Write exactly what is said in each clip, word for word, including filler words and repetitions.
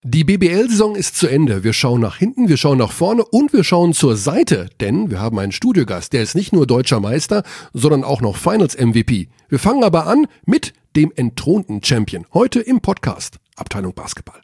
Die B B L-Saison ist zu Ende. Wir schauen nach hinten, wir schauen nach vorne und wir schauen zur Seite, denn wir haben einen Studiogast, der ist nicht nur deutscher Meister, sondern auch noch Finals-M V P. Wir fangen aber an mit dem entthronten Champion. Heute im Podcast Abteilung Basketball.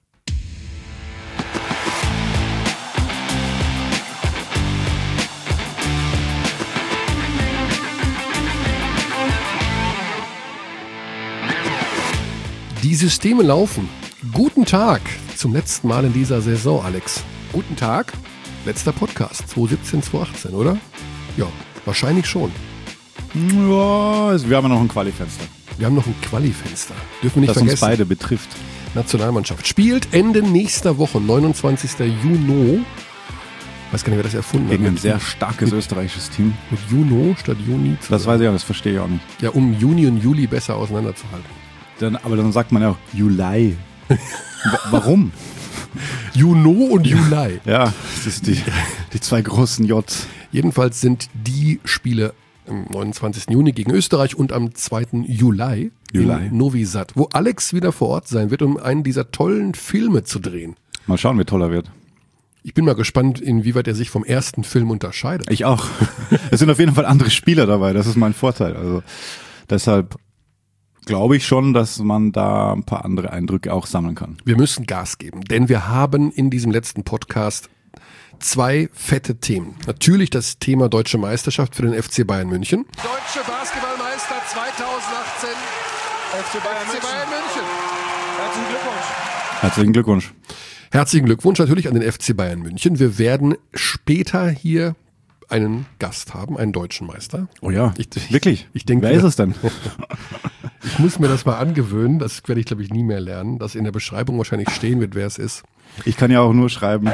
Die Systeme laufen. Guten Tag zum letzten Mal in dieser Saison, Alex. Guten Tag, letzter Podcast, zwanzig siebzehn, zwanzig achtzehn, oder? Ja, wahrscheinlich schon. Ja, wir haben ja noch ein Quali-Fenster. Wir haben noch ein Quali-Fenster. Dürfen wir nicht das vergessen. Das uns beide betrifft. Nationalmannschaft spielt Ende nächster Woche, neunundzwanzigsten Juni. Weiß gar nicht, wer das erfunden Gegen hat. Gegen ein sehr starkes mit, österreichisches Team. Mit Juno statt Juni. Das weiß ich auch, das verstehe ich auch nicht. Ja, um Juni und Juli besser auseinanderzuhalten. Dann, aber dann sagt man ja auch Juli. Warum? Juno und Juli. Ja, das sind die, die zwei großen J. Jedenfalls sind die Spiele am neunundzwanzigsten Juni gegen Österreich und am zweiten Juli, Juli. in Novi Sad, wo Alex wieder vor Ort sein wird, um einen dieser tollen Filme zu drehen. Mal schauen, wie toll er wird. Ich bin mal gespannt, inwieweit er sich vom ersten Film unterscheidet. Ich auch. Es sind auf jeden Fall andere Spieler dabei, das ist mein Vorteil. Also deshalb glaube ich schon, dass man da ein paar andere Eindrücke auch sammeln kann. Wir müssen Gas geben, denn wir haben in diesem letzten Podcast zwei fette Themen. Natürlich das Thema Deutsche Meisterschaft für den F C Bayern München. Deutsche Basketballmeister zweitausendachtzehn, F C Bayern, F C Bayern München. Herzlichen Glückwunsch. Herzlichen Glückwunsch. Herzlichen Glückwunsch natürlich an den F C Bayern München. Wir werden später hier einen Gast haben, einen deutschen Meister. Oh ja, ich, ich, wirklich? Ich denke, wer ist es denn? Ich muss mir das mal angewöhnen, das werde ich glaube ich nie mehr lernen, dass in der Beschreibung wahrscheinlich stehen wird, wer es ist. Ich kann ja auch nur schreiben.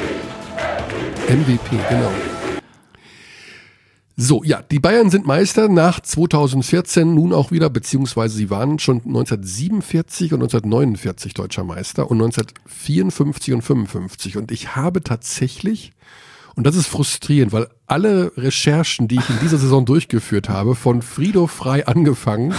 M V P, genau. So, ja, die Bayern sind Meister nach zweitausendvierzehn nun auch wieder, beziehungsweise sie waren schon neunzehnhundertsiebenundvierzig und neunzehnhundertneunundvierzig deutscher Meister und neunzehnhundertvierundfünfzig und fünfundfünfzig. Und ich habe tatsächlich, und das ist frustrierend, weil alle Recherchen, die ich in dieser Saison durchgeführt habe, von Frido Frei angefangen,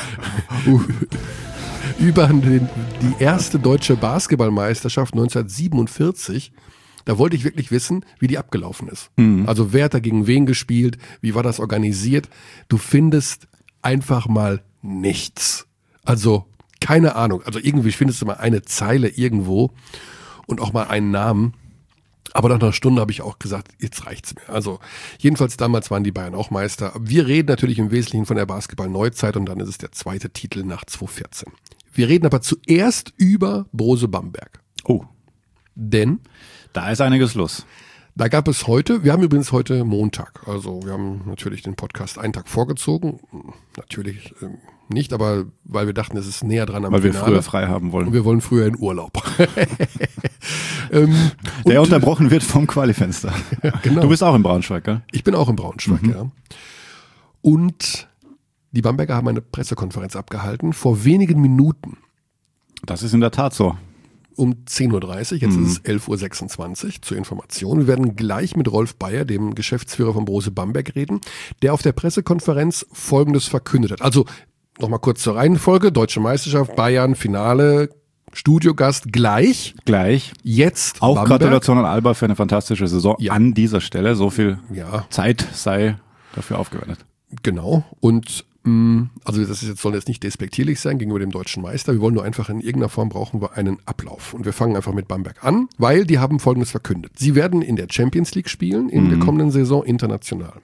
über den, die erste deutsche Basketballmeisterschaft neunzehnhundertsiebenundvierzig, da wollte ich wirklich wissen, wie die abgelaufen ist. Mhm. Also wer hat da gegen wen gespielt, wie war das organisiert? Du findest einfach mal nichts. Also keine Ahnung. Also irgendwie findest du mal eine Zeile irgendwo und auch mal einen Namen. Aber nach einer Stunde habe ich auch gesagt, jetzt reicht's mir. Also jedenfalls damals waren die Bayern auch Meister. Wir reden natürlich im Wesentlichen von der Basketball-Neuzeit und dann ist es der zweite Titel nach zweitausendvierzehn. Wir reden aber zuerst über Brose Bamberg. Oh. Denn da ist einiges los. Da gab es heute, wir haben übrigens heute Montag, also wir haben natürlich den Podcast einen Tag vorgezogen. Natürlich ähm, nicht, aber weil wir dachten, es ist näher dran am weil Finale. Weil wir früher frei haben wollen. Und wir wollen früher in Urlaub. ähm, Der und, unterbrochen wird vom Qualifenster. Ja, genau. Du bist auch in Braunschweig, gell? Ich bin auch in Braunschweig, mhm. ja. Und die Bamberger haben eine Pressekonferenz abgehalten vor wenigen Minuten. Das ist in der Tat so. Um zehn Uhr dreißig, jetzt mhm. ist es elf Uhr sechsundzwanzig zur Information. Wir werden gleich mit Rolf Bayer, dem Geschäftsführer von Brose Bamberg, reden, der auf der Pressekonferenz Folgendes verkündet hat. Also nochmal kurz zur Reihenfolge, Deutsche Meisterschaft, Bayern, Finale, Studiogast gleich. Gleich. Jetzt auch Bamberg. Gratulation an Alba für eine fantastische Saison ja. an dieser Stelle. So viel ja. Zeit sei dafür aufgewendet. Genau. Und also das ist jetzt, soll jetzt nicht despektierlich sein gegenüber dem deutschen Meister. Wir wollen nur einfach in irgendeiner Form brauchen wir einen Ablauf. Und wir fangen einfach mit Bamberg an, weil die haben Folgendes verkündet. Sie werden in der Champions League spielen, in mhm. der kommenden Saison international.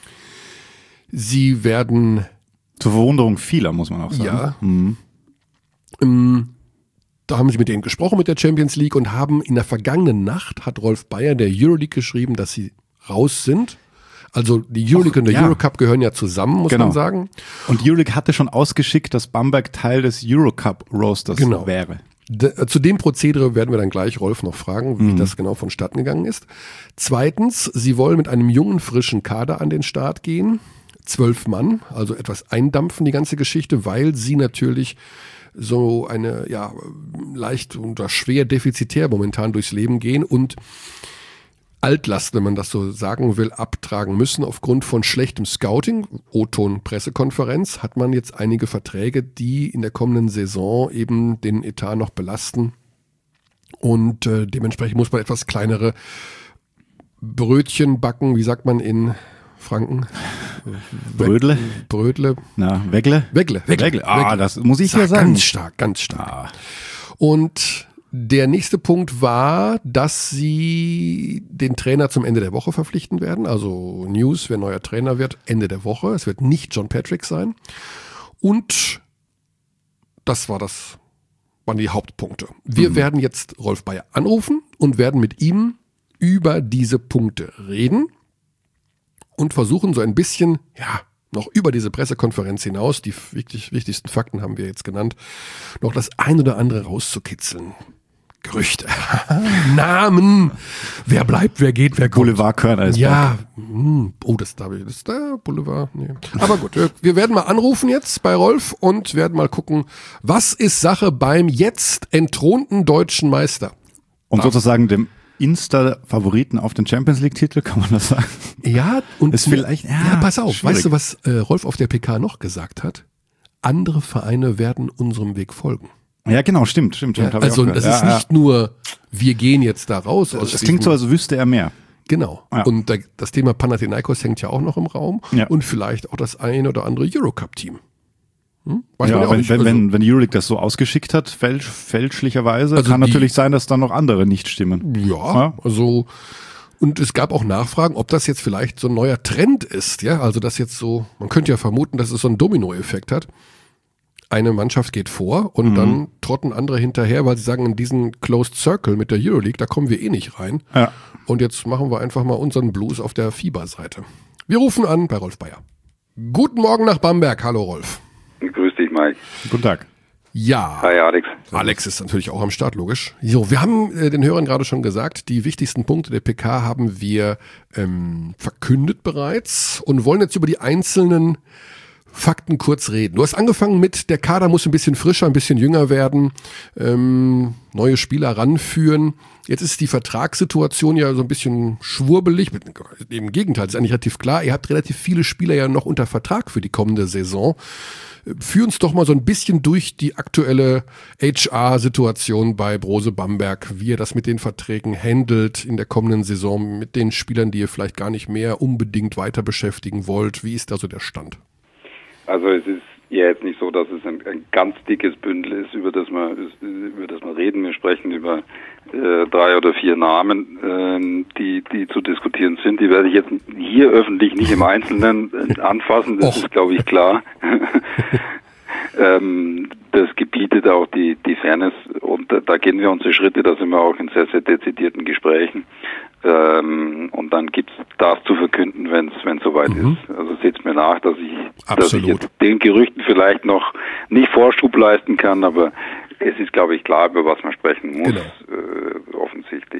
Sie werden... Zur Verwunderung vieler, muss man auch sagen. Ja. Mhm. Ähm, da haben sie mit denen gesprochen mit der Champions League und haben in der vergangenen Nacht, hat Rolf Bayer der Euroleague geschrieben, dass sie raus sind. Also die Euroleague Och, und der ja. Eurocup gehören ja zusammen, muss genau. man sagen. Und Euroleague hatte schon ausgeschickt, dass Bamberg Teil des Eurocup-Roasters genau. wäre. De, zu dem Prozedere werden wir dann gleich Rolf noch fragen, wie mhm. das genau vonstatten gegangen ist. Zweitens, sie wollen mit einem jungen, frischen Kader an den Start gehen. Zwölf Mann, also etwas eindampfen, die ganze Geschichte, weil sie natürlich so eine, ja, leicht oder schwer defizitär momentan durchs Leben gehen und Altlast, wenn man das so sagen will, abtragen müssen. Aufgrund von schlechtem Scouting, O-Ton-Pressekonferenz, hat man jetzt einige Verträge, die in der kommenden Saison eben den Etat noch belasten. Und äh, dementsprechend muss man etwas kleinere Brötchen backen, wie sagt man in Franken? Brödle? Brödle. Na, Wegle? Wegle. Wegle. Wegle. Ah, Wegle. das muss ich ja sagen. Ganz stark, ganz stark. Ah. Und der nächste Punkt war, dass sie den Trainer zum Ende der Woche verpflichten werden. Also News, wer neuer Trainer wird, Ende der Woche. Es wird nicht John Patrick sein. Und das war das, waren die Hauptpunkte. Wir mhm. werden jetzt Rolf Beyer anrufen und werden mit ihm über diese Punkte reden und versuchen so ein bisschen, ja, noch über diese Pressekonferenz hinaus, die wichtig, wichtigsten Fakten haben wir jetzt genannt, noch das ein oder andere rauszukitzeln. Gerüchte, Namen, wer bleibt, wer geht, wer kommt. Boulevard Körner ist Ja, mh, oh, das da, das da, Boulevard, nee. Aber gut, wir, wir werden mal anrufen jetzt bei Rolf und werden mal gucken, was ist Sache beim jetzt entthronten deutschen Meister. Und Na. sozusagen dem Insta-Favoriten auf den Champions-League-Titel, kann man das sagen? Ja, und ist vielleicht, ja, ja, pass auf, schwierig. Weißt du, was äh, Rolf auf der P K noch gesagt hat? Andere Vereine werden unserem Weg folgen. Ja, genau, stimmt, stimmt. stimmt Ja, also das ist ja, nicht ja. nur, wir gehen jetzt da raus. Das, das klingt so, als wüsste er mehr. Genau. Ja. Und da, das Thema Panathinaikos hängt ja auch noch im Raum. Ja. Und vielleicht auch das ein oder andere Eurocup-Team. Hm? Weiß ja, man ja auch wenn, nicht. wenn, Also, wenn, wenn Euroleague das so ausgeschickt hat, fälsch, fälschlicherweise, Also kann die, natürlich sein, dass dann noch andere nicht stimmen. Ja, ja, also und es gab auch Nachfragen, ob das jetzt vielleicht so ein neuer Trend ist. Ja, also das jetzt so, man könnte ja vermuten, dass es so einen Domino-Effekt hat. Eine Mannschaft geht vor und mhm. dann trotten andere hinterher, weil sie sagen, in diesen Closed Circle mit der Euroleague, da kommen wir eh nicht rein. Ja. Und jetzt machen wir einfach mal unseren Blues auf der Fieberseite. Wir rufen an bei Rolf Beyer. Guten Morgen nach Bamberg. Hallo Rolf. Grüß dich, Mike. Guten Tag. Ja. Hi, Alex. Alex ist natürlich auch am Start, logisch. So, wir haben äh, den Hörern gerade schon gesagt, die wichtigsten Punkte der P K haben wir ähm, verkündet bereits und wollen jetzt über die einzelnen Fakten kurz reden. Du hast angefangen mit, der Kader muss ein bisschen frischer, ein bisschen jünger werden, ähm, neue Spieler ranführen. Jetzt ist die Vertragssituation ja so ein bisschen schwurbelig. Im Gegenteil, ist eigentlich relativ klar. Ihr habt relativ viele Spieler ja noch unter Vertrag für die kommende Saison. Führ uns doch mal so ein bisschen durch die aktuelle H R-Situation bei Brose Bamberg, wie ihr das mit den Verträgen handelt in der kommenden Saison, mit den Spielern, die ihr vielleicht gar nicht mehr unbedingt weiter beschäftigen wollt. Wie ist da so der Stand? Also es ist ja jetzt nicht so, dass es ein, ein ganz dickes Bündel ist, über das wir über das wir reden. Wir sprechen über äh, drei oder vier Namen, äh, die die zu diskutieren sind. Die werde ich jetzt hier öffentlich nicht im Einzelnen anfassen. Das Och. ist, glaube ich, klar. ähm, das gebietet auch die die Fairness und da, da gehen wir unsere Schritte. Da sind wir auch in sehr sehr dezidierten Gesprächen. Ähm, und dann gibt's das zu verkünden, wenn es wenn es soweit mhm. ist. Also seht's mir nach, dass ich, dass ich jetzt den Gerüchten vielleicht noch nicht Vorschub leisten kann, aber es ist, glaube ich, klar, über was man sprechen muss, genau. äh, offensichtlich.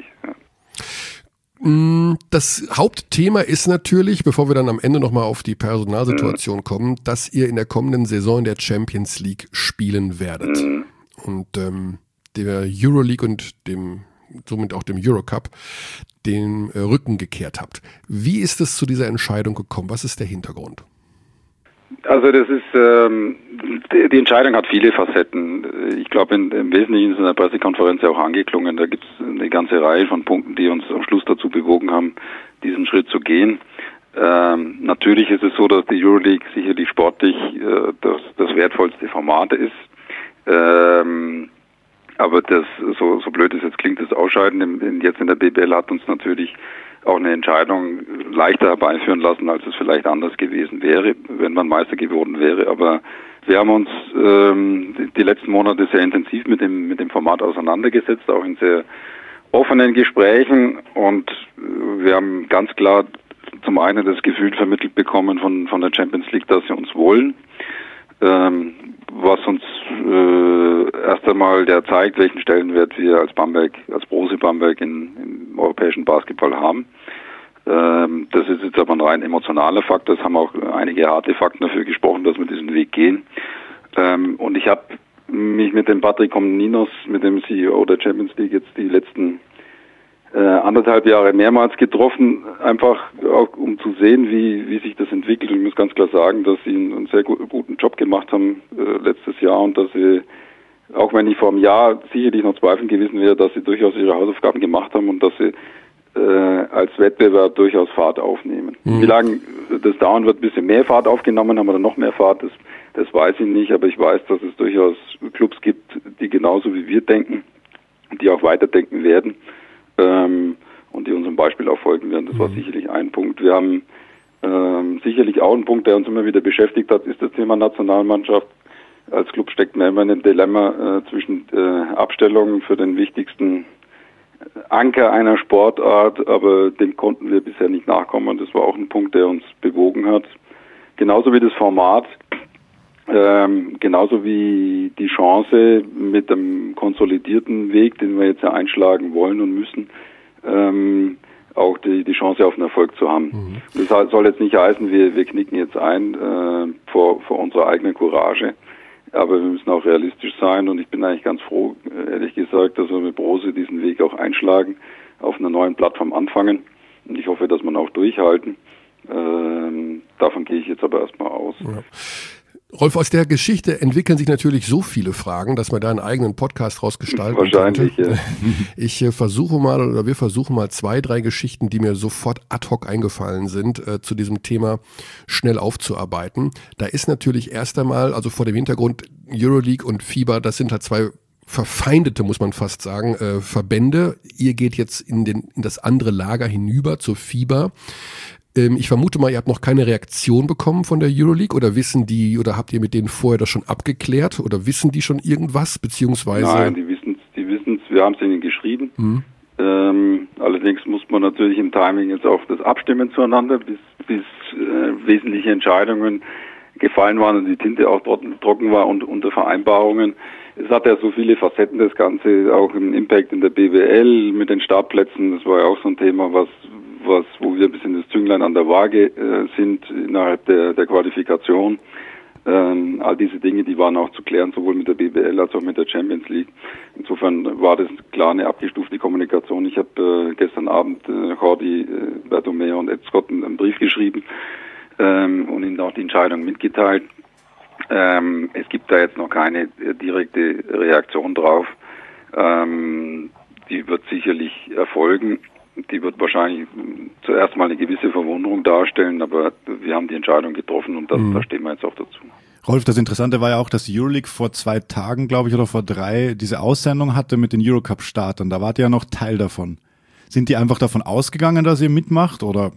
Ja. Das Hauptthema ist natürlich, bevor wir dann am Ende nochmal auf die Personalsituation mhm. kommen, dass ihr in der kommenden Saison in der Champions League spielen werdet. Mhm. Und ähm, der Euroleague und dem somit auch dem Eurocup, den äh, Rücken gekehrt habt. Wie ist es zu dieser Entscheidung gekommen? Was ist der Hintergrund? Also das ist, ähm, die, die Entscheidung hat viele Facetten. Ich glaube, im Wesentlichen ist in der Pressekonferenz ja auch angeklungen. Da gibt es eine ganze Reihe von Punkten, die uns am Schluss dazu bewogen haben, diesen Schritt zu gehen. Ähm, natürlich ist es so, dass die Euroleague sicherlich sportlich äh, das, das wertvollste Format ist. Ähm, Aber das, so, so blöd es jetzt klingt, das Ausscheiden im, in, jetzt in der B B L hat uns natürlich auch eine Entscheidung leichter herbeiführen lassen, als es vielleicht anders gewesen wäre, wenn man Meister geworden wäre. Aber wir haben uns ähm, die, die letzten Monate sehr intensiv mit dem mit dem Format auseinandergesetzt, auch in sehr offenen Gesprächen. Und wir haben ganz klar zum einen das Gefühl vermittelt bekommen von von der Champions League, dass sie uns wollen. Ähm, was uns äh, erst einmal der zeigt, welchen Stellenwert wir als Bamberg, als Brose Bamberg in, im europäischen Basketball haben. Ähm, das ist jetzt aber ein rein emotionaler Fakt. Das haben auch einige harte Fakten dafür gesprochen, dass wir diesen Weg gehen. Ähm, und ich habe mich mit dem Patrick Komninos, mit dem C E O der Champions League, jetzt die letzten äh, anderthalb Jahre mehrmals getroffen, einfach auch um zu sehen, wie wie sich das entwickelt. Und ich muss ganz klar sagen, dass sie einen, einen sehr gu- guten Job gemacht haben äh, letztes Jahr und dass sie auch wenn ich vor einem Jahr sicherlich noch zweifeln gewesen wäre, dass sie durchaus ihre Hausaufgaben gemacht haben und dass sie äh, als Wettbewerb durchaus Fahrt aufnehmen. Mhm. Wie lange das dauern wird, bis sie mehr Fahrt aufgenommen haben oder noch mehr Fahrt, das, das weiß ich nicht, aber ich weiß, dass es durchaus Clubs gibt, die genauso wie wir denken, die auch weiterdenken werden ähm, und die unserem Beispiel auch folgen werden. Das mhm. war sicherlich ein Punkt. Wir haben ähm, sicherlich auch einen Punkt, der uns immer wieder beschäftigt hat, ist das Thema Nationalmannschaft. Als Club steckt man immer in einem Dilemma äh, zwischen äh, Abstellungen für den wichtigsten Anker einer Sportart, aber dem konnten wir bisher nicht nachkommen. Das war auch ein Punkt, der uns bewogen hat. Genauso wie das Format, ähm, genauso wie die Chance mit dem konsolidierten Weg, den wir jetzt ja einschlagen wollen und müssen, ähm, auch die, die Chance auf einen Erfolg zu haben. Mhm. Das soll jetzt nicht heißen, wir, wir knicken jetzt ein äh, vor, vor unserer eigenen Courage. Aber wir müssen auch realistisch sein und ich bin eigentlich ganz froh, ehrlich gesagt, dass wir mit Brose diesen Weg auch einschlagen, auf einer neuen Plattform anfangen und ich hoffe, dass wir auch durchhalten. Ähm, davon gehe ich jetzt aber erstmal aus. Ja. Rolf, aus der Geschichte entwickeln sich natürlich so viele Fragen, dass man da einen eigenen Podcast rausgestalten Wahrscheinlich, könnte. Ja. Ich äh, versuche mal, oder wir versuchen mal zwei, drei Geschichten, die mir sofort ad hoc eingefallen sind, äh, zu diesem Thema schnell aufzuarbeiten. Da ist natürlich erst einmal, also vor dem Hintergrund Euroleague und FIBA, das sind halt zwei verfeindete, muss man fast sagen, äh, Verbände. Ihr geht jetzt in, den, in das andere Lager hinüber, zur FIBA. Ich vermute mal, ihr habt noch keine Reaktion bekommen von der Euroleague oder wissen die, oder habt ihr mit denen vorher das schon abgeklärt oder wissen die schon irgendwas, beziehungsweise? Nein, die wissen es, die wissen's, wir haben es ihnen geschrieben. Mhm. Ähm, allerdings muss man natürlich im Timing jetzt auch das abstimmen zueinander, bis, bis äh, wesentliche Entscheidungen gefallen waren und die Tinte auch trocken war und unter Vereinbarungen. Es hat ja so viele Facetten, das Ganze, auch im Impact in der B W L mit den Startplätzen, das war ja auch so ein Thema, was was, wo wir ein bisschen das Zünglein an der Waage äh, sind innerhalb der, der Qualifikation. Ähm, all diese Dinge, die waren auch zu klären, sowohl mit der B B L als auch mit der Champions League. Insofern war das klar eine abgestufte Kommunikation. Ich habe äh, gestern Abend äh, Jordi, äh, Bertomeu und Ed Scott einen, einen Brief geschrieben ähm, und ihnen auch die Entscheidung mitgeteilt. Ähm, es gibt da jetzt noch keine äh, direkte Reaktion drauf. Ähm, die wird sicherlich erfolgen. Die wird wahrscheinlich zuerst mal eine gewisse Verwunderung darstellen, aber wir haben die Entscheidung getroffen und das, mhm. da stehen wir jetzt auch dazu. Rolf, das Interessante war ja auch, dass die Euroleague vor zwei Tagen, glaube ich, oder vor drei diese Aussendung hatte mit den Eurocup-Startern. Da wart ihr ja noch Teil davon. Sind die einfach davon ausgegangen, dass ihr mitmacht, oder?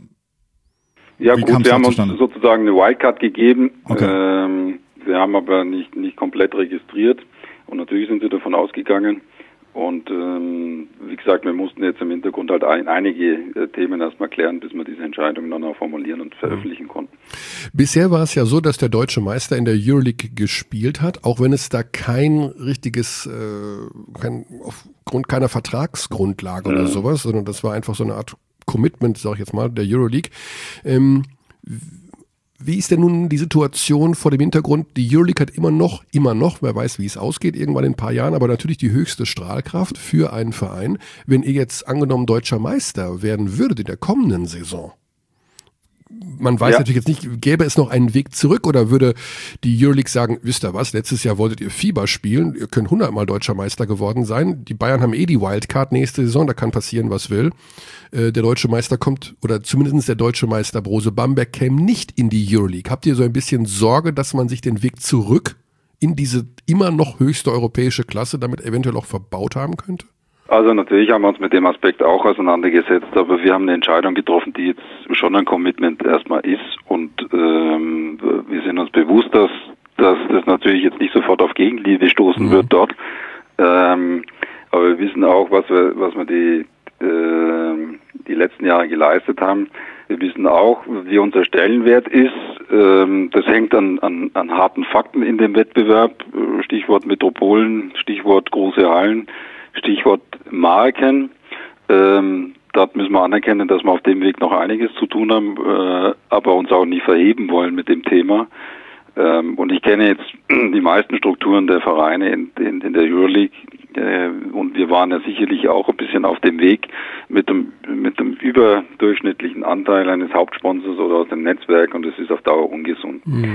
Ja Wie gut, wir haben zustande? uns sozusagen eine Wildcard gegeben. Okay. Ähm, wir haben aber nicht, nicht komplett registriert und natürlich sind sie davon ausgegangen. Und ähm, wie gesagt, wir mussten jetzt im Hintergrund halt ein, einige äh, Themen erstmal klären, bis wir diese Entscheidung dann auch formulieren und veröffentlichen konnten. Bisher war es ja so, dass der deutsche Meister in der Euroleague gespielt hat, auch wenn es da kein richtiges, äh, kein, aufgrund keiner Vertragsgrundlage ja. oder sowas, sondern das war einfach so eine Art Commitment, sag ich jetzt mal, der Euroleague. Ähm, Wie ist denn nun die Situation vor dem Hintergrund? Die Euroleague hat immer noch, immer noch, wer weiß, wie es ausgeht, irgendwann in ein paar Jahren, aber natürlich die höchste Strahlkraft für einen Verein. Wenn ihr jetzt angenommen deutscher Meister werden würdet in der kommenden Saison, man weiß ja. natürlich jetzt nicht, gäbe es noch einen Weg zurück oder würde die Euroleague sagen, wisst ihr was, letztes Jahr wolltet ihr FIBA spielen, ihr könnt hundertmal deutscher Meister geworden sein, die Bayern haben eh die Wildcard nächste Saison, da kann passieren, was will. Äh, der deutsche Meister kommt, oder zumindest der deutsche Meister Brose Bamberg käme nicht in die Euroleague. Habt ihr so ein bisschen Sorge, dass man sich den Weg zurück in diese immer noch höchste europäische Klasse damit eventuell auch verbaut haben könnte? Also natürlich haben wir uns mit dem Aspekt auch auseinandergesetzt, aber wir haben eine Entscheidung getroffen, die jetzt schon ein Commitment erstmal ist und ähm, wir sind uns bewusst, dass, dass das natürlich jetzt nicht sofort auf Gegenliebe stoßen mhm. wird dort, ähm, aber wir wissen auch, was wir, was wir die, äh, die letzten Jahre geleistet haben. Wir wissen auch, wie unser Stellenwert ist. Ähm, das hängt an, an, an harten Fakten in dem Wettbewerb, Stichwort Metropolen, Stichwort große Hallen, Stichwort Marken. Ähm, dort müssen wir anerkennen, dass wir auf dem Weg noch einiges zu tun haben, äh, aber uns auch nicht verheben wollen mit dem Thema. Ähm, und ich kenne jetzt die meisten Strukturen der Vereine in, in, in der Euroleague äh, und wir waren ja sicherlich auch ein bisschen auf dem Weg mit dem, mit dem überdurchschnittlichen Anteil eines Hauptsponsors oder aus dem Netzwerk und das ist auf Dauer ungesund. Mhm.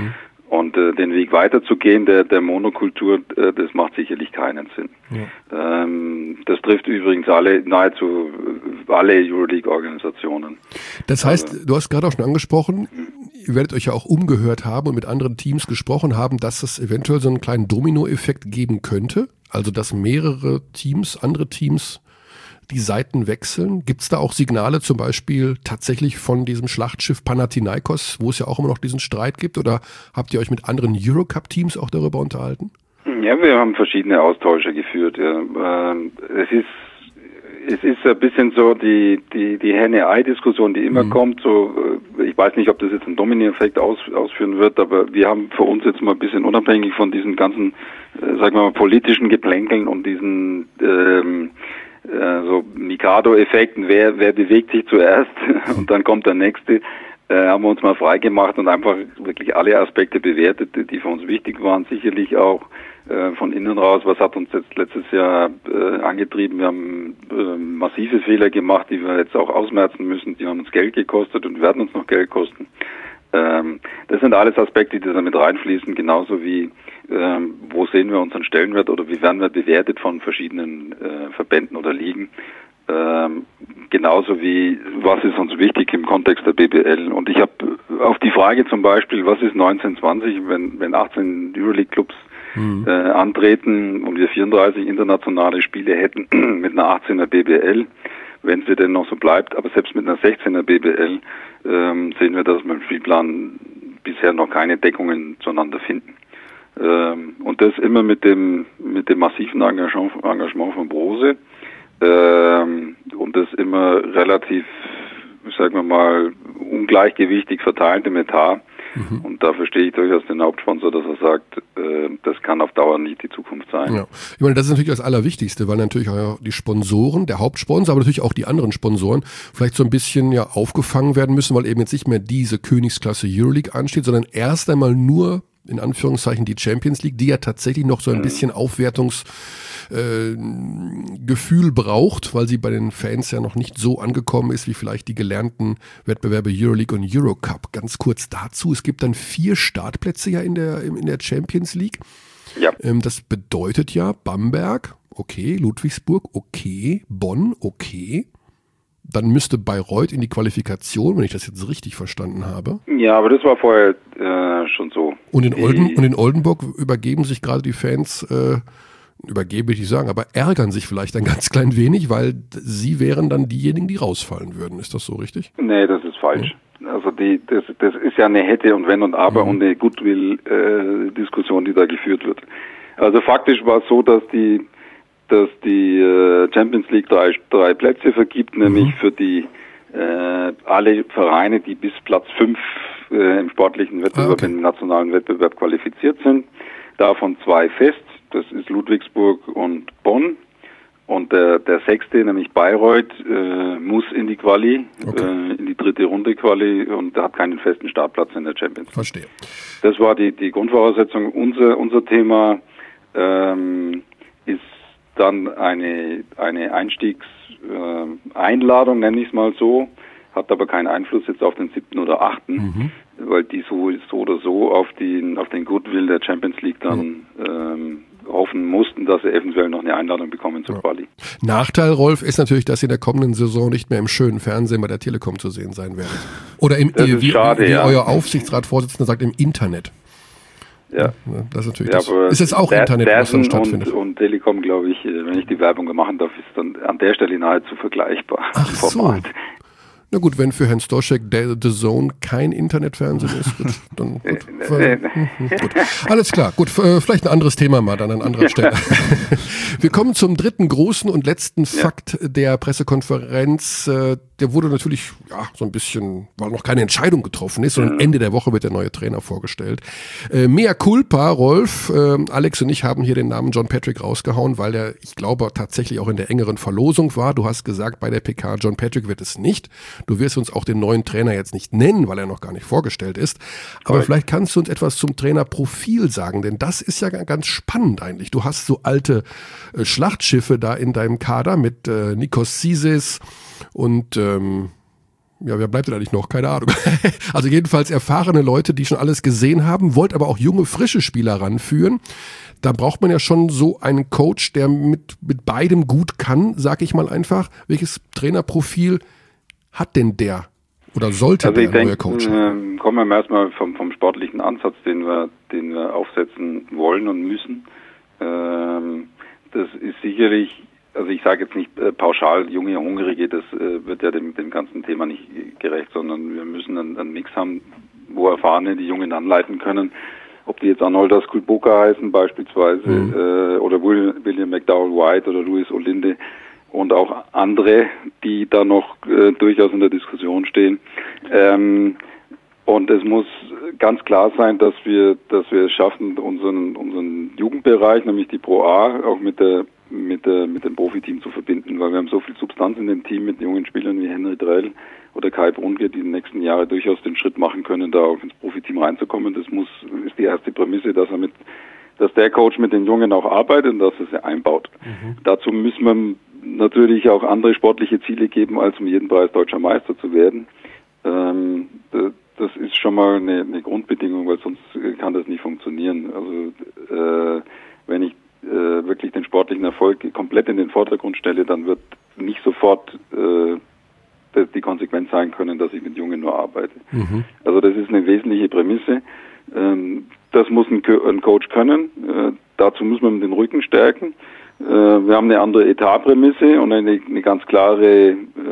Und äh, den Weg weiterzugehen, der, der Monokultur, äh, das macht sicherlich keinen Sinn. Ja. Ähm, das trifft übrigens alle, nahezu alle Euroleague-Organisationen. Das heißt, also, du hast gerade auch schon angesprochen, ihr werdet euch ja auch umgehört haben und mit anderen Teams gesprochen haben, dass es eventuell so einen kleinen Dominoeffekt geben könnte. Also, dass mehrere Teams, andere Teams die Seiten wechseln. Gibt es da auch Signale zum Beispiel tatsächlich von diesem Schlachtschiff Panathinaikos, wo es ja auch immer noch diesen Streit gibt? Oder habt ihr euch mit anderen Eurocup-Teams auch darüber unterhalten? Ja, wir haben verschiedene Austausche geführt. Ja. Es ist es ist ein bisschen so die die die Henne-Ei-Diskussion, die immer mhm. kommt. So, ich weiß nicht, ob das jetzt einen Domino-Effekt aus, ausführen wird, aber wir haben für uns jetzt mal ein bisschen unabhängig von diesen ganzen, äh, sagen wir mal, politischen Geplänkeln und diesen ähm, so Mikado-Effekten, wer, wer bewegt sich zuerst und dann kommt der nächste, äh, haben wir uns mal freigemacht und einfach wirklich alle Aspekte bewertet, die für uns wichtig waren. Sicherlich auch äh, von innen raus, was hat uns jetzt letztes Jahr äh, angetrieben. Wir haben äh, massive Fehler gemacht, die wir jetzt auch ausmerzen müssen. Die haben uns Geld gekostet und werden uns noch Geld kosten. Ähm, das sind alles Aspekte, die da mit reinfließen, genauso wie ähm, wo sehen wir unseren Stellenwert oder wie werden wir bewertet von verschiedenen äh, Verbänden oder Ligen. Ähm, genauso wie, was ist uns wichtig im Kontext der B B L. Und ich habe auf die Frage zum Beispiel, was ist neunzehn zwanzig, wenn, wenn achtzehn Euroleague-Clubs mhm. äh, antreten und wir vierunddreißig internationale Spiele hätten mit einer achtzehner B B L, wenn es denn noch so bleibt, aber selbst mit einer sechzehner B B L ähm, sehen wir, dass wir im Spielplan bisher noch keine Deckungen zueinander finden. Ähm, und das immer mit dem mit dem massiven Engagement, Engagement von Brose ähm, und das immer relativ, sagen wir mal, ungleichgewichtig verteilt im Etat. Mhm. Und da verstehe ich durchaus den Hauptsponsor, dass er sagt, äh, das kann auf Dauer nicht die Zukunft sein. Ja. Ich meine, das ist natürlich das Allerwichtigste, weil natürlich auch die Sponsoren, der Hauptsponsor, aber natürlich auch die anderen Sponsoren vielleicht so ein bisschen ja aufgefangen werden müssen, weil eben jetzt nicht mehr diese Königsklasse Euroleague ansteht, sondern erst einmal nur in Anführungszeichen die Champions League, die ja tatsächlich noch so ein bisschen Aufwertungsgefühl äh, braucht, weil sie bei den Fans ja noch nicht so angekommen ist, wie vielleicht die gelernten Wettbewerbe Euroleague und Eurocup. Ganz kurz dazu, es gibt dann vier Startplätze ja in der, in der Champions League. Ja. Ähm, das bedeutet ja Bamberg, okay, Ludwigsburg, okay, Bonn, okay. Dann müsste Bayreuth in die Qualifikation, wenn ich das jetzt richtig verstanden habe. Ja, aber das war vorher äh, schon so. Und in, Olden, und in Oldenburg übergeben sich gerade die Fans, äh, übergebe ich nicht sagen, aber ärgern sich vielleicht ein ganz klein wenig, weil sie wären dann diejenigen, die rausfallen würden. Ist das so richtig? Nee, das ist falsch. Ja. Also die, das, das ist ja eine Hätte und Wenn und Aber mhm. und eine Goodwill-Diskussion, äh, die da geführt wird. Also faktisch war es so, dass die dass die äh, Champions League drei, drei Plätze vergibt, nämlich mhm. für die äh, alle Vereine, die bis Platz fünf äh, im sportlichen Wettbewerb, ah, okay. im nationalen Wettbewerb qualifiziert sind. Davon zwei fest, das ist Ludwigsburg und Bonn. Und der, der sechste, nämlich Bayreuth, äh, muss in die Quali, okay. äh, in die dritte Runde Quali und hat keinen festen Startplatz in der Champions League. Verstehe. Das war die, die Grundvoraussetzung. Unser, unser Thema ähm, ist dann eine eine Einstiegseinladung, äh, nenne ich es mal so, hat aber keinen Einfluss jetzt auf den siebten oder achten, mhm. weil die so, so oder so auf den auf den Goodwill der Champions League dann mhm. ähm, hoffen mussten, dass sie eventuell noch eine Einladung bekommen zur ja. Quali. Nachteil, Rolf, ist natürlich, dass sie in der kommenden Saison nicht mehr im schönen Fernsehen bei der Telekom zu sehen sein werden. Oder im das ist wie, schade, wie ja. euer Aufsichtsratsvorsitzender sagt, im Internet. Ja. Das ist natürlich ja, das. Ist jetzt auch der, Internet, was dann stattfindet. Und, und Telekom, glaube ich, wenn ich die Werbung machen darf, ist dann an der Stelle nahezu vergleichbar. Ach so. Na gut, wenn für Herrn Stoschek The Zone kein Internetfernsehen ist, gut, dann gut. gut. Alles klar, gut, vielleicht ein anderes Thema mal dann an anderer Stelle. Wir kommen zum dritten großen und letzten ja. Fakt der Pressekonferenz. Der wurde natürlich ja so ein bisschen, weil noch keine Entscheidung getroffen ist, sondern Ende der Woche wird der neue Trainer vorgestellt. Äh, mea culpa, Rolf, äh, Alex und ich haben hier den Namen John Patrick rausgehauen, weil der, ich glaube, tatsächlich auch in der engeren Verlosung war. Du hast gesagt, bei der P K John Patrick wird es nicht. Du wirst uns auch den neuen Trainer jetzt nicht nennen, weil er noch gar nicht vorgestellt ist. Aber okay. vielleicht kannst du uns etwas zum Trainerprofil sagen, denn das ist ja ganz spannend eigentlich. Du hast so alte äh, Schlachtschiffe da in deinem Kader mit äh, Nikos Zisis und ähm, ja, wer bleibt denn eigentlich noch? Keine Ahnung. Also jedenfalls erfahrene Leute, die schon alles gesehen haben, wollt aber auch junge, frische Spieler ranführen. Da braucht man ja schon so einen Coach, der mit, mit beidem gut kann, sag ich mal einfach. Welches Trainerprofil hat denn der oder sollte also der denk, neue Coach? Äh, kommen wir erstmal vom, vom sportlichen Ansatz, den wir, den wir aufsetzen wollen und müssen. Ähm, das ist sicherlich, also ich sage jetzt nicht äh, pauschal junge, hungrige, das äh, wird ja dem, dem ganzen Thema nicht gerecht, sondern wir müssen einen, einen Mix haben, wo Erfahrene die Jungen anleiten können. Ob die jetzt Arnoldas Kulboka heißen beispielsweise mhm. äh, oder William McDowell-White oder Luis Olinde und auch andere, die da noch äh, durchaus in der Diskussion stehen. Ähm, und es muss ganz klar sein, dass wir, dass wir es schaffen, unseren, unseren Jugendbereich, nämlich die Pro A, auch mit der, mit der, mit dem Profiteam zu verbinden, weil wir haben so viel Substanz in dem Team mit jungen Spielern wie Henry Drell oder Kai Brunke, die in den nächsten Jahren durchaus den Schritt machen können, da auch ins Profiteam reinzukommen. Das muss, ist die erste Prämisse, dass er mit, dass der Coach mit den Jungen auch arbeitet und dass er sie einbaut. Mhm. Dazu müssen wir natürlich auch andere sportliche Ziele geben, als um jeden Preis deutscher Meister zu werden. Ähm, das ist schon mal eine, eine Grundbedingung, weil sonst kann das nicht funktionieren. Also äh, wenn ich äh, wirklich den sportlichen Erfolg komplett in den Vordergrund stelle, dann wird nicht sofort äh, die Konsequenz sein können, dass ich mit Jungen nur arbeite. Mhm. Also das ist eine wesentliche Prämisse. Ähm, das muss ein, Co- ein Coach können. Äh, dazu muss man den Rücken stärken. Äh, wir haben eine andere Etatprämisse und eine, eine ganz klare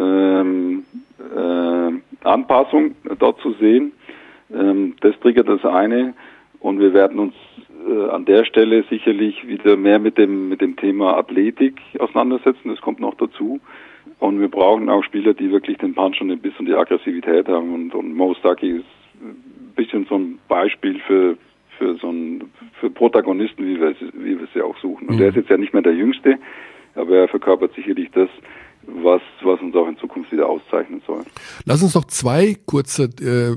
ähm, äh, Anpassung dort zu sehen. Ähm, das triggert das eine und wir werden uns äh, an der Stelle sicherlich wieder mehr mit dem mit dem Thema Athletik auseinandersetzen. Das kommt noch dazu. Und wir brauchen auch Spieler, die wirklich den Punch und den Biss und die Aggressivität haben. Und, und Mo Stuckey ist ein bisschen so ein Beispiel für für so ein für Protagonisten, wie wir wie wir sie auch suchen. Und mhm. der ist jetzt ja nicht mehr der Jüngste, aber er verkörpert sicherlich das, was was uns auch in Zukunft wieder auszeichnen soll. Lass uns noch zwei kurze äh,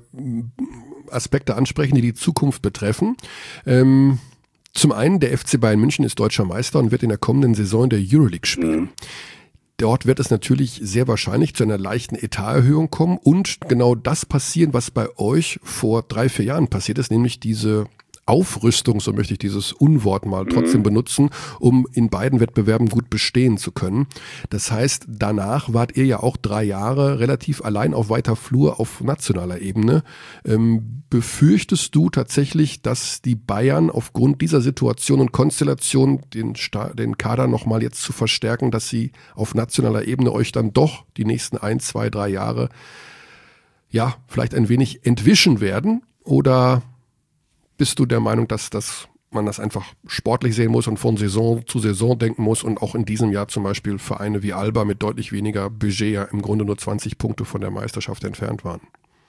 Aspekte ansprechen, die die Zukunft betreffen. Ähm, zum einen, der F C Bayern München ist deutscher Meister und wird in der kommenden Saison in der Euroleague spielen. Mhm. Dort wird es natürlich sehr wahrscheinlich zu einer leichten Etaterhöhung kommen und genau das passieren, was bei euch vor drei, vier Jahren passiert ist, nämlich diese Aufrüstung, so möchte ich dieses Unwort mal trotzdem benutzen, um in beiden Wettbewerben gut bestehen zu können. Das heißt, danach wart ihr ja auch drei Jahre relativ allein auf weiter Flur auf nationaler Ebene. Ähm, befürchtest du tatsächlich, dass die Bayern aufgrund dieser Situation und Konstellation den, Sta- den Kader nochmal jetzt zu verstärken, dass sie auf nationaler Ebene euch dann doch die nächsten ein, zwei, drei Jahre ja vielleicht ein wenig entwischen werden? Oder bist du der Meinung, dass, dass man das einfach sportlich sehen muss und von Saison zu Saison denken muss und auch in diesem Jahr zum Beispiel Vereine wie Alba mit deutlich weniger Budget ja im Grunde nur zwanzig Punkte von der Meisterschaft entfernt waren?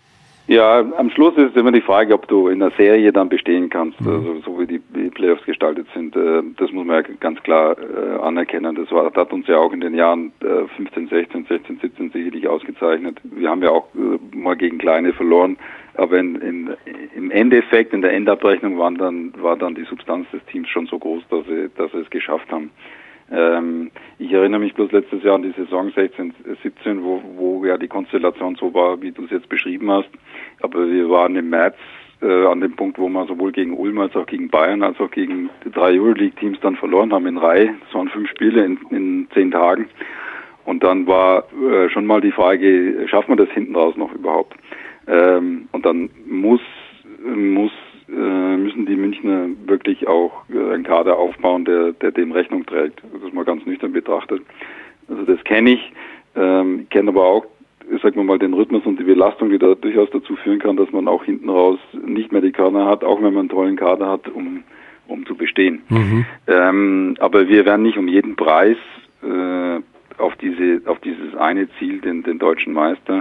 Ja, am Schluss ist immer die Frage, ob du in der Serie dann bestehen kannst, mhm. also so wie die, die Playoffs gestaltet sind. Das muss man ja ganz klar anerkennen. Das, war, das hat uns ja auch in den Jahren fünfzehn, sechzehn, sechzehn, siebzehn sicherlich ausgezeichnet. Wir haben ja auch mal gegen Kleine verloren, aber in, in, im Endeffekt, in der Endabrechnung waren dann, war dann die Substanz des Teams schon so groß, dass sie, dass sie es geschafft haben. Ähm, ich erinnere mich bloß letztes Jahr an die Saison sechzehn, siebzehn, wo, wo ja die Konstellation so war, wie du es jetzt beschrieben hast. Aber wir waren im März äh, an dem Punkt, wo wir sowohl gegen Ulm als auch gegen Bayern als auch gegen die drei Euroleague-Teams dann verloren haben in Reihe. Das waren fünf Spiele in, in zehn Tagen. Und dann war äh, schon mal die Frage, schaffen wir das hinten raus noch überhaupt? Ähm, und dann muss, muss müssen die Münchner wirklich auch einen Kader aufbauen, der, der dem Rechnung trägt. Das ist mal ganz nüchtern betrachtet. Also das kenne ich. Ähm, ich kenne aber auch, sagen wir mal, den Rhythmus und die Belastung, die da durchaus dazu führen kann, dass man auch hinten raus nicht mehr die Körner hat, auch wenn man einen tollen Kader hat, um, um zu bestehen. Mhm. Ähm, aber wir werden nicht um jeden Preis äh, auf diese, auf dieses eine Ziel, den, den deutschen Meister,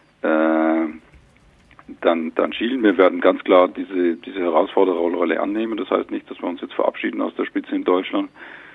äh, Dann, dann schielen. Wir werden ganz klar diese, diese Herausfordererrolle annehmen. Das heißt nicht, dass wir uns jetzt verabschieden aus der Spitze in Deutschland.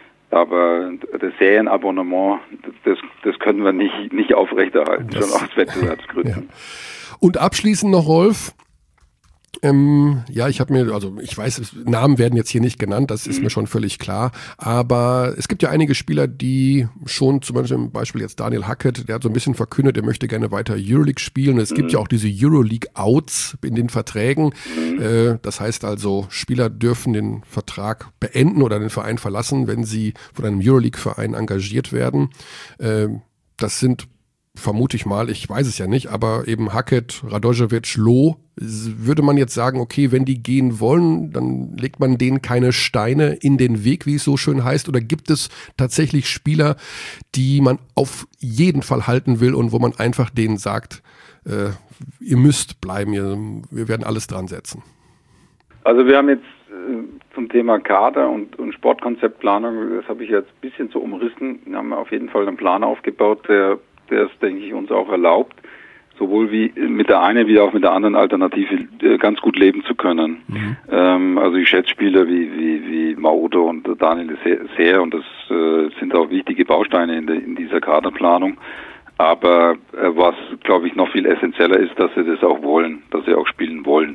Aber das Serienabonnement, das, das können wir nicht, nicht aufrechterhalten, das, schon aus Wettbewerbsgründen. Ja. Und abschließend noch, Rolf, Ähm, ja, ich habe mir, also ich weiß, Namen werden jetzt hier nicht genannt, das ist mir schon völlig klar, aber es gibt ja einige Spieler, die schon, zum Beispiel im Beispiel jetzt Daniel Hackett, der hat so ein bisschen verkündet, er möchte gerne weiter Euroleague spielen. Es gibt ja auch diese Euroleague-Outs in den Verträgen, äh, das heißt also, Spieler dürfen den Vertrag beenden oder den Verein verlassen, wenn sie von einem Euroleague-Verein engagiert werden. Äh, das sind vermute ich mal, ich weiß es ja nicht, aber eben Hackett, Radojevic, Loh, würde man jetzt sagen, okay, wenn die gehen wollen, dann legt man denen keine Steine in den Weg, wie es so schön heißt, oder gibt es tatsächlich Spieler, die man auf jeden Fall halten will und wo man einfach denen sagt, äh, ihr müsst bleiben, ihr, wir werden alles dran setzen? Also wir haben jetzt äh, zum Thema Kader und, und Sportkonzeptplanung, das habe ich jetzt ein bisschen so umrissen, wir haben auf jeden Fall einen Plan aufgebaut, der der es, denke ich, uns auch erlaubt, sowohl wie mit der einen wie auch mit der anderen Alternative äh, ganz gut leben zu können. Mhm. Ähm, also ich schätze Spieler wie wie wie Maodo und Daniel sehr, sehr und das äh, sind auch wichtige Bausteine in, de, in dieser Kaderplanung. Aber äh, was, glaube ich, noch viel essentieller ist, dass sie das auch wollen, dass sie auch spielen wollen.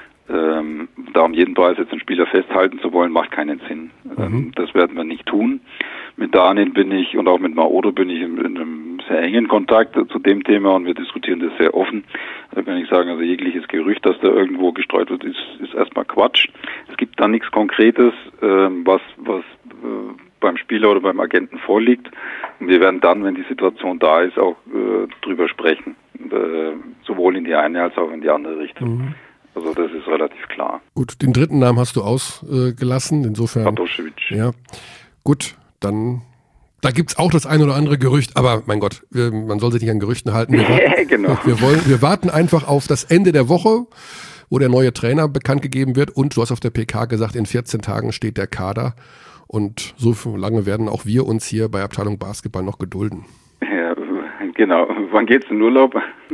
Ähm, da um jeden Preis jetzt einen Spieler festhalten zu wollen, macht keinen Sinn. Mhm. Ähm, das werden wir nicht tun. Mit Daniel bin ich und auch mit Maodo bin ich in, in einem sehr engen Kontakt zu dem Thema und wir diskutieren das sehr offen. Da kann ich sagen, also jegliches Gerücht, das da irgendwo gestreut wird, ist, ist erstmal Quatsch. Es gibt da nichts Konkretes, ähm, was, was äh, beim Spieler oder beim Agenten vorliegt. Und wir werden dann, wenn die Situation da ist, auch äh, drüber sprechen. Äh, sowohl in die eine als auch in die andere Richtung. Mhm. Also das ist relativ klar. Gut, den dritten Namen hast du ausgelassen, äh, insofern. Radojevic. Ja, gut, dann, da gibt's auch das ein oder andere Gerücht, aber mein Gott, wir, man soll sich nicht an Gerüchten halten. Wir warten, genau. wir, wollen, wir warten einfach auf das Ende der Woche, wo der neue Trainer bekannt gegeben wird und du hast auf der P K gesagt, in vierzehn Tagen steht der Kader und so lange werden auch wir uns hier bei Abteilung Basketball noch gedulden. Ja, genau. Wann geht's in Urlaub?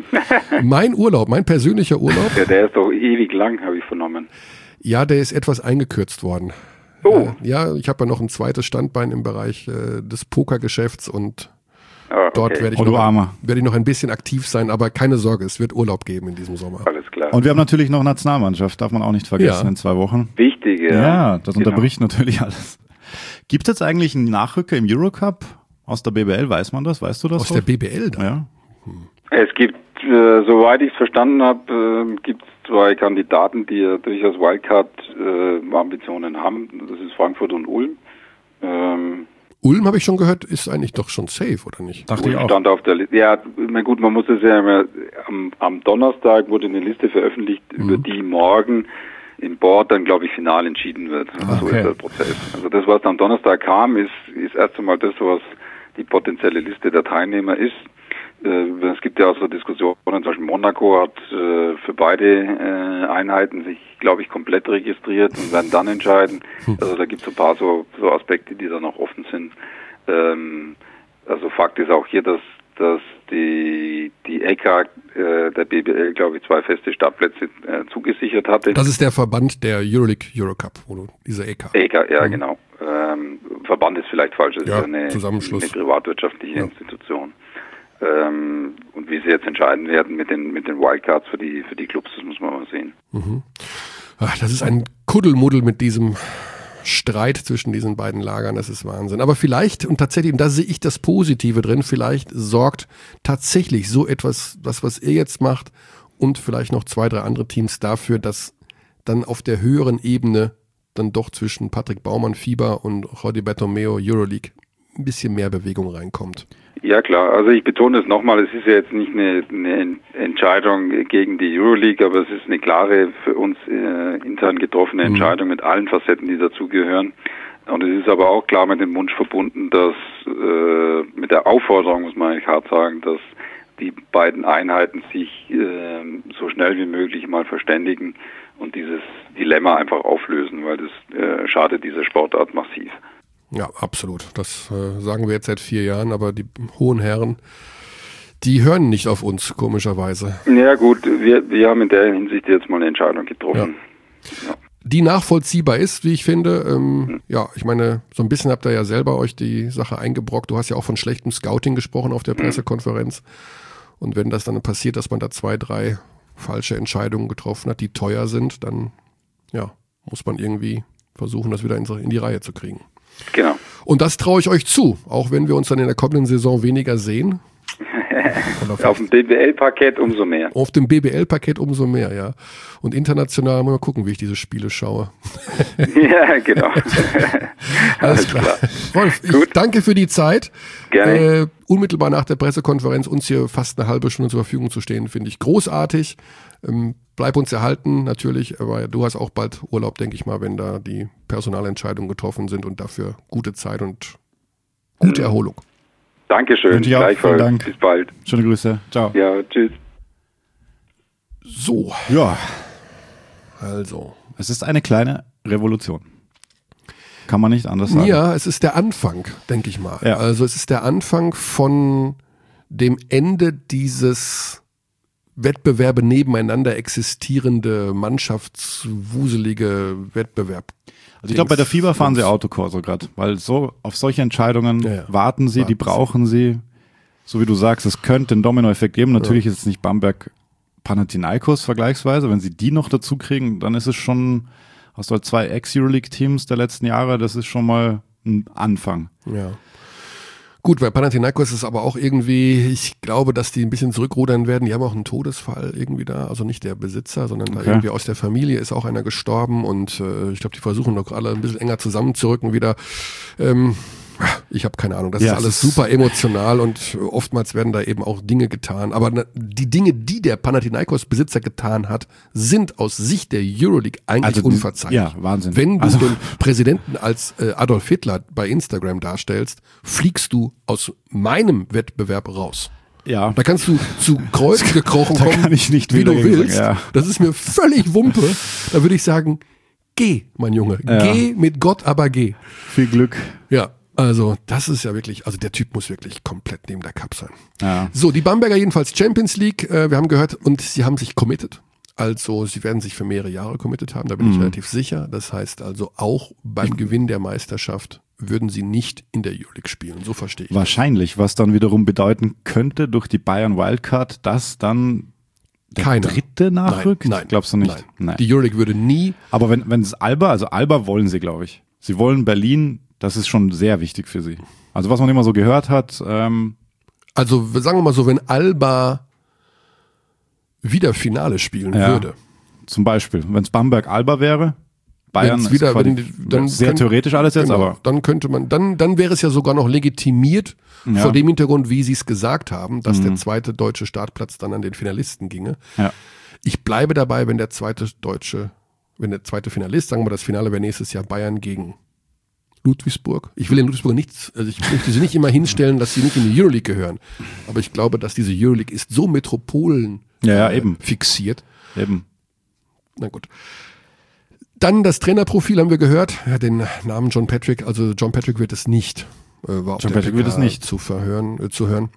Mein Urlaub, mein persönlicher Urlaub? Ja, der ist doch ewig lang, habe ich vernommen. Ja, der ist etwas eingekürzt worden. Oh. Äh, ja, ich habe ja noch ein zweites Standbein im Bereich äh, des Pokergeschäfts und ah, okay. dort werde ich, oh, noch, werd ich noch ein bisschen aktiv sein, aber keine Sorge, es wird Urlaub geben in diesem Sommer. Alles klar. Und wir haben natürlich noch Nationalmannschaft, darf man auch nicht vergessen, ja. in zwei Wochen. Wichtig, ja. Ja, das genau. unterbricht natürlich alles. Gibt es jetzt eigentlich einen Nachrücker im Eurocup? Aus der B B L, weiß man das? Weißt du das? Aus der B B L? Da? Ja. Hm. Es gibt, äh, soweit ich es verstanden habe, äh, gibt es zwei Kandidaten, die ja durchaus Wildcard-Ambitionen äh, haben. Das ist Frankfurt und Ulm. Ähm, Ulm, habe ich schon gehört, ist eigentlich doch schon safe, oder nicht? Dachte Ulm ich auch. Stand auf der Liste. Ja, na gut, man muss es ja immer, am, am Donnerstag wurde eine Liste veröffentlicht, mhm. über die morgen im Board dann, glaube ich, final entschieden wird. Ah, so okay. ist der Prozess. Also das, was am Donnerstag kam, ist, ist erst einmal das, was die potenzielle Liste der Teilnehmer ist. Äh, es gibt ja auch so Diskussionen, zum Beispiel Monaco hat äh, für beide äh, Einheiten sich, glaube ich, komplett registriert und werden dann entscheiden. Also da gibt es ein paar so, so Aspekte, die da noch offen sind. Ähm, also Fakt ist auch hier, dass, dass die, die E K A äh, der B B L, glaube ich, zwei feste Startplätze äh, zugesichert hatte. Das ist der Verband der Euroleague Eurocup, oder diese E K A. E K A, ja, mhm. genau. Ähm, Verband ist vielleicht falsch, das ja, ist eine, Zusammenschluss. eine privatwirtschaftliche ja. Institution. Ähm, und wie sie jetzt entscheiden werden mit den mit den Wildcards für die für die Clubs, das muss man mal sehen. Mhm. Ach, das ist ein Kuddelmuddel mit diesem Streit zwischen diesen beiden Lagern, das ist Wahnsinn. Aber vielleicht, und tatsächlich, und da sehe ich das Positive drin, vielleicht sorgt tatsächlich so etwas, das, was ihr jetzt macht und vielleicht noch zwei, drei andere Teams dafür, dass dann auf der höheren Ebene dann doch zwischen Patrick Baumann, Fieber und Jordi Bertomeu Euroleague ein bisschen mehr Bewegung reinkommt. Ja klar, also ich betone es nochmal, es ist ja jetzt nicht eine, eine Entscheidung gegen die Euroleague, aber es ist eine klare, für uns äh, intern getroffene Entscheidung mhm. mit allen Facetten, die dazugehören. Und es ist aber auch klar mit dem Wunsch verbunden, dass äh, mit der Aufforderung, muss man eigentlich hart sagen, dass die beiden Einheiten sich äh, so schnell wie möglich mal verständigen und dieses Dilemma einfach auflösen, weil das äh, schadet dieser Sportart massiv. Ja, absolut. Das äh, sagen wir jetzt seit vier Jahren, aber die hohen Herren, die hören nicht auf uns, komischerweise. Ja gut, wir, wir haben in der Hinsicht jetzt mal eine Entscheidung getroffen. Ja. Ja. Die nachvollziehbar ist, wie ich finde. Ähm, hm. Ja, ich meine, so ein bisschen habt ihr ja selber euch die Sache eingebrockt. Du hast ja auch von schlechtem Scouting gesprochen auf der Pressekonferenz. Hm. Und wenn das dann passiert, dass man da zwei, drei falsche Entscheidungen getroffen hat, die teuer sind, dann ja, muss man irgendwie versuchen, das wieder in, in die Reihe zu kriegen. Genau. Und das traue ich euch zu, auch wenn wir uns dann in der kommenden Saison weniger sehen. Auf dem B B L-Parkett umso mehr. Auf dem B B L-Parkett umso mehr, ja. Und international mal gucken, wie ich diese Spiele schaue. Ja, genau. Alles klar. klar. Rolf, ich Gut. danke für die Zeit. Gerne. Äh, unmittelbar nach der Pressekonferenz uns hier fast eine halbe Stunde zur Verfügung zu stehen, finde ich großartig. Ähm, bleib uns erhalten, natürlich, aber du hast auch bald Urlaub, denke ich mal, wenn da die Personalentscheidungen getroffen sind und dafür gute Zeit und gute Mhm. Erholung. Dankeschön. Und ja, Gleichfalls. vielen Dank. Bis bald. Schöne Grüße. Ciao. Ja, tschüss. So, Ja, also. es ist eine kleine Revolution. Kann man nicht anders sagen. Ja, es ist der Anfang, denke ich mal. Ja. Also es ist der Anfang von dem Ende dieses Wettbewerbe nebeneinander existierende, mannschaftswuselige Wettbewerb. Also ich glaube, bei der FIBA fahren sie Autokorso gerade, weil so auf solche Entscheidungen Ja, ja. warten sie, Warten die brauchen sie. So wie du sagst, es könnte einen Dominoeffekt geben. Natürlich Ja. ist es nicht Bamberg Panathinaikos vergleichsweise. Wenn sie die noch dazu kriegen, dann ist es schon aus so zwei Ex-Euroleague-Teams der letzten Jahre, das ist schon mal ein Anfang. Ja. Gut, bei Panathinaikos ist es aber auch irgendwie, ich glaube, dass die ein bisschen zurückrudern werden. Die haben auch einen Todesfall irgendwie da, also nicht der Besitzer, sondern da Okay. irgendwie aus der Familie ist auch einer gestorben und äh, ich glaube, die versuchen doch alle ein bisschen enger zusammenzurücken wieder. Ähm, ich habe keine Ahnung, das Ja, ist alles es ist- super emotional und oftmals werden da eben auch Dinge getan. Aber ne, die Dinge, die der Panathinaikos-Besitzer getan hat, sind aus Sicht der Euroleague eigentlich Also die- unverzeihlich. ja, Wahnsinn. Wenn du Also- den Präsidenten als äh, Adolf Hitler bei Instagram darstellst, fliegst du aus meinem Wettbewerb raus. Ja, Da kannst du zu Kreuz gekrochen Da kommen, kann ich nicht wie viel du dagegen willst. sagen, ja. Das ist mir völlig Wumpe. Da würde ich sagen, geh, mein Junge. Ja. Geh mit Gott, aber geh. viel Glück. Ja, also das ist ja wirklich, also der Typ muss wirklich komplett neben der Cup sein. Ja. So, die Bamberger jedenfalls Champions League, äh, wir haben gehört, und sie haben sich committed. Also sie werden sich für mehrere Jahre committed haben, da bin ich relativ sicher. Das heißt also auch beim Gewinn der Meisterschaft würden sie nicht in der Euroleague spielen. So verstehe ich. Wahrscheinlich, was dann wiederum bedeuten könnte durch die Bayern Wildcard, dass dann der Keiner. dritte nachrückt? Nein, nein. Glaubst du nicht? Nein. Die Euroleague würde nie, Aber wenn, wenn es Alba, also Alba wollen sie, glaube ich. Sie wollen Berlin, das ist schon sehr wichtig für sie. Also was man immer so gehört hat, ähm, also sagen wir mal so, wenn Alba wieder Finale spielen Ja. würde, zum Beispiel, wenn es Bamberg-Alba wäre, Bayern Wenn's ist wieder, quasi- wenn, dann sehr könnt- theoretisch alles jetzt, genau, aber dann könnte man, dann, dann wäre es ja sogar noch legitimiert Ja. vor dem Hintergrund, wie sie es gesagt haben, dass Mhm. der zweite deutsche Startplatz dann an den Finalisten ginge. ja. Ich bleibe dabei, wenn der zweite deutsche, wenn der zweite Finalist, sagen wir, das Finale wäre nächstes Jahr Bayern gegen Ludwigsburg. Ich will in Ludwigsburg nichts, also ich möchte sie nicht immer hinstellen, dass sie nicht in die Euroleague gehören. Aber ich glaube, dass diese Euroleague ist so Metropolen Ja, ja, äh, eben. fixiert. Eben. Na gut. Dann das Trainerprofil haben wir gehört. Ja, den Namen John Patrick, also John Patrick wird es nicht. Äh, war auf John der Patrick wird es nicht. zu verhören, äh, zu hören.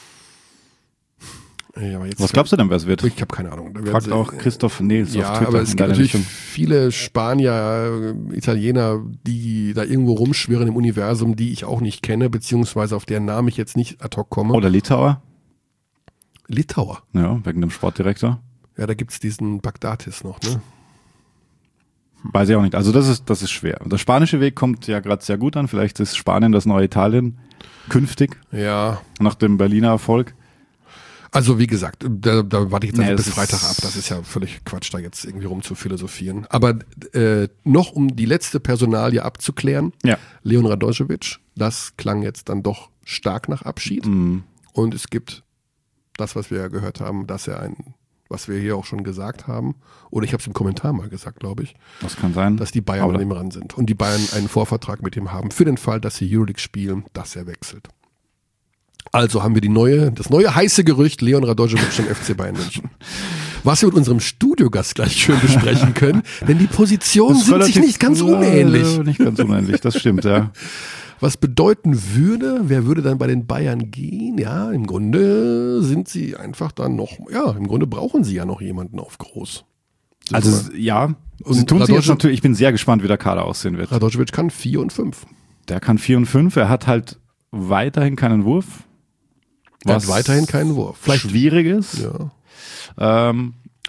Ja, aber jetzt, Was glaubst du denn, wer es wird? Ich habe keine Ahnung. Da werden Fragt sie- auch Christoph Nils Ja, auf Twitter. aber es in gibt deiner natürlich Richtung. viele Spanier, äh, Italiener, die da irgendwo rumschwirren im Universum, die ich auch nicht kenne, beziehungsweise auf deren Namen ich jetzt nicht ad hoc komme. Oder Litauer, Litauer. ja, wegen dem Sportdirektor. Ja, da gibt's diesen Bagdatis noch, ne? Weiß ich auch nicht. Also das ist, das ist schwer. Der spanische Weg kommt ja gerade sehr gut an. Vielleicht ist Spanien das neue Italien künftig, Ja, nach dem Berliner Erfolg. also wie gesagt, da, da warte ich jetzt Nee, einfach das bis ist- Freitag ab. Das ist ja völlig Quatsch, da jetzt irgendwie rum zu philosophieren. Aber äh, noch um die letzte Personalie abzuklären, Ja. Leon Radojevic, das klang jetzt dann doch stark nach Abschied. Mhm. Und es gibt das, was wir ja gehört haben, dass er ein, was wir hier auch schon gesagt haben, oder ich habe es im Kommentar mal gesagt, glaube ich, Das kann sein. dass die Bayern Aber- an ihm ran sind und die Bayern einen Vorvertrag mit ihm haben für den Fall, dass sie Euroleague spielen, dass er wechselt. Also haben wir die neue, das neue heiße Gerücht Leon Radojevic im F C Bayern München. Was wir mit unserem Studiogast gleich schön besprechen können, denn die Positionen Das ist sind sich relativ- nicht ganz Ja, unähnlich. Nicht ganz unähnlich, das stimmt, ja. Was bedeuten würde, wer würde dann bei den Bayern gehen? Ja, im Grunde sind sie einfach dann noch, ja, im Grunde brauchen sie ja noch jemanden auf groß. Also es- ja, Und sie tun sich jetzt Radoje- natürlich, ich bin sehr gespannt, wie der Kader aussehen wird. Radojevic kann vier und fünf. Der kann vier und fünf, er hat halt weiterhin keinen Wurf. Er hat weiterhin keinen Wurf. Vielleicht, schwierig ist. ja. Ähm,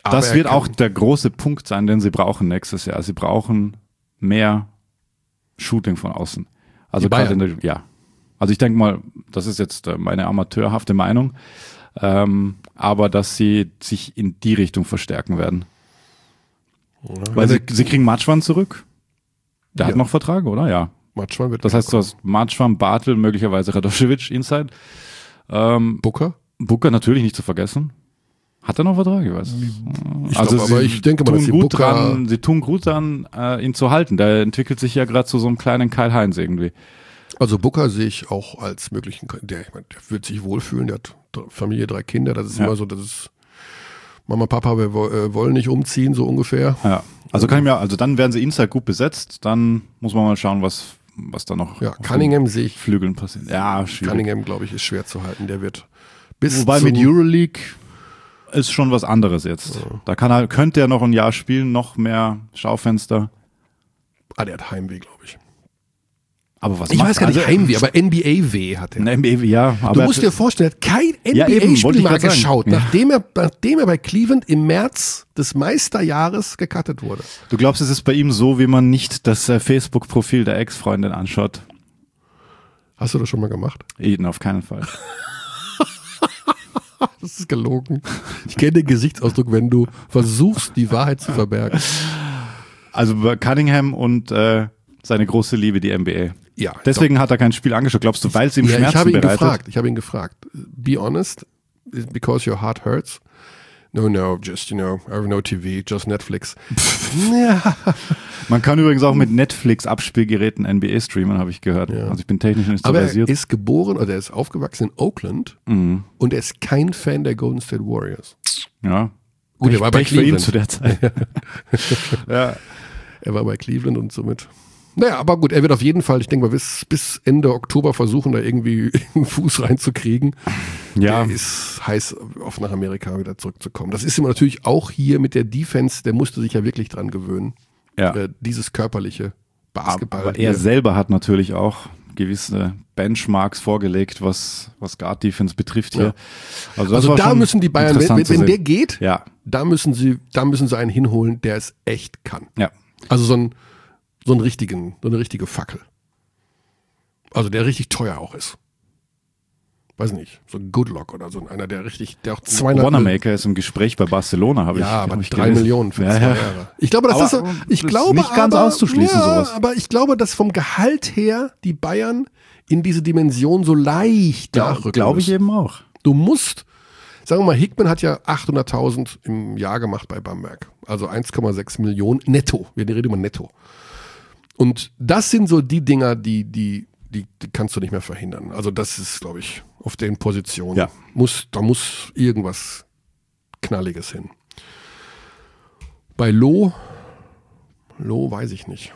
Aber das er wird kann- auch der große Punkt sein, den sie brauchen nächstes Jahr. Sie brauchen mehr Shooting von außen. Also Die Bayern. gerade in der, ja. Also ich denke mal, das ist jetzt äh, meine amateurhafte Meinung, ähm, aber dass sie sich in die Richtung verstärken werden. Weil sie, sie kriegen Matschwan zurück. Der Ja. hat noch Vertrag, oder? Ja. Matschmann wird Das heißt, du hast Matschwan, Bartel, möglicherweise Radošević inside. Ähm, Booker. Booker natürlich nicht zu vergessen. Hat er noch Vertrag? Ich weiß. Ich glaub, aber ich denke mal, tun dass die gut Booker- dran, sie tun gut dran, äh, ihn zu halten. Der entwickelt sich ja gerade zu so einem kleinen Kyle Heinz irgendwie. Also Booker sehe ich auch als möglichen, der, ich meine, der wird sich wohlfühlen, der hat dr- Familie, drei Kinder, das ist Ja. immer so, das ist Mama, Papa, wir wo- äh, wollen nicht umziehen, so ungefähr. Ja. Also kann ich mir, also dann werden sie inside gut besetzt, dann muss man mal schauen, was, was da noch Ja, auf Cunningham sehe den ich, Flügeln passiert. Ja, schwierig. Cunningham, glaube ich, ist schwer zu halten, der wird bis Wobei zum, mit Euroleague ist schon was anderes jetzt. Da kann er, könnte er noch ein Jahr spielen, noch mehr Schaufenster. ah, der hat Heimweh, glaube ich. Aber was Ich macht weiß gar nicht also, Heimweh, aber N B A-Weh hat er. Ein N B A, ja, aber Du musst dir vorstellen, er hat kein Ja, eben, wollte N B A-Spiel ich mal grad sagen. geschaut, Ja. nachdem, er, nachdem er bei Cleveland im März des Meisterjahres gecuttet wurde. du glaubst, es ist bei ihm so, wie man nicht das äh, Facebook-Profil der Ex-Freundin anschaut? Hast du das schon mal gemacht? Eden, auf keinen Fall. Das ist gelogen. Ich kenne den Gesichtsausdruck, wenn du versuchst, die Wahrheit zu verbergen. Also bei Cunningham und äh, seine große Liebe, die N B A. Ja, Deswegen hat er kein Spiel angeschaut. Glaubst du, weil es ihm ja, Schmerzen ich habe ihn bereitet? gefragt. Ich habe ihn gefragt. Be honest, because your heart hurts. No, no, just, you know, I have no T V, just Netflix. Ja. Man kann übrigens auch mit Netflix-Abspielgeräten N B A streamen, habe ich gehört. Ja. Also ich bin technisch nicht so Aber er versiert. ist geboren, oder er ist aufgewachsen in Oakland Mhm. und er ist kein Fan der Golden State Warriors. Ja. Gut, er Pech- war bei Pech für ihn Cleveland. zu der Zeit. ja. Er war bei Cleveland und somit. Naja, aber gut, er wird auf jeden Fall, ich denke mal, bis, bis Ende Oktober versuchen, da irgendwie einen Fuß reinzukriegen. Ja. Der ist heiß, auf nach Amerika wieder zurückzukommen. Das ist immer natürlich auch hier mit der Defense, der musste sich ja wirklich dran gewöhnen. Ja. Äh, dieses körperliche Basketball. Aber er selber hat natürlich auch gewisse Benchmarks vorgelegt, was, was Guard-Defense betrifft hier. Ja. Also, das also war da schon müssen die Bayern, wenn, interessant wenn, zu wenn sehen. der geht, Ja, da müssen sie, da müssen sie einen hinholen, der es echt kann. ja. Also so ein, so einen richtigen, so eine richtige Fackel. Also der richtig teuer auch ist. Weiß nicht, so ein Goodlock oder so einer, der richtig, der auch zweihundert Wanamaker ist im Gespräch bei Barcelona, habe ich. Ja, aber hab ich drei gelesen. Millionen für ja, zwei ja. Jahre. Ich glaube, das Aber ist, ich das ist glaube, nicht ganz aber, auszuschließen, ja, sowas. aber ich glaube, dass vom Gehalt her die Bayern in diese Dimension so leicht Ja, nachrücken glaube ich müssen. eben auch. Du musst, sagen wir mal, Hickman hat ja achthunderttausend im Jahr gemacht bei Bamberg. Also eins Komma sechs Millionen netto. Wir reden immer netto. Und das sind so die Dinger, die, die, die, die kannst du nicht mehr verhindern. Also das ist, glaube ich, auf den Positionen. Ja. Muss, da muss irgendwas Knalliges hin. Bei Loh, Loh weiß ich nicht,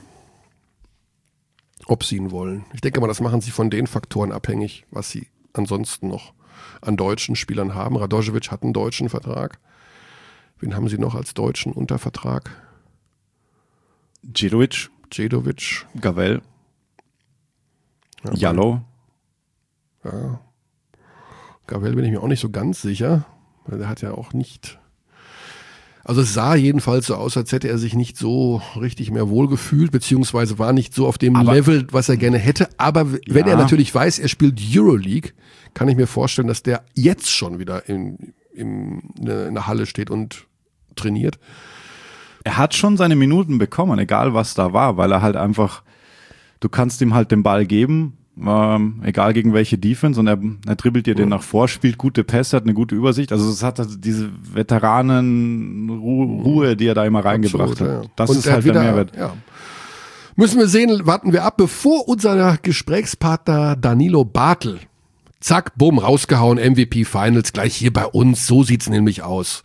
ob sie ihn wollen. Ich denke mal, das machen sie von den Faktoren abhängig, was sie ansonsten noch an deutschen Spielern haben. Radošević hat einen deutschen Vertrag. Wen haben sie noch als Deutschen unter Vertrag? Džirović, Djedovic. Gavel, Ja, Jallow. Ja. Gavel bin ich mir auch nicht so ganz sicher, weil der hat ja auch nicht. Also es sah jedenfalls so aus, als hätte er sich nicht so richtig mehr wohlgefühlt, beziehungsweise war nicht so auf dem Aber- Level, was er gerne hätte. Aber w- wenn Ja. er natürlich weiß, er spielt Euroleague, kann ich mir vorstellen, dass der jetzt schon wieder in, in, in der Halle steht und trainiert. Er hat schon seine Minuten bekommen, egal was da war, weil er halt einfach, du kannst ihm halt den Ball geben, ähm, egal gegen welche Defense, und er, er dribbelt dir den nach vor, spielt gute Pässe, hat eine gute Übersicht. Also es hat also diese Veteranen-Ruhe, die er da immer reingebracht Absolut, hat. ja. Das Und ist er halt hat der wieder- Mehrwert. Ja. Müssen wir sehen, warten wir ab, bevor unser Gesprächspartner Danilo Bartel, zack, bumm, rausgehauen, M V P Finals, gleich hier bei uns, so sieht's nämlich aus.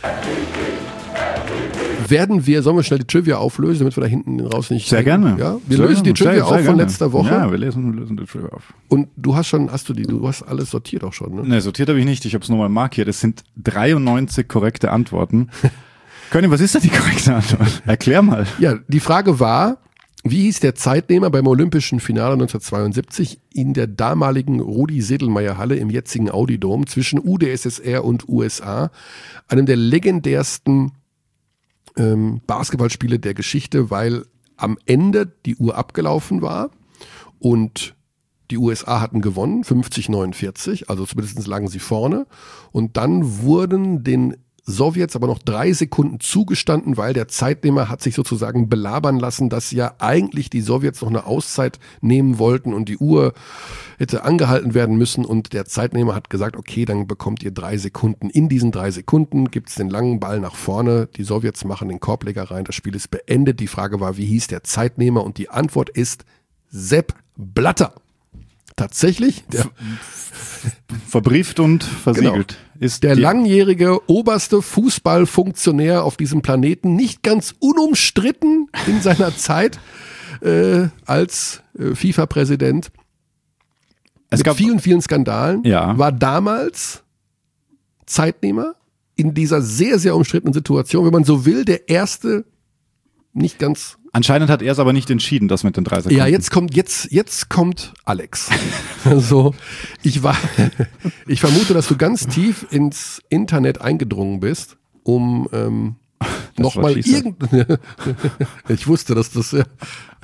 Werden wir, sollen wir schnell die Trivia auflösen, damit wir da hinten raus nicht... Sehr gerne. Ja, wir Sehr lösen die gerne. Trivia Sehr, auf sehr von gerne. letzter Woche. Ja, wir lesen, lösen die Trivia auf. Und du hast schon, hast du die, du hast alles sortiert auch schon, ne? Ne, sortiert habe ich nicht, ich habe es nochmal markiert. Es sind dreiundneunzig korrekte Antworten. Conny, was ist denn die korrekte Antwort? Erklär mal. Ja, die Frage war, Wie hieß der Zeitnehmer beim Olympischen Finale neunzehnhundertzweiundsiebzig in der damaligen Rudi-Sedlmayr-Halle im jetzigen Audi-Dom zwischen U d S S R und U S A, einem der legendärsten ähm, Basketballspiele der Geschichte, weil am Ende die Uhr abgelaufen war und die U S A hatten gewonnen, fünfzig neunundvierzig, also zumindest lagen sie vorne. Und dann wurden den Sowjets aber noch drei Sekunden zugestanden, weil der Zeitnehmer hat sich sozusagen belabern lassen, dass ja eigentlich die Sowjets noch eine Auszeit nehmen wollten und die Uhr hätte angehalten werden müssen. Und der Zeitnehmer hat gesagt, okay, dann bekommt ihr drei Sekunden. In diesen drei Sekunden gibt es den langen Ball nach vorne. Die Sowjets machen den Korbleger rein. Das Spiel ist beendet. Die Frage war, wie hieß der Zeitnehmer? Und die Antwort ist Sepp Blatter. Tatsächlich, der verbrieft und versiegelt. Genau. Ist der die, langjährige oberste Fußballfunktionär auf diesem Planeten, nicht ganz unumstritten in seiner Zeit äh, als äh, FIFA-Präsident. Es Mit gab vielen, vielen Skandalen, ja. war damals Zeitnehmer in dieser sehr, sehr umstrittenen Situation, wenn man so will, der erste, nicht ganz. Anscheinend hat er es aber nicht entschieden, das mit den drei Sekunden. Ja, jetzt kommt, jetzt, jetzt kommt Alex. Also, ich war, ich vermute, dass du ganz tief ins Internet eingedrungen bist, um ähm, nochmal irgend, ich wusste, dass das, äh,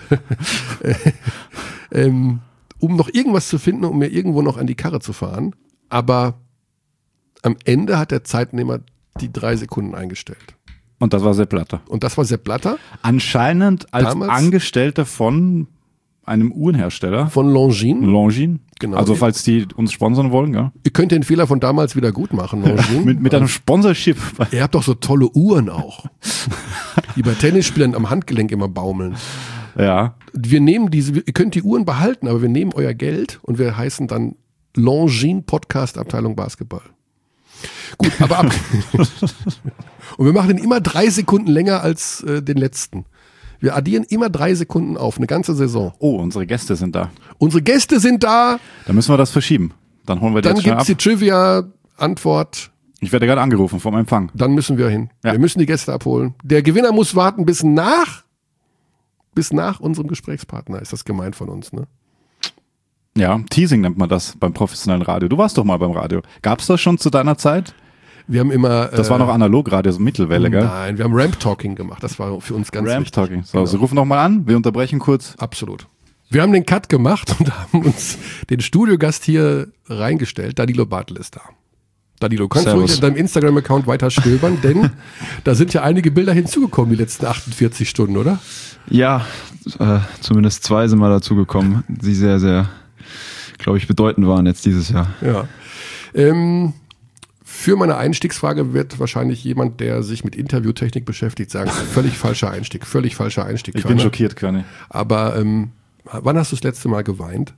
ähm, um noch irgendwas zu finden, um mir irgendwo noch an die Karre zu fahren. Aber am Ende hat der Zeitnehmer die drei Sekunden eingestellt. Und das war Sepp Blatter. Und das war Sepp Blatter. Anscheinend als Damals Angestellter von einem Uhrenhersteller. Von Longines. Longines. Genau. Also falls die uns sponsern wollen, ja. Ihr könnt den Fehler von damals wieder gut machen, Longines. mit, mit einem Sponsorship. Ihr habt doch so tolle Uhren auch, die bei Tennisspielern am Handgelenk immer baumeln. Ja. Wir nehmen diese, ihr könnt die Uhren behalten, aber wir nehmen euer Geld und wir heißen dann Longines Podcast Abteilung Basketball. Gut, aber ab. Und wir machen den immer drei Sekunden länger als äh, den letzten. Wir addieren immer drei Sekunden auf, eine ganze Saison. Oh, unsere Gäste sind da. Unsere Gäste sind da. Dann müssen wir das verschieben. Dann holen wir Dann das schnell gibt's ab. die Trivia-Antwort. Ich werde gerade angerufen vom Empfang. Dann müssen wir hin. Ja. Wir müssen die Gäste abholen. Der Gewinner muss warten bis nach, bis nach unserem Gesprächspartner. Ist das gemeint von uns, ne? Ja, Teasing nennt man das beim professionellen Radio. Du warst doch mal beim Radio. Gab's das schon zu deiner Zeit? Wir haben immer. Das äh, war noch Analog-Radio, so Mittelwelle, gell? Nein, wir haben Ramp-Talking gemacht. Das war für uns ganz wichtig. Ramp-Talking. So, Genau. Sie rufen nochmal an. Wir unterbrechen kurz. Absolut. Wir haben den Cut gemacht und haben uns den Studiogast hier reingestellt. Danilo Bartel ist da. Danilo, kannst du Servus. ruhig in deinem Instagram-Account weiter stöbern, denn da sind ja einige Bilder hinzugekommen die letzten achtundvierzig Stunden, oder? Ja, äh, zumindest zwei sind mal dazugekommen, die sehr, sehr, glaube ich, bedeutend waren jetzt dieses Jahr. Ja. Ähm, für meine Einstiegsfrage wird wahrscheinlich jemand, der sich mit Interviewtechnik beschäftigt, sagen, völlig falscher Einstieg, völlig falscher Einstieg. Ich bin Körner. schockiert, Körny. Aber ähm, wann hast du das letzte Mal geweint?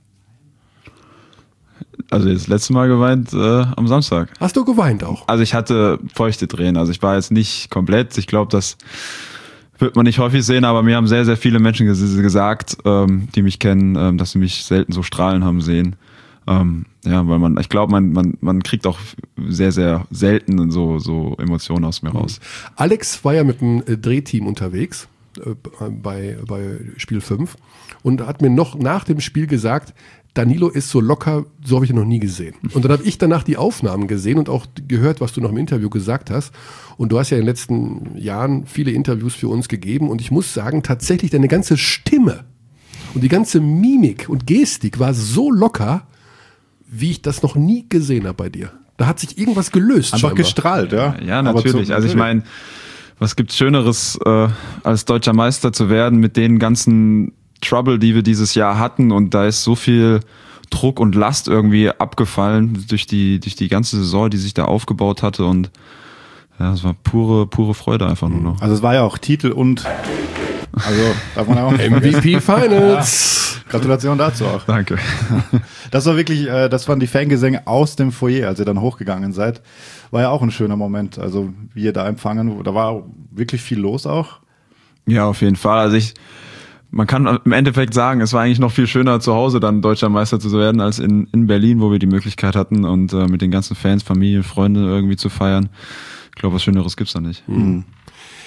Also das letzte Mal geweint äh, am Samstag. Hast du geweint auch? Also ich hatte feuchte Tränen, also ich war jetzt nicht komplett, ich glaube, das wird man nicht häufig sehen, aber mir haben sehr, sehr viele Menschen ges- gesagt, ähm, die mich kennen, ähm, dass sie mich selten so strahlen haben sehen. Ähm, ja, weil man, ich glaube, man, man, man kriegt auch sehr, sehr selten so, so Emotionen aus mir raus. Alex war ja mit dem äh, Drehteam unterwegs äh, bei, bei Spiel fünf und hat mir noch nach dem Spiel gesagt, Danilo ist so locker, so habe ich ihn noch nie gesehen. Und dann habe ich danach die Aufnahmen gesehen und auch gehört, was du noch im Interview gesagt hast. Und du hast ja in den letzten Jahren viele Interviews für uns gegeben. Und ich muss sagen, tatsächlich deine ganze Stimme und die ganze Mimik und Gestik war so locker, wie ich das noch nie gesehen habe bei dir. Da hat sich irgendwas gelöst. Einfach scheinbar. gestrahlt, ja. Ja, Aber natürlich. zu- also ich meine, was gibt's Schöneres, äh, als deutscher Meister zu werden mit den ganzen Trouble, die wir dieses Jahr hatten, und da ist so viel Druck und Last irgendwie abgefallen durch die durch die ganze Saison, die sich da aufgebaut hatte, und ja, es war pure pure Freude einfach nur noch. Also es war ja auch Titel und also darf man auch nicht M V vergessen. P Finals. Gratulation dazu auch. Danke. Das war wirklich, äh, das waren die Fangesänge aus dem Foyer, als ihr dann hochgegangen seid. War ja auch ein schöner Moment. Also wie ihr da empfangen, da war wirklich viel los auch. Ja, auf jeden Fall. Also ich, man kann im Endeffekt sagen, es war eigentlich noch viel schöner, zu Hause dann deutscher Meister zu werden, als in, in Berlin, wo wir die Möglichkeit hatten, und äh, mit den ganzen Fans, Familie, Freunde irgendwie zu feiern. Ich glaube, was Schöneres gibt's da nicht. Mhm.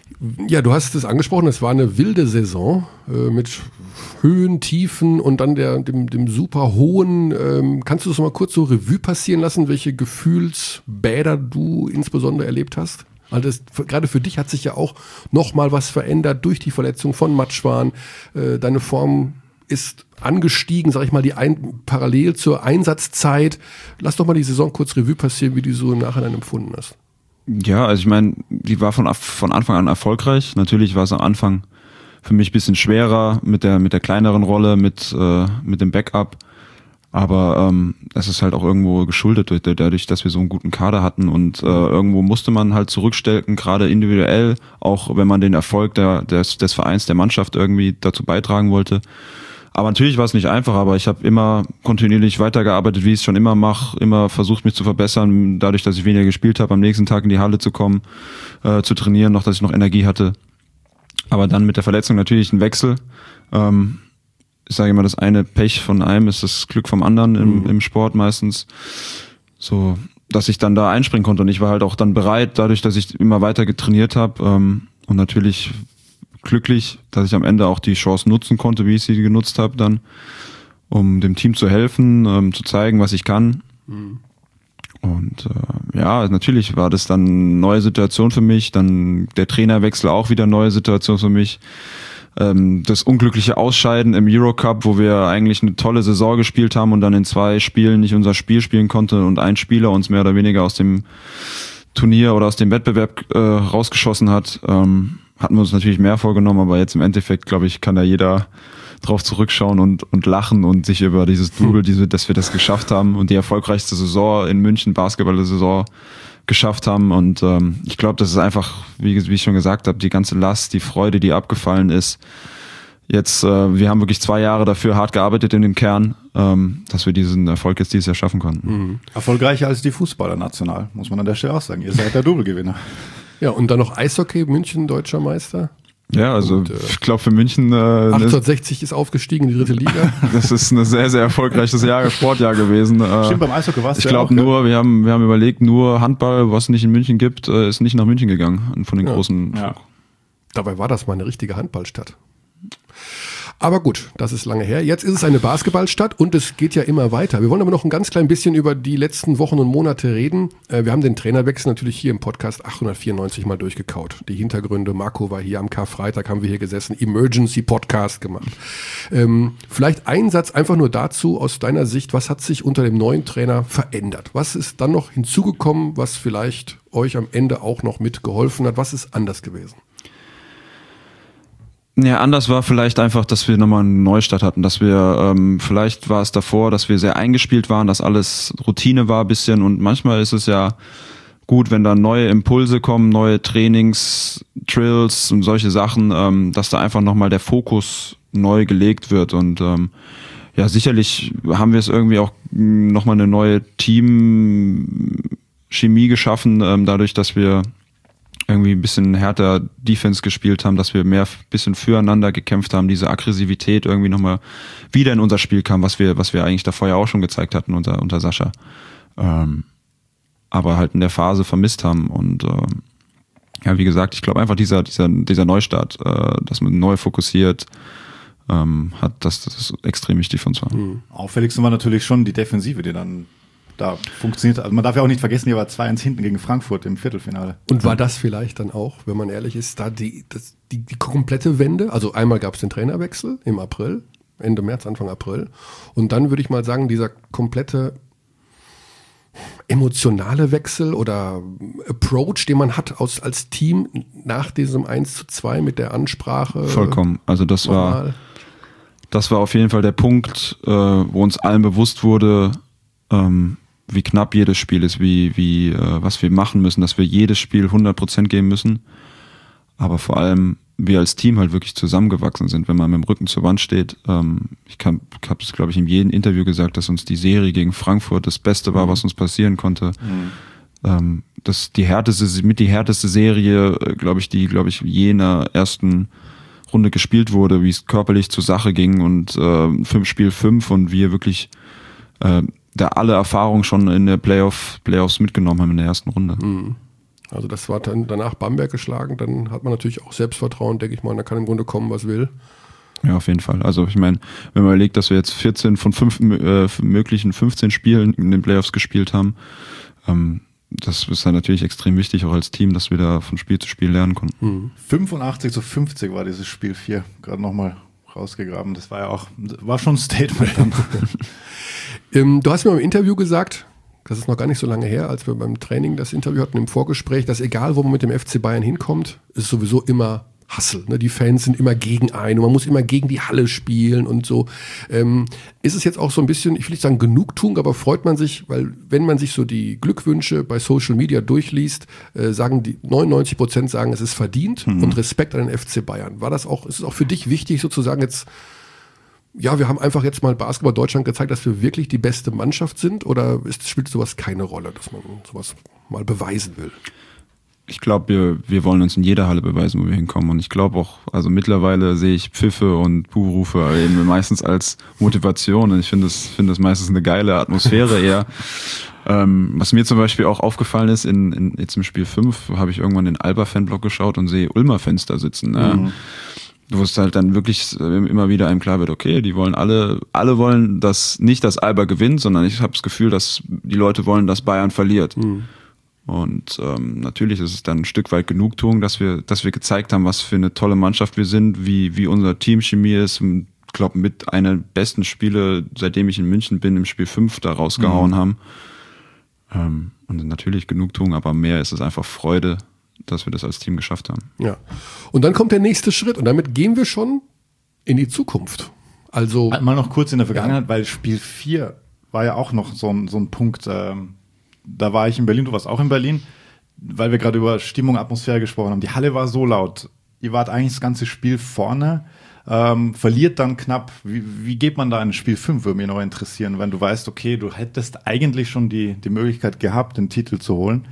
Ja, du hast es angesprochen, es war eine wilde Saison äh, mit Höhen, Tiefen und dann der, dem, dem super hohen. Ähm, kannst du das mal kurz so Revue passieren lassen, welche Gefühlsbäder du insbesondere erlebt hast? Weil das, gerade für dich hat sich ja auch nochmal was verändert durch die Verletzung von Matschwan. Äh, deine Form ist angestiegen, sag ich mal, die ein, parallel zur Einsatzzeit. Lass doch mal die Saison kurz Revue passieren, wie du so im Nachhinein empfunden hast. Ja, also ich meine, die war von, von Anfang an erfolgreich. Natürlich war es am Anfang für mich ein bisschen schwerer mit der mit der kleineren Rolle, mit äh, mit dem Backup. Aber ähm, es ist halt auch irgendwo geschuldet durch, dadurch, dass wir so einen guten Kader hatten und äh, irgendwo musste man halt zurückstecken, gerade individuell, auch wenn man den Erfolg der, des, des Vereins, der Mannschaft irgendwie dazu beitragen wollte. Aber natürlich war es nicht einfach, aber ich habe immer kontinuierlich weitergearbeitet, wie ich es schon immer mache, immer versucht, mich zu verbessern, dadurch, dass ich weniger gespielt habe, am nächsten Tag in die Halle zu kommen, äh, zu trainieren, noch, dass ich noch Energie hatte. Aber dann mit der Verletzung natürlich ein Wechsel. Ähm, ich sage immer, das eine Pech von einem ist das Glück vom anderen im, mhm. im Sport meistens. So, dass ich dann da einspringen konnte und ich war halt auch dann bereit, dadurch, dass ich immer weiter getrainiert habe ähm, und natürlich glücklich, dass ich am Ende auch die Chance nutzen konnte, wie ich sie genutzt habe dann, um dem Team zu helfen, ähm, zu zeigen, was ich kann. Mhm. Und äh, ja, natürlich war das dann eine neue Situation für mich, dann der Trainerwechsel auch wieder eine neue Situation für mich. Ähm, das unglückliche Ausscheiden im Eurocup, wo wir eigentlich eine tolle Saison gespielt haben und dann in zwei Spielen nicht unser Spiel spielen konnte und ein Spieler uns mehr oder weniger aus dem Turnier oder aus dem Wettbewerb äh, rausgeschossen hat, ähm, hatten wir uns natürlich mehr vorgenommen, aber jetzt im Endeffekt, glaube ich, kann da jeder drauf zurückschauen und und lachen und sich über dieses Double, diese, dass wir das geschafft haben und die erfolgreichste Saison in München, Basketball-Saison geschafft haben und ähm, ich glaube, das ist einfach, wie, wie ich schon gesagt habe, die ganze Last, die Freude, die abgefallen ist. Jetzt, äh, wir haben wirklich zwei Jahre dafür hart gearbeitet in dem Kern, ähm, dass wir diesen Erfolg jetzt dieses Jahr schaffen konnten. Mhm. Erfolgreicher als die Fußballer national, muss man an der Stelle auch sagen. Ihr seid der Double-Gewinner. Ja, und dann noch Eishockey, München, deutscher Meister. Ja, also und, äh, ich glaube für München... Äh, achtzehnhundertsechzig ist aufgestiegen in die dritte Liga. Das ist ein sehr, sehr erfolgreiches Jahr, Sportjahr gewesen. Stimmt, beim Eishockey war es Ich glaube nur, ja. wir haben wir haben überlegt, nur Handball, was es nicht in München gibt, ist nicht nach München gegangen von den ja. großen... Ja. Dabei war das mal eine richtige Handballstadt. Aber gut, das ist lange her. Jetzt ist es eine Basketballstadt und es geht ja immer weiter. Wir wollen aber noch ein ganz klein bisschen über die letzten Wochen und Monate reden. Wir haben den Trainerwechsel natürlich hier im Podcast achthundertvierundneunzig mal durchgekaut. Die Hintergründe, Marco war hier am Karfreitag, haben wir hier gesessen, Emergency Podcast gemacht. Ähm, vielleicht ein Satz einfach nur dazu aus deiner Sicht, was hat sich unter dem neuen Trainer verändert? Was ist dann noch hinzugekommen, was vielleicht euch am Ende auch noch mitgeholfen hat? Was ist anders gewesen? Ja, anders war vielleicht einfach, dass wir nochmal einen Neustart hatten, dass wir, ähm, vielleicht war es davor, dass wir sehr eingespielt waren, dass alles Routine war ein bisschen und manchmal ist es ja gut, wenn da neue Impulse kommen, neue Trainings, Drills und solche Sachen, ähm, dass da einfach nochmal der Fokus neu gelegt wird und ähm, ja, sicherlich haben wir es irgendwie auch nochmal eine neue Teamchemie geschaffen, ähm, dadurch, dass wir irgendwie ein bisschen härter Defense gespielt haben, dass wir mehr bisschen füreinander gekämpft haben, diese Aggressivität irgendwie nochmal wieder in unser Spiel kam, was wir, was wir eigentlich davor ja auch schon gezeigt hatten unter, unter Sascha. Ähm, aber halt in der Phase vermisst haben und ähm, ja, wie gesagt, ich glaube einfach dieser, dieser, dieser Neustart, äh, dass man neu fokussiert, ähm, hat, das, das ist extrem wichtig für uns war. Mhm. Auffälligste war natürlich schon die Defensive, die dann da funktioniert. Also man darf ja auch nicht vergessen, hier war zwei eins hinten gegen Frankfurt im Viertelfinale. Und war das vielleicht dann auch, wenn man ehrlich ist, da die, das, die, die komplette Wende? Also einmal gab es den Trainerwechsel im April, Ende März, Anfang April. Und dann würde ich mal sagen, dieser komplette emotionale Wechsel oder Approach, den man hat aus, als Team nach diesem eins zu zwei mit der Ansprache. Vollkommen. Also das normal. war das war auf jeden Fall der Punkt, äh, wo uns allen bewusst wurde, ähm, wie knapp jedes Spiel ist, wie, wie, äh, was wir machen müssen, dass wir jedes Spiel hundert Prozent geben müssen. Aber vor allem, wir als Team halt wirklich zusammengewachsen sind, wenn man mit dem Rücken zur Wand steht. Ähm, ich kann, ich habe es, glaube ich, in jedem Interview gesagt, dass uns die Serie gegen Frankfurt das Beste war, mhm. was uns passieren konnte. Mhm. Ähm, das die härteste, mit die härteste Serie, glaube ich, die, glaube ich, jener ersten Runde gespielt wurde, wie es körperlich zur Sache ging und äh, fünf Spiel fünf und wir wirklich äh, da alle Erfahrungen schon in der Playoff, Playoffs mitgenommen haben in der ersten Runde. Mhm. Also das war dann danach Bamberg geschlagen, dann hat man natürlich auch Selbstvertrauen, denke ich mal, da kann im Grunde kommen, was will. Ja, auf jeden Fall. Also ich meine, wenn man überlegt, dass wir jetzt vierzehn von fünf äh, möglichen fünfzehn Spielen in den Playoffs gespielt haben, ähm, das ist dann natürlich extrem wichtig, auch als Team, dass wir da von Spiel zu Spiel lernen konnten. Mhm. fünfundachtzig zu fünfzig war dieses Spiel vier, gerade nochmal rausgegraben. Das war ja auch, war schon ein Statement dann. ähm, du hast mir im Interview gesagt, das ist noch gar nicht so lange her, als wir beim Training das Interview hatten im Vorgespräch, dass egal, wo man mit dem F C Bayern hinkommt, ist sowieso immer Hassel. Ne? Die Fans sind immer gegen einen und man muss immer gegen die Halle spielen und so. Ähm, ist es jetzt auch so ein bisschen, ich will nicht sagen Genugtuung, aber freut man sich, weil wenn man sich so die Glückwünsche bei Social Media durchliest, äh, sagen die neunundneunzig Prozent sagen, es ist verdient mhm. und Respekt an den F C Bayern. War das auch, ist es auch für dich wichtig sozusagen jetzt, ja, wir haben einfach jetzt mal Basketball Deutschland gezeigt, dass wir wirklich die beste Mannschaft sind, oder ist, spielt sowas keine Rolle, dass man sowas mal beweisen will? Ich glaube, wir, wir wollen uns in jeder Halle beweisen, wo wir hinkommen. Und ich glaube auch, also mittlerweile sehe ich Pfiffe und Buhrufe eben meistens als Motivation. Und ich finde das, finde das meistens eine geile Atmosphäre eher. Ähm, was mir zum Beispiel auch aufgefallen ist, in, in jetzt im Spiel fünf habe ich irgendwann den Alba-Fanblock geschaut und sehe Ulmer Fenster sitzen. Mhm. Äh, wo es halt dann wirklich immer wieder einem klar wird, okay, die wollen alle, alle wollen, dass nicht, dass Alba gewinnt, sondern ich habe das Gefühl, dass die Leute wollen, dass Bayern verliert. Mhm. Und ähm, natürlich ist es dann ein Stück weit Genugtuung, dass wir, dass wir gezeigt haben, was für eine tolle Mannschaft wir sind, wie, wie unser Teamchemie ist. Ich glaube, mit einer der besten Spiele, seitdem ich in München bin, im Spiel fünf da rausgehauen mhm. haben. Ähm, und natürlich Genugtuung, aber mehr ist es einfach Freude, dass wir das als Team geschafft haben. Ja. Und dann kommt der nächste Schritt und damit gehen wir schon in die Zukunft. Also mal noch kurz in der Vergangenheit, ja. weil Spiel vier war ja auch noch so ein, so ein Punkt, ähm, da war ich in Berlin, du warst auch in Berlin, weil wir gerade über Stimmung, Atmosphäre gesprochen haben. Die Halle war so laut. Ihr wart eigentlich das ganze Spiel vorne, ähm, verliert dann knapp. Wie, wie geht man da in Spiel fünf, würde mich noch interessieren, wenn du weißt, okay, du hättest eigentlich schon die, die Möglichkeit gehabt, den Titel zu holen?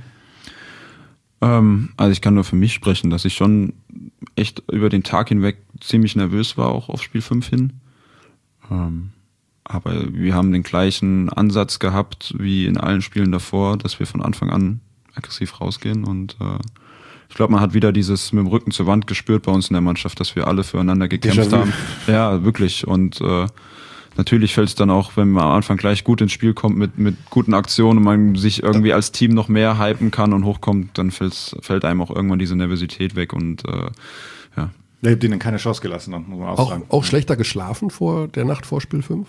Ähm, also ich kann nur für mich sprechen, dass ich schon echt über den Tag hinweg ziemlich nervös war, auch auf Spiel fünf hin. Ähm, Aber wir haben den gleichen Ansatz gehabt wie in allen Spielen davor, dass wir von Anfang an aggressiv rausgehen. Und äh, ich glaube, man hat wieder dieses mit dem Rücken zur Wand gespürt bei uns in der Mannschaft, dass wir alle füreinander gekämpft haben. Ja, wirklich. Und äh, natürlich fällt es dann auch, wenn man am Anfang gleich gut ins Spiel kommt mit, mit guten Aktionen und man sich irgendwie als Team noch mehr hypen kann und hochkommt, dann fällt's, fällt einem auch irgendwann diese Nervosität weg. Und äh, ja. Ihr habt ihnen keine Chance gelassen, dann muss man auch, auch sagen. Auch schlechter geschlafen vor der Nacht vor Spiel fünf?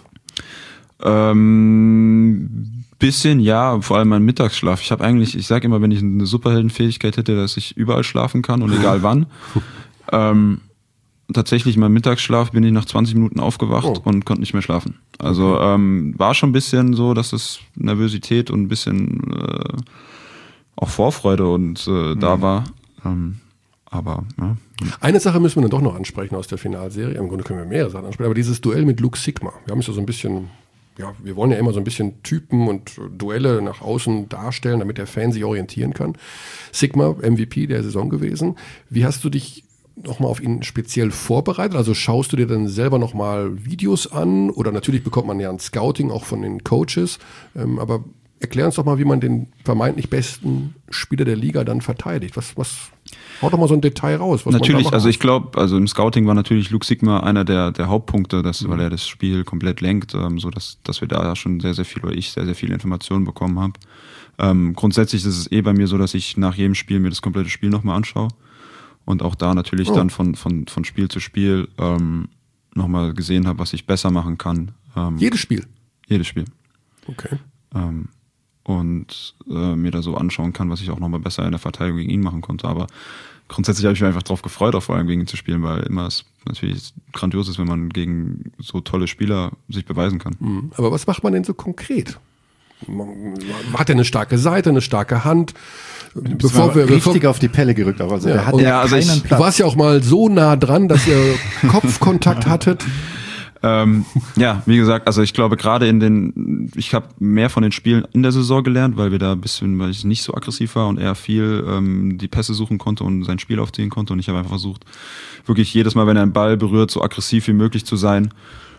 Ähm, bisschen ja, vor allem mein Mittagsschlaf. Ich habe eigentlich, ich sage immer, wenn ich eine Superheldenfähigkeit hätte, dass ich überall schlafen kann und egal wann. ähm, tatsächlich, mein Mittagsschlaf bin ich nach zwanzig Minuten aufgewacht oh. und konnte nicht mehr schlafen. Also okay. ähm, war schon ein bisschen so, dass es Nervosität und ein bisschen äh, auch Vorfreude und äh, mhm. da war. Ähm, aber ja. Eine Sache müssen wir dann doch noch ansprechen aus der Finalserie. Im Grunde können wir mehrere Sachen ansprechen, aber dieses Duell mit Luke Sigma. Wir haben es ja so ein bisschen, ja, wir wollen ja immer so ein bisschen Typen und Duelle nach außen darstellen, damit der Fan sich orientieren kann. Sigma, M V P der Saison gewesen. Wie hast du dich nochmal auf ihn speziell vorbereitet? Also schaust du dir dann selber nochmal Videos an? Oder natürlich bekommt man ja ein Scouting auch von den Coaches. Ähm, aber erklär uns doch mal, wie man den vermeintlich besten Spieler der Liga dann verteidigt. Was, was, hau doch mal so ein Detail raus. Was natürlich, man da also ich glaube, also im Scouting war natürlich Luke Sigma einer der, der Hauptpunkte, dass, mhm. weil er das Spiel komplett lenkt, ähm, so dass, dass wir da schon sehr, sehr viel, oder ich sehr, sehr viele Informationen bekommen habe. Ähm, grundsätzlich ist es eh bei mir so, dass ich nach jedem Spiel mir das komplette Spiel nochmal anschaue und auch da natürlich oh. dann von, von, von Spiel zu Spiel ähm, nochmal gesehen habe, was ich besser machen kann. Ähm, jedes Spiel? Jedes Spiel. Okay. Ähm, und äh, mir da so anschauen kann, was ich auch nochmal besser in der Verteidigung gegen ihn machen konnte. Aber grundsätzlich habe ich mich einfach drauf gefreut, auch vor allem gegen ihn zu spielen, weil immer es natürlich grandios ist, wenn man gegen so tolle Spieler sich beweisen kann. Mhm. Aber was macht man denn so konkret? Hat er eine starke Seite, eine starke Hand? Bevor wir richtig bevor, auf die Pelle gerückt, auch. Also ja, er hat ja also keinen ich, Platz. Du warst ja auch mal so nah dran, dass ihr Kopfkontakt hattet. Ähm, ja, wie gesagt, also ich glaube gerade in den, ich habe mehr von den Spielen in der Saison gelernt, weil wir da ein bisschen, weil ich nicht so aggressiv war und er viel ähm, die Pässe suchen konnte und sein Spiel aufziehen konnte und ich habe einfach versucht, wirklich jedes Mal, wenn er einen Ball berührt, so aggressiv wie möglich zu sein.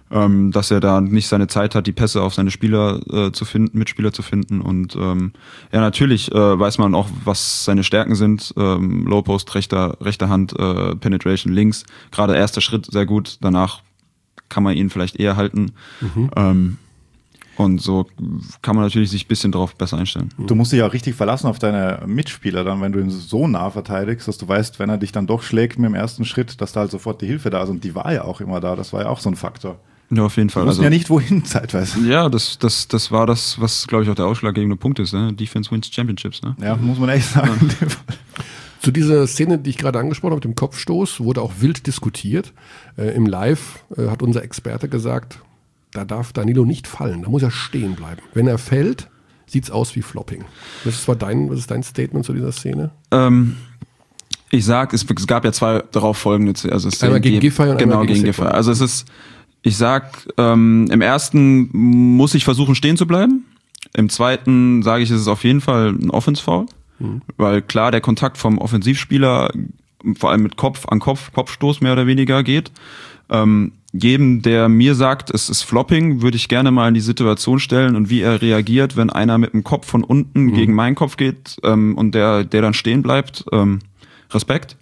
ähm, dass er da nicht seine Zeit hat, die Pässe auf seine Spieler äh, zu finden, Mitspieler zu finden. Und ähm, ja, natürlich äh, weiß man auch, was seine Stärken sind. Ähm, Low Post, rechter, rechter Hand, äh, Penetration links. Gerade erster Schritt sehr gut. Danach kann man ihn vielleicht eher halten. Mhm. Ähm, Und so kann man natürlich sich ein bisschen drauf besser einstellen. Du musst dich auch richtig verlassen auf deine Mitspieler dann, wenn du ihn so nah verteidigst, dass du weißt, wenn er dich dann doch schlägt mit dem ersten Schritt, dass da halt sofort die Hilfe da ist. Und die war ja auch immer da. Das war ja auch so ein Faktor. Ja, auf jeden Fall. Wir wussten also, ja nicht, wohin zeitweise. Ja, das, das, das war das, was, glaube ich, auch der ausschlaggebende Punkt ist. Ne? Defense wins Championships. Ne? Ja, muss man echt sagen. Ja. Zu dieser Szene, die ich gerade angesprochen habe, mit dem Kopfstoß, wurde auch wild diskutiert. Äh, Im Live äh, hat unser Experte gesagt, da darf Danilo nicht fallen, da muss er stehen bleiben. Wenn er fällt, sieht's aus wie Flopping. Was ist, dein, was ist dein Statement zu dieser Szene? Ähm, ich sag, es, es gab ja zwei darauf folgende, also es einmal gegen Giffey und genau einmal gegen Giffey. Also es ist, ich sag, ähm, im ersten muss ich versuchen stehen zu bleiben. Im zweiten sage ich, es ist auf jeden Fall ein Offense-Foul, mhm. weil klar der Kontakt vom Offensivspieler vor allem mit Kopf an Kopf, Kopfstoß mehr oder weniger geht. Ähm, jedem, der mir sagt, es ist Flopping, würde ich gerne mal in die Situation stellen und wie er reagiert, wenn einer mit dem Kopf von unten mhm. gegen meinen Kopf geht ähm, und der, der dann stehen bleibt. Ähm, Respekt.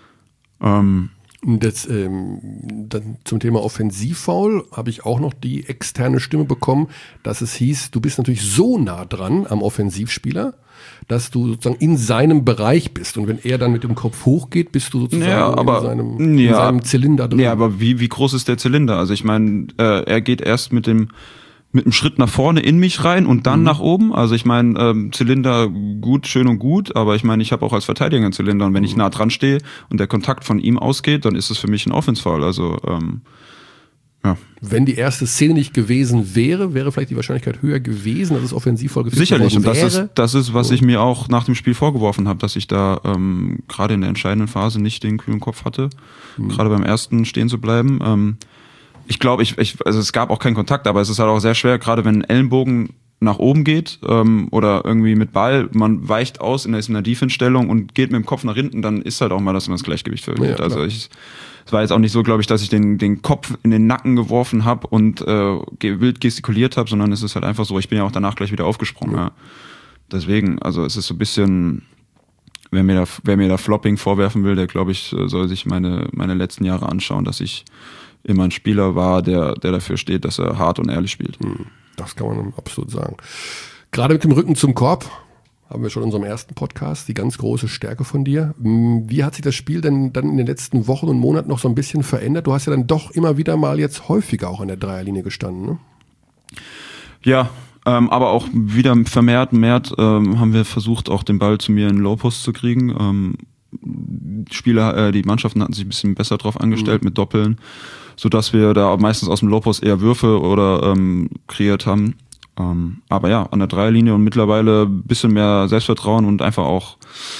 Ähm, Das, ähm, dann zum Thema Offensivfoul habe ich auch noch die externe Stimme bekommen, dass es hieß, du bist natürlich so nah dran am Offensivspieler, dass du sozusagen in seinem Bereich bist. Und wenn er dann mit dem Kopf hochgeht, bist du sozusagen ja, aber, in, seinem, ja, in seinem Zylinder drin. Ja, aber wie, wie groß ist der Zylinder? Also ich meine, äh, er geht erst mit dem mit einem Schritt nach vorne in mich rein und dann mhm. nach oben. Also ich meine, ähm, Zylinder gut, schön und gut, aber ich meine, ich habe auch als Verteidiger einen Zylinder und wenn mhm. ich nah dran stehe und der Kontakt von ihm ausgeht, dann ist es für mich ein Offense-Foul. Also ähm, ja. Wenn die erste Szene nicht gewesen wäre, wäre vielleicht die Wahrscheinlichkeit höher gewesen, dass es Offensivfoul gewesen wäre. Sicherlich, und das ist, das ist, was so. ich mir auch nach dem Spiel vorgeworfen habe, dass ich da ähm, gerade in der entscheidenden Phase nicht den kühlen Kopf hatte, mhm. gerade beim ersten stehen zu bleiben. Ähm, ich glaube, ich, ich, also es gab auch keinen Kontakt, aber es ist halt auch sehr schwer, gerade wenn ein Ellenbogen nach oben geht ähm, oder irgendwie mit Ball, man weicht aus in einer Defense-Stellung und geht mit dem Kopf nach hinten, dann ist halt auch mal, dass man das Gleichgewicht verliert. Ja, also ich, es war jetzt auch nicht so, glaube ich, dass ich den, den Kopf in den Nacken geworfen habe und äh, wild gestikuliert habe, sondern es ist halt einfach so, ich bin ja auch danach gleich wieder aufgesprungen. Ja. Ja. Deswegen, also es ist so ein bisschen, wer mir da, wer mir da Flopping vorwerfen will, der, glaube ich, soll sich meine, meine letzten Jahre anschauen, dass ich immer ein Spieler war, der, der dafür steht, dass er hart und ehrlich spielt. Das kann man absolut sagen. Gerade mit dem Rücken zum Korb haben wir schon in unserem ersten Podcast, die ganz große Stärke von dir. Wie hat sich das Spiel denn dann in den letzten Wochen und Monaten noch so ein bisschen verändert? Du hast ja dann doch immer wieder mal jetzt häufiger auch an der Dreierlinie gestanden, ne? Ja, ähm, aber auch wieder vermehrt, vermehrt ähm, haben wir versucht, auch den Ball zu mir in Low Post zu kriegen. Ähm, Spieler, äh, die Mannschaften hatten sich ein bisschen besser drauf angestellt mhm. mit Doppeln, sodass wir da meistens aus dem Low Post eher Würfe oder ähm, kreiert haben. Ähm, aber ja, an der Dreierlinie und mittlerweile ein bisschen mehr Selbstvertrauen und einfach auch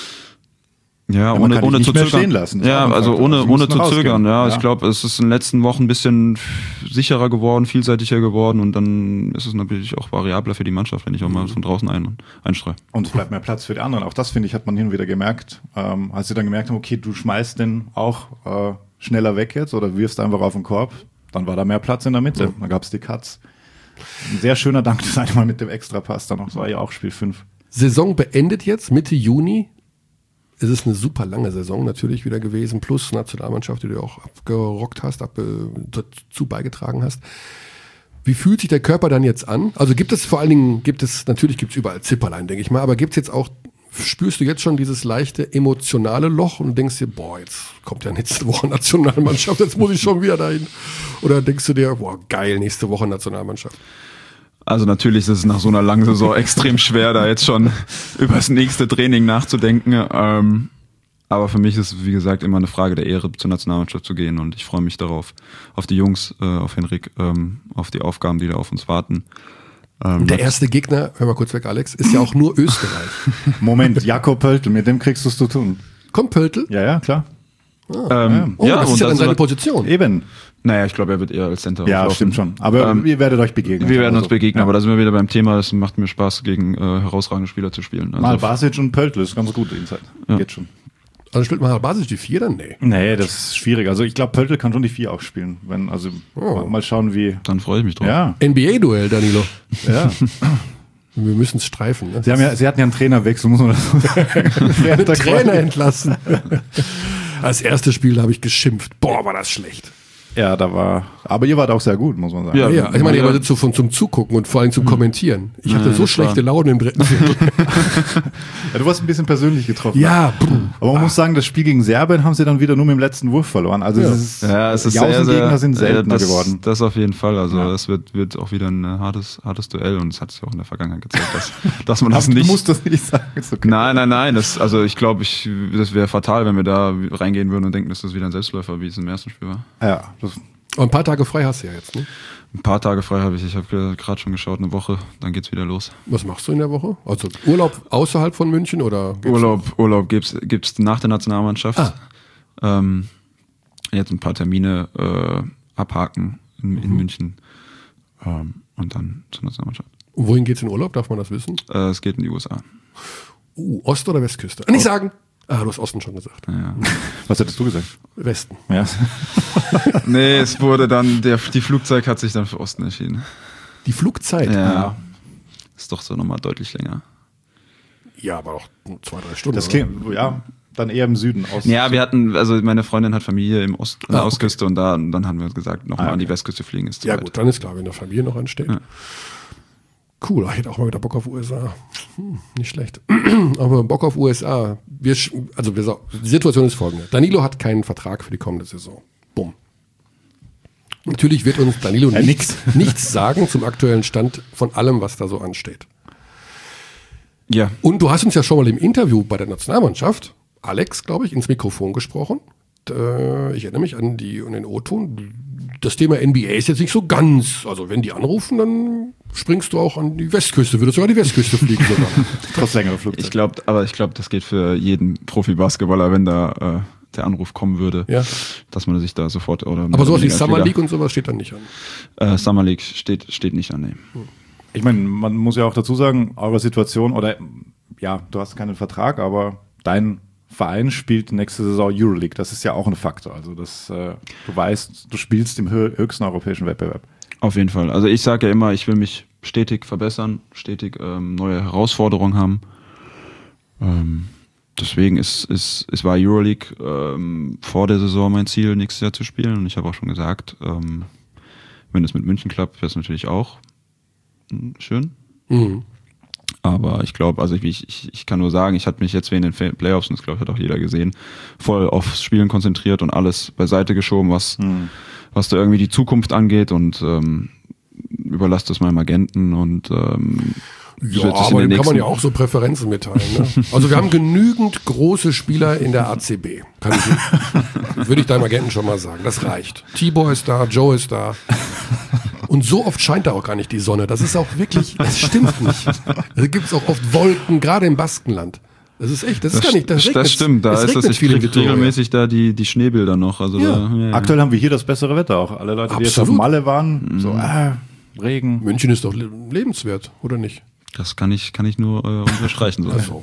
ja, ja ohne, ohne zu zögern. Lassen, ja, also ohne, also ohne zu zögern. Ja, ja. Ich glaube, es ist in den letzten Wochen ein bisschen sicherer geworden, vielseitiger geworden und dann ist es natürlich auch variabler für die Mannschaft, wenn ich auch mal von draußen ein, einstreue. Und es bleibt mehr Platz für die anderen. Auch das, finde ich, hat man hin und wieder gemerkt. Ähm, als sie dann gemerkt haben, okay, du schmeißt den auch äh, schneller weg jetzt oder wirfst einfach auf den Korb, dann war da mehr Platz in der Mitte. Ja. Dann gab es die Cuts. Ein sehr schöner Dank, das einmal mit dem Extrapass dann noch. Das war ja auch Spiel fünf. Saison beendet jetzt, Mitte Juni. Es ist eine super lange Saison natürlich wieder gewesen, plus Nationalmannschaft, die du auch abgerockt hast, ab, äh, dazu beigetragen hast. Wie fühlt sich der Körper dann jetzt an? Also gibt es vor allen Dingen, gibt es, natürlich gibt es überall Zipperlein, denke ich mal, aber gibt es jetzt auch, spürst du jetzt schon dieses leichte emotionale Loch und denkst dir, boah, jetzt kommt ja nächste Woche Nationalmannschaft, jetzt muss ich schon wieder dahin. Oder denkst du dir, boah, geil, nächste Woche Nationalmannschaft? Also natürlich ist es nach so einer langen Saison extrem schwer, da jetzt schon über das nächste Training nachzudenken. Ähm, aber für mich ist es, wie gesagt, immer eine Frage der Ehre, zur Nationalmannschaft zu gehen. Und ich freue mich darauf, auf die Jungs, äh, auf Henrik, ähm, auf die Aufgaben, die da auf uns warten. Ähm, der erste Gegner, hör mal kurz weg, Alex, ist ja auch nur Österreich. Moment, Jakob Pöltl, mit dem kriegst du es zu tun. Kommt Pöltl? Ja, ja, klar. Ah, ähm, oh, ja, das ist ja dann seine Position. Eben. Naja, ich glaube, er wird eher als Center Ja, auflaufen. Stimmt schon. Aber ähm, ihr werdet euch begegnen. Wir werden uns so. begegnen, ja. aber da sind wir wieder beim Thema. Es macht mir Spaß, gegen äh, herausragende Spieler zu spielen. Also Mal Basic und Pöltl ist ganz gut Inside. Ja. Geht schon. Also spielt man Basic die vier dann? Nee. Nee, das ist schwierig. Also ich glaube, Pöltl kann schon die vier auch spielen. Wenn, also Oh. mal schauen, wie. Dann freue ich mich drauf. Ja, N B A-Duell, Danilo. ja. Wir müssen es streifen. Ne? Sie, haben ja, sie hatten ja einen Trainerwechsel, muss man das so sagen. einen Trainer entlassen. Als erstes Spiel habe ich geschimpft. Boah, war das schlecht. Ja, da war. Aber ihr wart auch sehr gut, muss man sagen. Ja, ja. Ich meine, ihr Ja. wart zu, von, zum Zugucken und vor allem zum Kommentieren. Ich hatte Ja, so das schlechte war- Laune im dritten Viertel. Ja, du warst ein bisschen persönlich getroffen. Ja, Aber man muss sagen, das Spiel gegen Serbien haben sie dann wieder nur mit dem letzten Wurf verloren. Also Ja. es ist, Ja, es ist die sehr, sehr, Außengegner sind seltener äh, das, geworden. Das auf jeden Fall. Also Ja. es wird, wird auch wieder ein äh, hartes, hartes Duell und es hat sich auch in der Vergangenheit gezeigt, dass, dass man Aber das du nicht. musst das nicht sagen. Ist okay. Nein, nein, nein. Das, also ich glaube, ich, das wäre fatal, wenn wir da reingehen würden und denken, dass das wieder ein Selbstläufer, wie es im ersten Spiel war. Ja, das, und ein paar Tage frei hast du ja jetzt. Ne? Ein paar Tage frei habe ich. Ich habe gerade schon geschaut, eine Woche, dann geht's wieder los. Was machst du in der Woche? Also Urlaub außerhalb von München oder? geht's- Urlaub, Urlaub gibt's, gibt's nach der Nationalmannschaft. Ah. Ähm, jetzt ein paar Termine äh, abhaken in, in München ähm, und dann zur Nationalmannschaft. Und wohin geht's in Urlaub? Darf man das wissen? Äh, es geht in die U S A. Uh, Ost- oder Westküste? Ah, nicht sagen! Ah, du hast Osten schon gesagt. Ja. was hättest du gesagt? Westen. Ja. Nee, es wurde dann, der, die Flugzeug hat sich dann für Osten entschieden. Die Flugzeit? Ja. Ist doch so nochmal deutlich länger. Ja, aber auch nur zwei, drei Stunden. Das oder? klingt, ja, dann eher im Süden aus. Ja, wir hatten, also meine Freundin hat Familie im Ost, an der Ah, okay. Ostküste und da, und dann haben wir uns gesagt, nochmal Ah, an die okay. Westküste fliegen ist zu Ja weit. gut, dann ist klar, wenn der Familie noch ansteht. Ja. Cool, ich hätte auch mal wieder Bock auf U S A. Hm, nicht schlecht. Aber Bock auf U S A. Wir, sch- also wir, sa- die Situation ist folgende. Danilo hat keinen Vertrag für die kommende Saison. Bumm. Natürlich wird uns Danilo Ja, nichts, nichts sagen zum aktuellen Stand von allem, was da so ansteht. Ja, Und du hast uns ja schon mal im Interview bei der Nationalmannschaft, Alex, glaube ich, ins Mikrofon gesprochen. Äh, Ich erinnere mich an, die, an den O-Ton. Das Thema N B A ist jetzt nicht so ganz. Also wenn die anrufen, dann springst du auch an die Westküste. Würdest sogar an die Westküste fliegen sogar. Trotz längerer Flugzeit. ich glaube, aber ich glaube, das geht für jeden Profi-Basketballer, wenn da äh, der Anruf kommen würde, Ja. dass man sich da sofort oder Aber sowas wie als Summer Flieger- League und sowas steht dann nicht an. Äh, Summer League steht, steht nicht an, nee. Ich meine, man muss ja auch dazu sagen, eure Situation, oder ja, du hast keinen Vertrag, aber dein Verein spielt nächste Saison Euroleague. Das ist ja auch ein Faktor. Also das, äh, du weißt, du spielst im hö- höchsten europäischen Wettbewerb. Auf jeden Fall. Also ich sage ja immer, ich will mich stetig verbessern, stetig ähm, neue Herausforderungen haben. Ähm, deswegen ist, ist, ist war Euroleague ähm, vor der Saison mein Ziel, nächstes Jahr zu spielen. Und ich habe auch schon gesagt, ähm, wenn es mit München klappt, wäre es natürlich auch mh, schön. Mhm. Aber ich glaube, also ich, ich, ich kann nur sagen, ich hatte mich jetzt wegen den Fa- Playoffs, und das glaube ich hat auch jeder gesehen, voll aufs Spielen konzentriert und alles beiseite geschoben, was, was da irgendwie die Zukunft angeht und ähm, überlasst das meinem Agenten und ähm, Ja, wird es in aber den dem kann man nächsten- ja auch so Präferenzen mitteilen. Ne? Also wir haben genügend große Spieler in der A C B. Kann ich, würde ich deinem Agenten schon mal sagen. Das reicht. Tibor ist da, Joe ist da. Und so oft scheint da auch gar nicht die Sonne. Das ist auch wirklich, das stimmt nicht. Da gibt es auch oft Wolken, gerade im Baskenland. Das ist echt, das ist Das, gar nicht, das, das, regnet- stimmt, da es ist das, regnet ich viel in krieg Victoria. regelmäßig da die, die Schneebilder noch. Also Ja. da, ja, ja. Aktuell haben wir hier das bessere Wetter auch. Alle Leute, die jetzt auf Absolut. Malle waren, so äh, Regen. München ist doch le- lebenswert, oder nicht? Das kann ich, kann ich nur äh, unterstreichen. So. Also.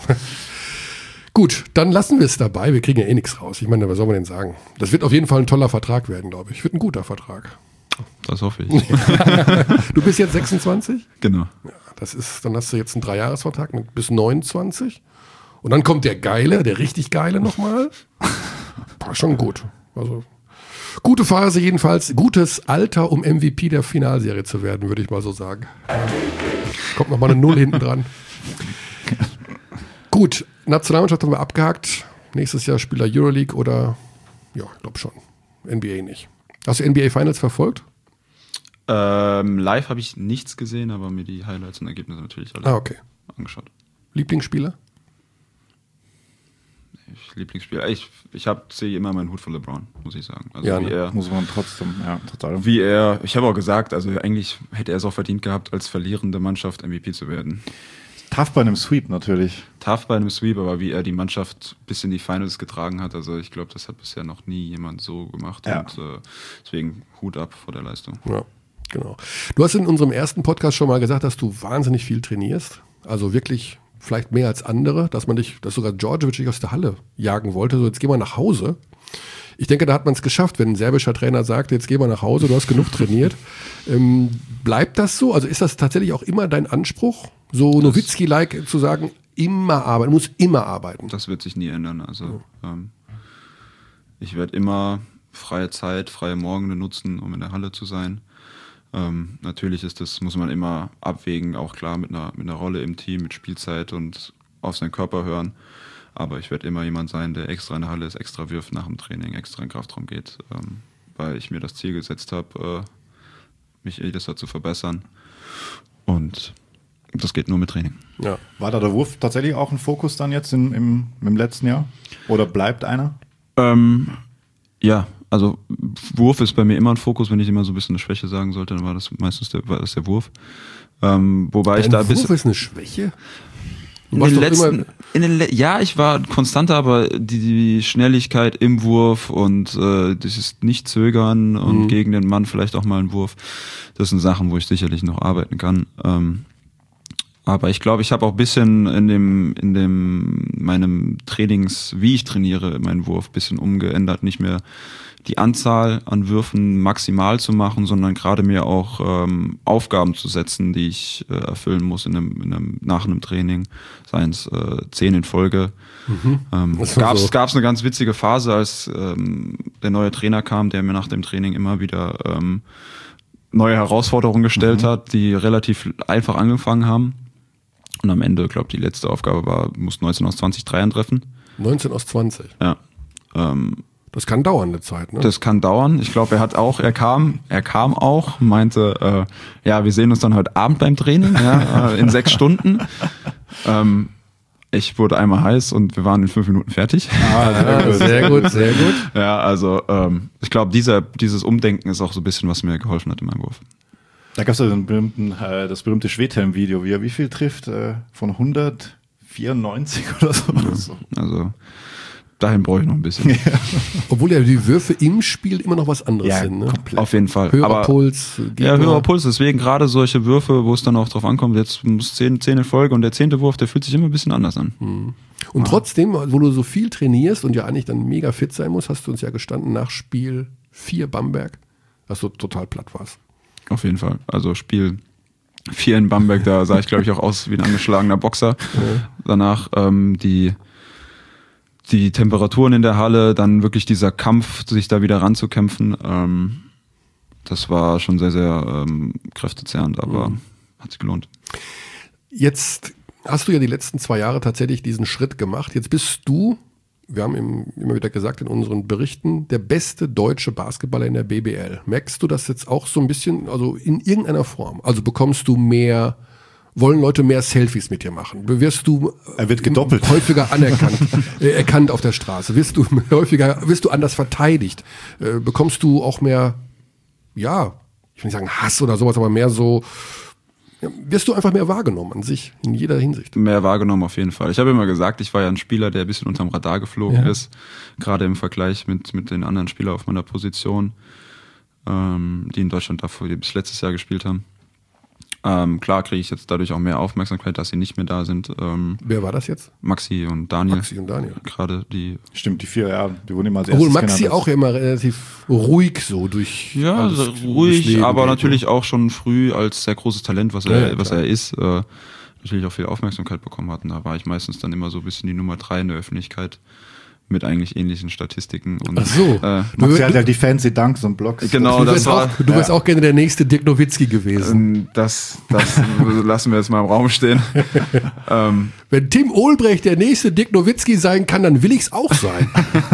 Gut, dann lassen wir es dabei. Wir kriegen ja eh nichts raus. Ich meine, was soll man denn sagen? Das wird auf jeden Fall ein toller Vertrag werden, glaube ich. Wird ein guter Vertrag. Das hoffe ich. Du bist jetzt sechsundzwanzig? Genau. Ja, das ist, dann hast du jetzt einen Dreijahresvertrag mit bis neunundzwanzig. Und dann kommt der Geile, der richtig Geile nochmal. War schon gut. Also, gute Phase jedenfalls. Gutes Alter, um M V P der Finalserie zu werden, würde ich mal so sagen. Kommt nochmal eine Null hinten dran. Gut, Nationalmannschaft haben wir abgehakt. Nächstes Jahr Spieler Euroleague oder, ja, ich glaube schon. N B A nicht. Hast du N B A Finals verfolgt? Ähm, live habe ich nichts gesehen, aber mir die Highlights und Ergebnisse natürlich alle Ah, okay. angeschaut. Lieblingsspieler? Ich, Lieblingsspieler. Ich, ich habe ziehe immer meinen Hut für LeBron, muss ich sagen. Also Ja, wie ne? er, Muss man trotzdem, ja, total. wie er, ich habe auch gesagt, also eigentlich hätte er es auch verdient gehabt, als verlierende Mannschaft M V P zu werden. Tough bei einem Sweep natürlich. Tough bei einem Sweep, aber wie er die Mannschaft bis in die Finals getragen hat, also ich glaube, das hat bisher noch nie jemand so gemacht Ja. und äh, deswegen Hut ab vor der Leistung. Ja, genau. Du hast in unserem ersten Podcast schon mal gesagt, dass du wahnsinnig viel trainierst. Also wirklich vielleicht mehr als andere, dass man dich, dass sogar Djordjevic dich aus der Halle jagen wollte, so jetzt geh mal nach Hause. Ich denke, da hat man es geschafft, wenn ein serbischer Trainer sagt, jetzt geh mal nach Hause, du hast genug trainiert. Ähm, bleibt das so? Also ist das tatsächlich auch immer dein Anspruch, so Nowitzki-like zu sagen, immer arbeiten, muss immer arbeiten? Das wird sich nie ändern. Also ähm, ich werde immer freie Zeit, freie Morgende nutzen, um in der Halle zu sein. Ähm, natürlich ist das, muss man immer abwägen, auch klar mit einer, mit einer Rolle im Team, mit Spielzeit und auf seinen Körper hören. Aber ich werde immer jemand sein, der extra in der Halle ist, extra wirft nach dem Training, extra in den Kraftraum geht, ähm, weil ich mir das Ziel gesetzt habe, äh, mich jedes Jahr zu verbessern. Und das geht nur mit Training. Ja. War da der Wurf tatsächlich auch ein Fokus dann jetzt im, im, im letzten Jahr? Oder bleibt einer? Ähm, ja, also Wurf ist bei mir immer ein Fokus. Wenn ich immer so ein bisschen eine Schwäche sagen sollte, dann war das meistens der, war das der Wurf. Ähm, wobei Dein ich da ein Wurf bisschen ist eine Schwäche? Du in warst den doch letzten, immer, in den Le- ja, ich war konstanter, aber die, die Schnelligkeit im Wurf und äh, dieses Nicht-Zögern und Mhm. gegen den Mann vielleicht auch mal einen Wurf, das sind Sachen, wo ich sicherlich noch arbeiten kann. Ähm, aber ich glaube, ich habe auch ein bisschen in dem, in dem, meinem Trainings, wie ich trainiere, meinen Wurf ein bisschen umgeändert, nicht mehr die Anzahl an Würfen maximal zu machen, sondern gerade mir auch ähm, Aufgaben zu setzen, die ich äh, erfüllen muss in einem, in einem, nach einem Training, seien es äh, zehn in Folge. Mhm. Ähm, Das es war gab so. es eine ganz witzige Phase, als ähm, der neue Trainer kam, der mir nach dem Training immer wieder ähm, neue Herausforderungen gestellt Mhm. hat, die relativ einfach angefangen haben. Und am Ende, glaube ich, die letzte Aufgabe war, du musst neunzehn aus zwanzig Dreiern treffen. neunzehn aus zwanzig. Ja. Ähm, Das kann dauern, eine Zeit, ne? Das kann dauern. Ich glaube, er hat auch, er kam, er kam auch, meinte, äh, ja, wir sehen uns dann heute Abend beim Training, ja, äh, in sechs Stunden. Ähm, ich wurde einmal heiß und wir waren in fünf Minuten fertig. Ah, sehr gut, sehr gut. Ja, also ähm, ich glaube, dieser, dieses Umdenken ist auch so ein bisschen, was mir geholfen hat in meinem Wurf. Da gab es ja den berühmten, äh, das berühmte Schwedhelm-Video, wie er wie viel trifft? Äh, von hundertvierundneunzig oder so. Also, also dahin brauche ich noch ein bisschen. Obwohl ja die Würfe im Spiel immer noch was anderes Ja, sind, ne? komplett. Auf jeden Fall. Höherer Aber, Puls. ja, Gegner. höherer Puls. Deswegen gerade solche Würfe, wo es dann auch drauf ankommt, jetzt muss zehn, zehn in Folge und der zehnte Wurf, der fühlt sich immer ein bisschen anders an. Mhm. Und trotzdem, wo du so viel trainierst und ja eigentlich dann mega fit sein musst, hast du uns ja gestanden nach Spiel vier Bamberg, dass du total platt warst. Auf jeden Fall. Also Spiel vier in Bamberg, da sah ich, glaube ich, auch aus wie ein angeschlagener Boxer. Ja. Danach ähm, die, die Temperaturen in der Halle, dann wirklich dieser Kampf, sich da wieder ranzukämpfen. Ähm, das war schon sehr, sehr ähm, kräftezehrend, aber Mhm. hat sich gelohnt. Jetzt hast du ja die letzten zwei Jahre tatsächlich diesen Schritt gemacht. Jetzt bist du, wir haben im, immer wieder gesagt in unseren Berichten, der beste deutsche Basketballer in der B B L. Merkst du das jetzt auch so ein bisschen, also in irgendeiner Form? Also bekommst du mehr, wollen Leute mehr Selfies mit dir machen? Wirst du Er wird gedoppelt. häufiger anerkannt, äh, erkannt auf der Straße? Wirst du häufiger, wirst du anders verteidigt? Äh, bekommst du auch mehr, ja, ich will nicht sagen Hass oder sowas, aber mehr so, ja, wirst du einfach mehr wahrgenommen an sich, in jeder Hinsicht? Mehr wahrgenommen auf jeden Fall. Ich habe immer gesagt, ich war ja ein Spieler, der ein bisschen unterm Radar geflogen Ja. ist, gerade im Vergleich mit, mit den anderen Spielern auf meiner Position, ähm, die in Deutschland davor bis letztes Jahr gespielt haben. Ähm, klar kriege ich jetzt dadurch auch mehr Aufmerksamkeit, dass sie nicht mehr da sind. Ähm, Wer war das jetzt? Maxi und Daniel. Maxi und Daniel. Gerade die. Stimmt, die vier, ja, die wurden immer als Obwohl erstes Maxi genannt. auch ja immer relativ ruhig so durch Ja, alles also durchs ruhig, Leben aber geht, natürlich auch schon früh als sehr großes Talent, was er, Ja, ja, was klar. er ist, äh, natürlich auch viel Aufmerksamkeit bekommen hat. Und da war ich meistens dann immer so ein bisschen die Nummer drei in der Öffentlichkeit mit eigentlich ähnlichen Statistiken. Und, Ach so. Äh, Maxi hat ja die fancy Dunks und Blocks. Genau, Du das wärst, war. auch, du wärst auch gerne der nächste Dirk Nowitzki gewesen. Ähm, Das, das lassen wir jetzt mal im Raum stehen. ähm, Wenn Tim Olbrecht der nächste Dirk Nowitzki sein kann, dann will ich's auch sein.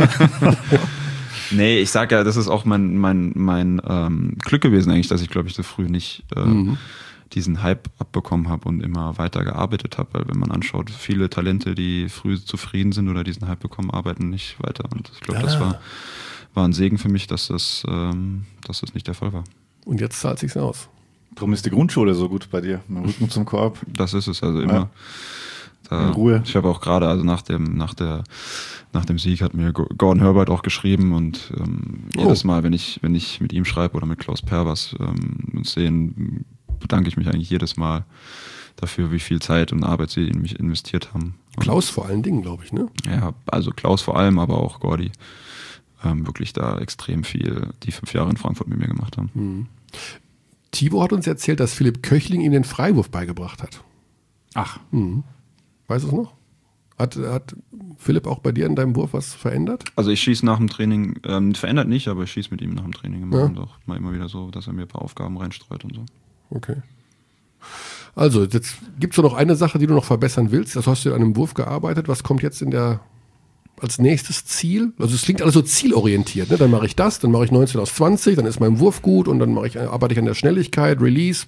nee, ich sag ja, das ist auch mein, mein, mein ähm, Glück gewesen eigentlich, dass ich, glaube ich, so früh nicht äh, Mhm. diesen Hype abbekommen habe und immer weiter gearbeitet habe. Weil wenn man anschaut, viele Talente, die früh zufrieden sind oder diesen Hype bekommen, arbeiten nicht weiter. Und ich glaube, das Ah. war, war ein Segen für mich, dass das, ähm, dass das nicht der Fall war. Und jetzt zahlt sich's aus. Darum ist die Grundschule so gut bei dir. Mit dem Rücken zum Korb. Das ist es, also immer. Ja. Da, In Ruhe. Ich habe auch gerade, also nach dem, nach der, nach dem Sieg hat mir Gordon Herbert auch geschrieben und ähm, Oh. jedes Mal, wenn ich, wenn ich mit ihm schreibe oder mit Klaus Pervers ähm, uns sehen, bedanke ich mich eigentlich jedes Mal, dafür, wie viel Zeit und Arbeit sie in mich investiert haben. Und Klaus vor allen Dingen, glaube ich, ne? ja, also Klaus vor allem, aber auch Gordy. Ähm, wirklich da extrem viel die fünf Jahre in Frankfurt mit mir gemacht haben. Mhm. Thibaut hat uns erzählt, dass Philipp Köchling ihm den Freiwurf beigebracht hat. Ach. Mhm. Weißt du es noch? Hat, hat Philipp auch bei dir in deinem Wurf was verändert? Also ich schieße nach dem Training, ähm, verändert nicht, aber ich schieße mit ihm nach dem Training immer Ja. und auch mal immer wieder so, dass er mir ein paar Aufgaben reinstreut und so. Okay. Also, jetzt gibt es noch eine Sache, die du noch verbessern willst. Das hast du an einem Wurf gearbeitet. Was kommt jetzt in der als nächstes Ziel? Also es klingt alles so zielorientiert. Ne? Dann mache ich das, dann mache ich neunzehn aus zwanzig, dann ist mein Wurf gut und dann mache ich, arbeite ich an der Schnelligkeit, Release.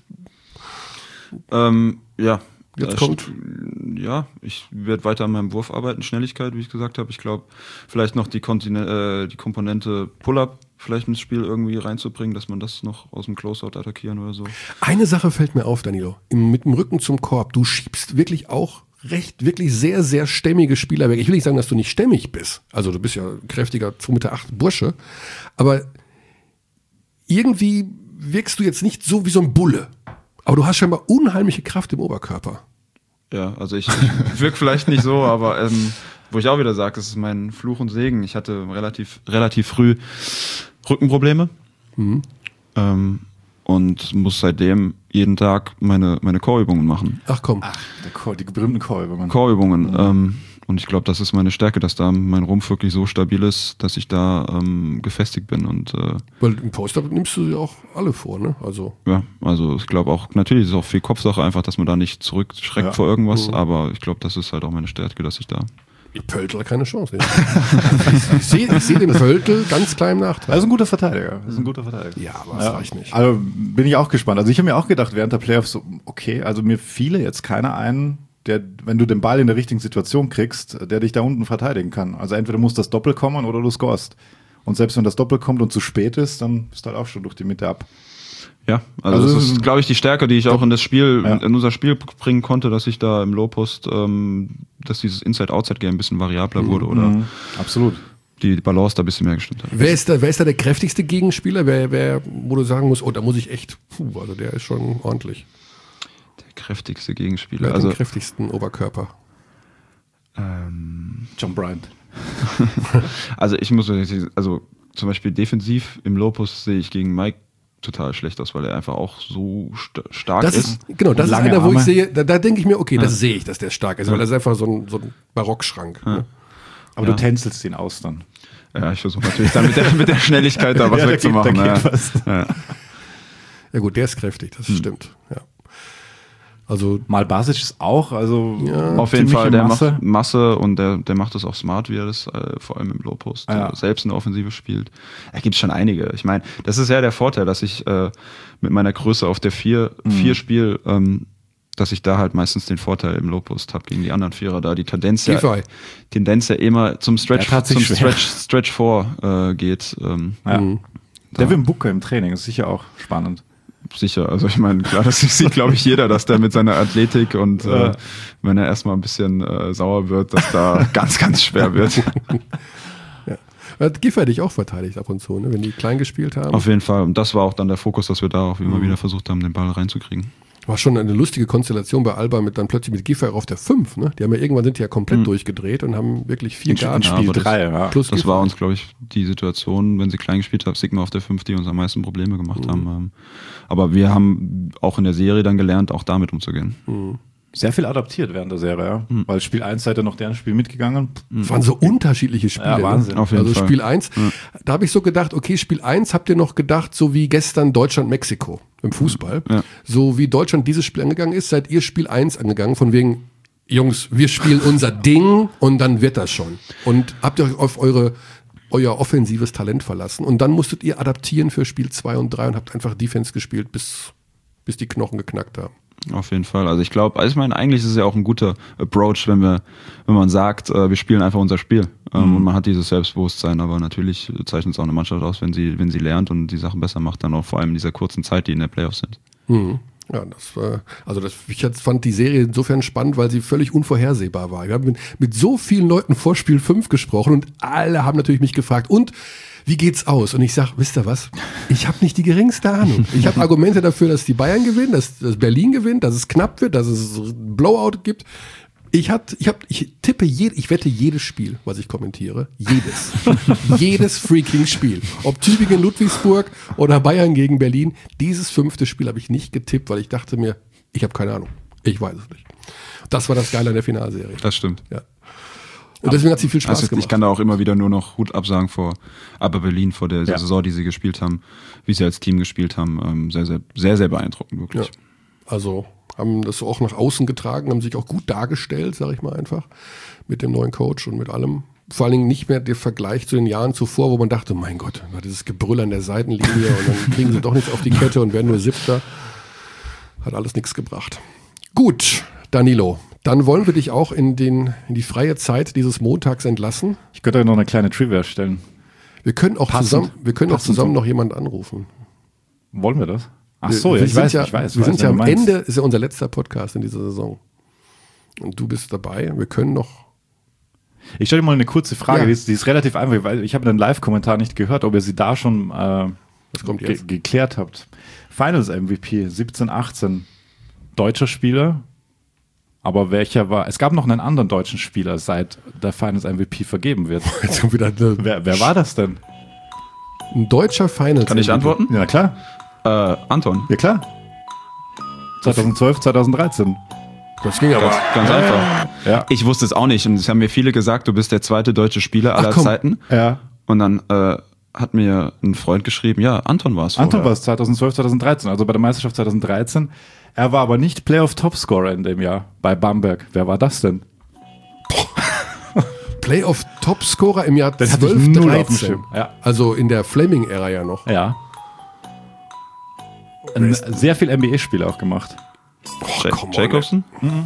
Ähm, ja. Jetzt Das kommt- st- Ja, ich werde weiter an meinem Wurf arbeiten, Schnelligkeit, wie ich gesagt habe. Ich glaube, vielleicht noch die, Kontine- äh, die Komponente Pull-Up vielleicht ins Spiel irgendwie reinzubringen, dass man das noch aus dem Closeout attackieren oder so. Eine Sache fällt mir auf, Danilo. Im, mit dem Rücken zum Korb. Du schiebst wirklich auch recht, wirklich sehr, sehr stämmige Spieler weg. Ich will nicht sagen, dass du nicht stämmig bist. Also du bist ja ein kräftiger zwei Meter acht Bursche. Aber irgendwie wirkst du jetzt nicht so wie so ein Bulle. Aber du hast scheinbar unheimliche Kraft im Oberkörper. Ja, also ich, ich wirke vielleicht nicht so, aber ähm, wo ich auch wieder sage, das ist mein Fluch und Segen. Ich hatte relativ, relativ früh Rückenprobleme Mhm. ähm, und muss seitdem jeden Tag meine, meine Core-Übungen machen. Ach komm. Ach, der Chor, die berühmten Chorübungen. Core-Übungen. Ähm, und ich glaube, das ist meine Stärke, dass da mein Rumpf wirklich so stabil ist, dass ich da ähm, gefestigt bin. Und äh, Weil im Post-Up nimmst du sie auch alle vor, ne? Also. ja, also ich glaube auch, natürlich ist es auch viel Kopfsache einfach, dass man da nicht zurückschreckt Ja. vor irgendwas, Mhm. aber ich glaube, das ist halt auch meine Stärke, dass ich da. Pöltl keine Chance. ich ich sehe ich seh den Pöltl ganz klein im Nachteil. Das ist ein guter Verteidiger. Das ist ein guter Verteidiger. Ja, aber das reicht nicht. Also bin ich auch gespannt. Also ich habe mir auch gedacht während der Playoffs so, okay, also mir fiele jetzt keiner ein, der, wenn du den Ball in der richtigen Situation kriegst, der dich da unten verteidigen kann. Also entweder muss das Doppel kommen oder du scorest. Und selbst wenn das Doppel kommt und zu spät ist, dann bist du halt auch schon durch die Mitte ab. Ja, also, Also das es ist, ist- glaube ich, die Stärke, die ich auch in das Spiel, Ja. in unser Spiel bringen konnte, dass ich da im Low-Post, ähm, dass dieses Inside-Outside-Game ein bisschen variabler wurde oder Mhm. Absolut. die Balance da ein bisschen mehr gestimmt hat. Wer ist da, wer ist da der kräftigste Gegenspieler? Wer, wer, wo du sagen musst, oh, da muss ich echt, puh, also der ist schon ordentlich. Der kräftigste Gegenspieler. Wer hat Also, den kräftigsten Oberkörper? ähm, John Bryant. also ich muss, also zum Beispiel defensiv im Low-Post sehe ich gegen Mike total schlecht aus, weil er einfach auch so st stark Das ist. ist, genau, das ist Lange einer, wo ich Arme. sehe, da, da denke ich mir, okay, das sehe ich, dass der stark ist, Ja. weil das ist einfach so ein, so ein Barockschrank. Ne? Aber Ja. du tänzelst ihn aus dann. Ja, ich versuche natürlich dann mit der, mit der Schnelligkeit da was Ja, da wegzumachen. geht- da geht ja. was. Ja. Ja gut, der ist kräftig, das stimmt. Ja. Also, Mal Basic ist auch, also Ja. Auf jeden ziemliche Fall, der Masse. macht Masse und der, der macht das auch smart, wie er das äh, vor allem im Low-Post Ja. äh, selbst in der Offensive spielt. Da gibt es schon einige. Ich meine, das ist ja der Vorteil, dass ich äh, mit meiner Größe auf der vier, Mhm. vier Spiel, ähm, dass ich da halt meistens den Vorteil im Low-Post habe gegen die anderen Vierer, da die Tendenz ja, Giffey. Tendenz ja immer zum Stretch, Der tat sich zum schwer. Stretch, Stretch vor äh, geht. Ähm, Ja. Mhm. Devin Booker im Training ist sicher auch spannend. Sicher, also ich meine, klar, das sieht, glaube ich, jeder, dass der mit seiner Athletik und Ja. äh, wenn er erstmal ein bisschen äh, sauer wird, dass da ganz, ganz schwer wird. hat Giffey dich auch verteidigt ab und zu, ne? Wenn die klein gespielt haben. Auf jeden Fall. Und das war auch dann der Fokus, dass wir da auch Mhm. immer wieder versucht haben, den Ball reinzukriegen. War schon eine lustige Konstellation bei Alba mit dann plötzlich mit Giffey auf der fünf, ne? Die haben ja irgendwann sind die ja komplett durchgedreht und haben wirklich vier Mhm. In, in Guards Spiel aber das- drei, ja. plus Das Giffey. war uns, glaube ich, die Situation, wenn sie klein gespielt haben, Sigma auf der fünf, die uns am meisten Probleme gemacht haben. Ähm, Aber wir haben auch in der Serie dann gelernt, auch damit umzugehen. Sehr viel adaptiert während der Serie, ja. Weil Spiel eins seid ihr noch deren Spiel mitgegangen. Es waren so unterschiedliche Spiele. Ja, Wahnsinn. Ne? Auf jeden also Fall. Spiel eins, da habe ich so gedacht, okay, Spiel eins habt ihr noch gedacht, so wie gestern Deutschland-Mexiko im Fußball. Ja. So wie Deutschland dieses Spiel angegangen ist, seid ihr Spiel eins angegangen, von wegen, Jungs, wir spielen unser Ding und dann wird das schon. Und habt ihr euch auf eure, euer offensives Talent verlassen. Und dann musstet ihr adaptieren für Spiel zwei und drei und habt einfach Defense gespielt, bis, bis die Knochen geknackt haben. Auf jeden Fall. Also ich glaube, also ich meine, eigentlich ist es ja auch ein guter Approach, wenn wir, wenn man sagt, äh, wir spielen einfach unser Spiel. Ähm, und man hat dieses Selbstbewusstsein, aber natürlich zeichnet es auch eine Mannschaft aus, wenn sie, wenn sie lernt und die Sachen besser macht, dann auch vor allem in dieser kurzen Zeit, die in der Playoffs sind. Mhm. Ja, das war, also das, ich fand die Serie insofern spannend, weil sie völlig unvorhersehbar war. Wir haben mit, mit so vielen Leuten vor Spiel fünf gesprochen und alle haben natürlich mich gefragt, und wie geht's aus? Und ich sag, wisst ihr was? Ich habe nicht die geringste Ahnung. Ich habe Argumente dafür, dass die Bayern gewinnen, dass, dass Berlin gewinnt, dass es knapp wird, dass es ein Blowout gibt. Ich, hat, ich, hab, ich tippe, je, ich wette jedes Spiel, was ich kommentiere. Jedes. jedes freaking Spiel. Ob Tübingen, Ludwigsburg oder Bayern gegen Berlin. Dieses fünfte Spiel habe ich nicht getippt, weil ich dachte mir, ich habe keine Ahnung. Ich weiß es nicht. Das war das Geile an der Finalserie. Das stimmt. Ja. Und deswegen hat sie viel Spaß also gemacht. Ich kann da auch immer wieder nur noch Hut absagen vor Aber Berlin, vor der Ja. Saison, die sie gespielt haben, wie sie als Team gespielt haben. Ähm, sehr, sehr, sehr, sehr beeindruckend, wirklich. Ja. Also haben das auch nach außen getragen, haben sich auch gut dargestellt, sag ich mal einfach, mit dem neuen Coach und mit allem. Vor allen Dingen nicht mehr der Vergleich zu den Jahren zuvor, wo man dachte, mein Gott, dieses Gebrüll an der Seitenlinie und dann kriegen sie doch nichts auf die Kette und werden nur Siebter. Hat alles nichts gebracht. Gut, Danilo. Dann wollen wir dich auch in, den, in die freie Zeit dieses Montags entlassen. Ich könnte euch noch eine kleine Trivia stellen. Wir können auch Passend. zusammen, wir können auch Passend zusammen zum- noch jemanden anrufen. Wollen wir das? Ach Wir- so, ja, wir ich sind weiß, ja, ich weiß. Wir weiß, sind ja wer am du meinst. Ende, ist ja unser letzter Podcast in dieser Saison. Und du bist dabei. Wir können noch. Ich stelle dir mal eine kurze Frage, Ja. die, ist, die ist relativ einfach, weil ich habe den Live-Kommentar nicht gehört, ob ihr sie da schon äh, Was kommt ge jetzt? geklärt habt. Finals-M V P siebzehn achtzehn, deutscher Spieler, aber welcher war, es gab noch einen anderen deutschen Spieler, seit der Finals-M V P vergeben wird. Jetzt kommt wieder eine, Wer, wer war das denn? ein deutscher Finals. Kann ich antworten? Ja, klar. Äh, Anton. Ja, klar. zweitausendzwölf, zweitausenddreizehn. Das ging aber. Ganz einfach. Ja. Ich wusste es auch nicht und es haben mir viele gesagt, du bist der zweite deutsche Spieler aller Ach, komm. Zeiten. Ja. Und dann äh, hat mir ein Freund geschrieben, ja, Anton war es. Anton war es zweitausendzwölf, zweitausenddreizehn, also bei der Meisterschaft zweitausenddreizehn. Er war aber nicht Playoff-Topscorer in dem Jahr bei Bamberg. Wer war das denn? Playoff-Topscorer im Jahr Den hatte ich zwölf null auf dem dreizehn. Schirm. Ja. Also in der Fleming-Ära ja noch. Ja. Ein, sehr viel N B A-Spiele auch gemacht. Ja come on, Jacobson? Mhm.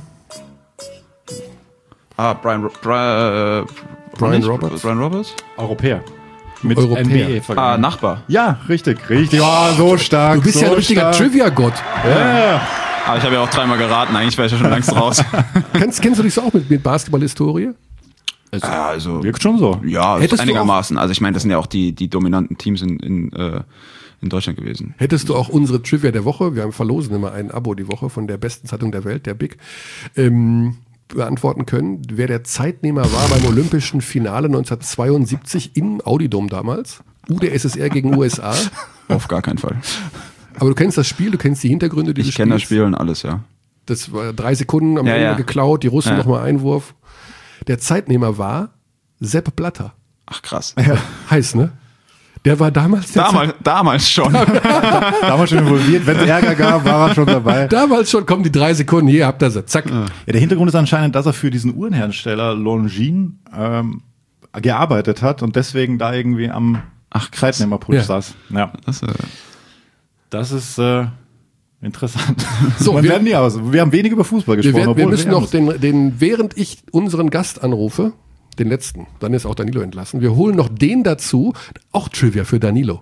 Ah, Brian, Ro Brian, äh, Brian nicht? Roberts? Brian Roberts? Europäer. Mit Europäer. N B A Ah, vergangen. Nachbar. Ja, richtig, richtig. Oh, so stark. Du bist so ja ein richtiger stark. Trivia-Gott. Ja. Aber ich habe ja auch dreimal geraten, eigentlich wäre ich ja schon längst raus. Kennst, kennst du dich so auch mit, mit Basketball-Historie? Ja, also, Wirkt schon so. ja, Hättest du einigermaßen. Also ich meine, das sind ja auch die, die dominanten Teams in, in, äh, in Deutschland gewesen. Hättest du auch unsere Trivia der Woche, wir haben verlosen immer ein Abo die Woche von der besten Zeitung der Welt, der Big, ähm, beantworten können, wer der Zeitnehmer war beim Olympischen Finale neunzehnhundertzweiundsiebzig im Audi-Dom damals. U d S S R gegen U S A. Auf gar keinen Fall. Aber du kennst das Spiel, du kennst die Hintergründe dieses Ich kenne das Spiels. Spiel und alles, ja. Das war drei Sekunden am Ja, Ende ja. geklaut, die Russen Ja. nochmal Einwurf. Der Zeitnehmer war Sepp Blatter. Ach krass. Ja, heiß, ne? Der war damals der Damals, damals schon. Damals schon involviert. Wenn es Ärger gab, war er schon dabei. Damals schon, kommen die drei Sekunden, hier habt ihr sie, zack. Ja, der Hintergrund ist anscheinend, dass er für diesen Uhrenhersteller Longines ähm, gearbeitet hat und deswegen da irgendwie am Ach, krass. Zeitnehmerputsch Ja. saß. Ja, Das, äh, das ist äh, interessant. So, Man wir- lernt nie aus. Wir haben wenig über Fußball Wir, gesprochen. werden, wir obwohl müssen W M noch ist. den, den, während ich unseren Gast anrufe, den letzten, dann ist auch Danilo entlassen, wir holen noch den dazu, auch Trivia für Danilo.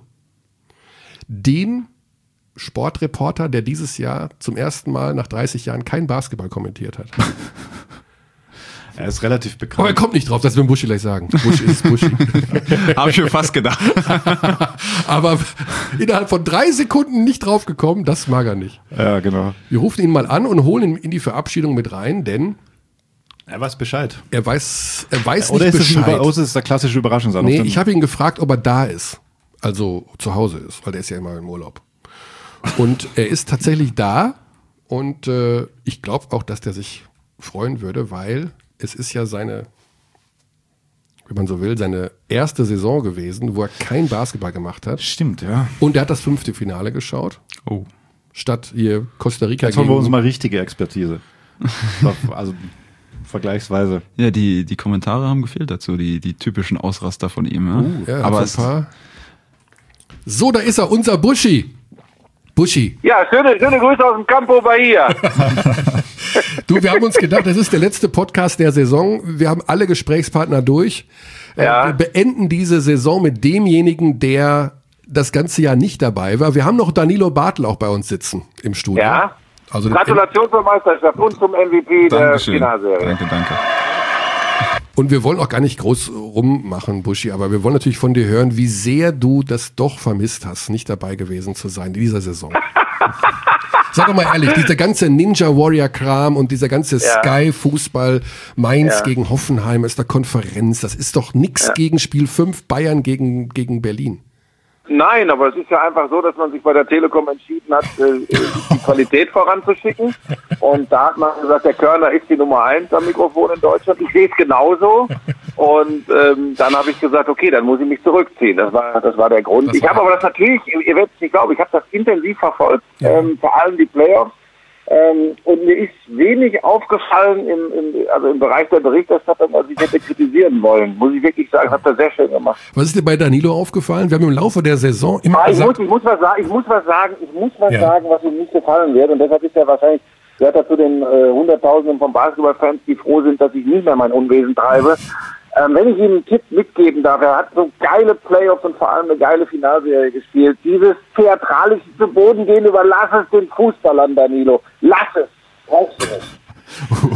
Den Sportreporter, der dieses Jahr zum ersten Mal nach dreißig Jahren kein Basketball kommentiert hat. Er ist relativ Aber er bekannt. kommt nicht drauf, das will Buschi gleich sagen. Buschi ist Buschi. habe ich mir fast gedacht. Aber innerhalb von drei Sekunden nicht drauf gekommen, das mag er nicht. Ja, genau. Wir rufen ihn mal an und holen ihn in die Verabschiedung mit rein, denn Er weiß Bescheid. er weiß, er weiß Oder nicht ist es, ein Bescheid. Über oder ist es der klassische Überraschungsanruf? Nee, Dann- ich habe ihn gefragt, ob er da ist. Also zu Hause ist, weil der ist ja immer im Urlaub. Und er ist tatsächlich da und äh, ich glaube auch, dass der sich freuen würde, weil es ist ja seine, wenn man so will, seine erste Saison gewesen, wo er kein Basketball gemacht hat. Stimmt, ja. Und er hat das fünfte Finale geschaut, Oh. statt hier Costa Rica Jetzt holen wir uns gegen... mal richtige Expertise. Also vergleichsweise. Ja, die, die Kommentare haben gefehlt dazu, die, die typischen Ausraster von ihm. Ja? Uh, Ja, Aber aber es, ein paar. So, da ist er, unser Buschi. Buschi. Ja, schöne, schöne Grüße aus dem Campo Bahia. Du, wir haben uns gedacht, das ist der letzte Podcast der Saison. Wir haben alle Gesprächspartner durch. Äh, Ja. Wir beenden diese Saison mit demjenigen, der das ganze Jahr nicht dabei war. Wir haben noch Danilo Bartel auch bei uns sitzen im Studio. Ja. Also Gratulation zur Meisterschaft und zum M V P der Dankeschön. Finalserie. Danke, danke. Und wir wollen auch gar nicht groß rummachen, Buschi, aber wir wollen natürlich von dir hören, wie sehr du das doch vermisst hast, nicht dabei gewesen zu sein in dieser Saison. Sag doch mal ehrlich, dieser ganze Ninja-Warrior-Kram und dieser ganze Ja. Sky-Fußball, Mainz Ja. gegen Hoffenheim ist der Konferenz, das ist doch nix Ja. gegen Spiel fünf, Bayern gegen, gegen Berlin. Nein, aber es ist ja einfach so, dass man sich bei der Telekom entschieden hat, äh, die Qualität voranzuschicken. Und da hat man gesagt, der Körner ist die Nummer eins am Mikrofon in Deutschland. Ich sehe es genauso. Und ähm, dann habe ich gesagt, okay, dann muss ich mich zurückziehen. Das war, das war der Grund. Das Ich war- habe aber das natürlich, ihr werdet es nicht glauben, ich habe das intensiv verfolgt, Ja. ähm, vor allem die Playoffs. Ähm, und mir ist wenig aufgefallen im, im, also im Bereich der Berichterstattung, als ich hätte kritisieren wollen. Muss ich wirklich sagen, habt ihr sehr schön gemacht. Was ist dir bei Danilo aufgefallen? Wir haben im Laufe der Saison immer Ah, ich, muss, gesagt, ich muss was sagen, ich muss was sagen, ich muss was Ja. sagen, was ihm nicht gefallen wird. Und deshalb ist er wahrscheinlich, gehört er zu den äh, Hunderttausenden von Basketballfans, die froh sind, dass ich nicht mehr mein Unwesen treibe. Ähm, wenn ich ihm einen Tipp mitgeben darf, er hat so geile Playoffs und vor allem eine geile Finalserie gespielt. Dieses theatralische zu Boden gehen, überlass es den Fußballern, Danilo. Lass es. Brauchst du nicht.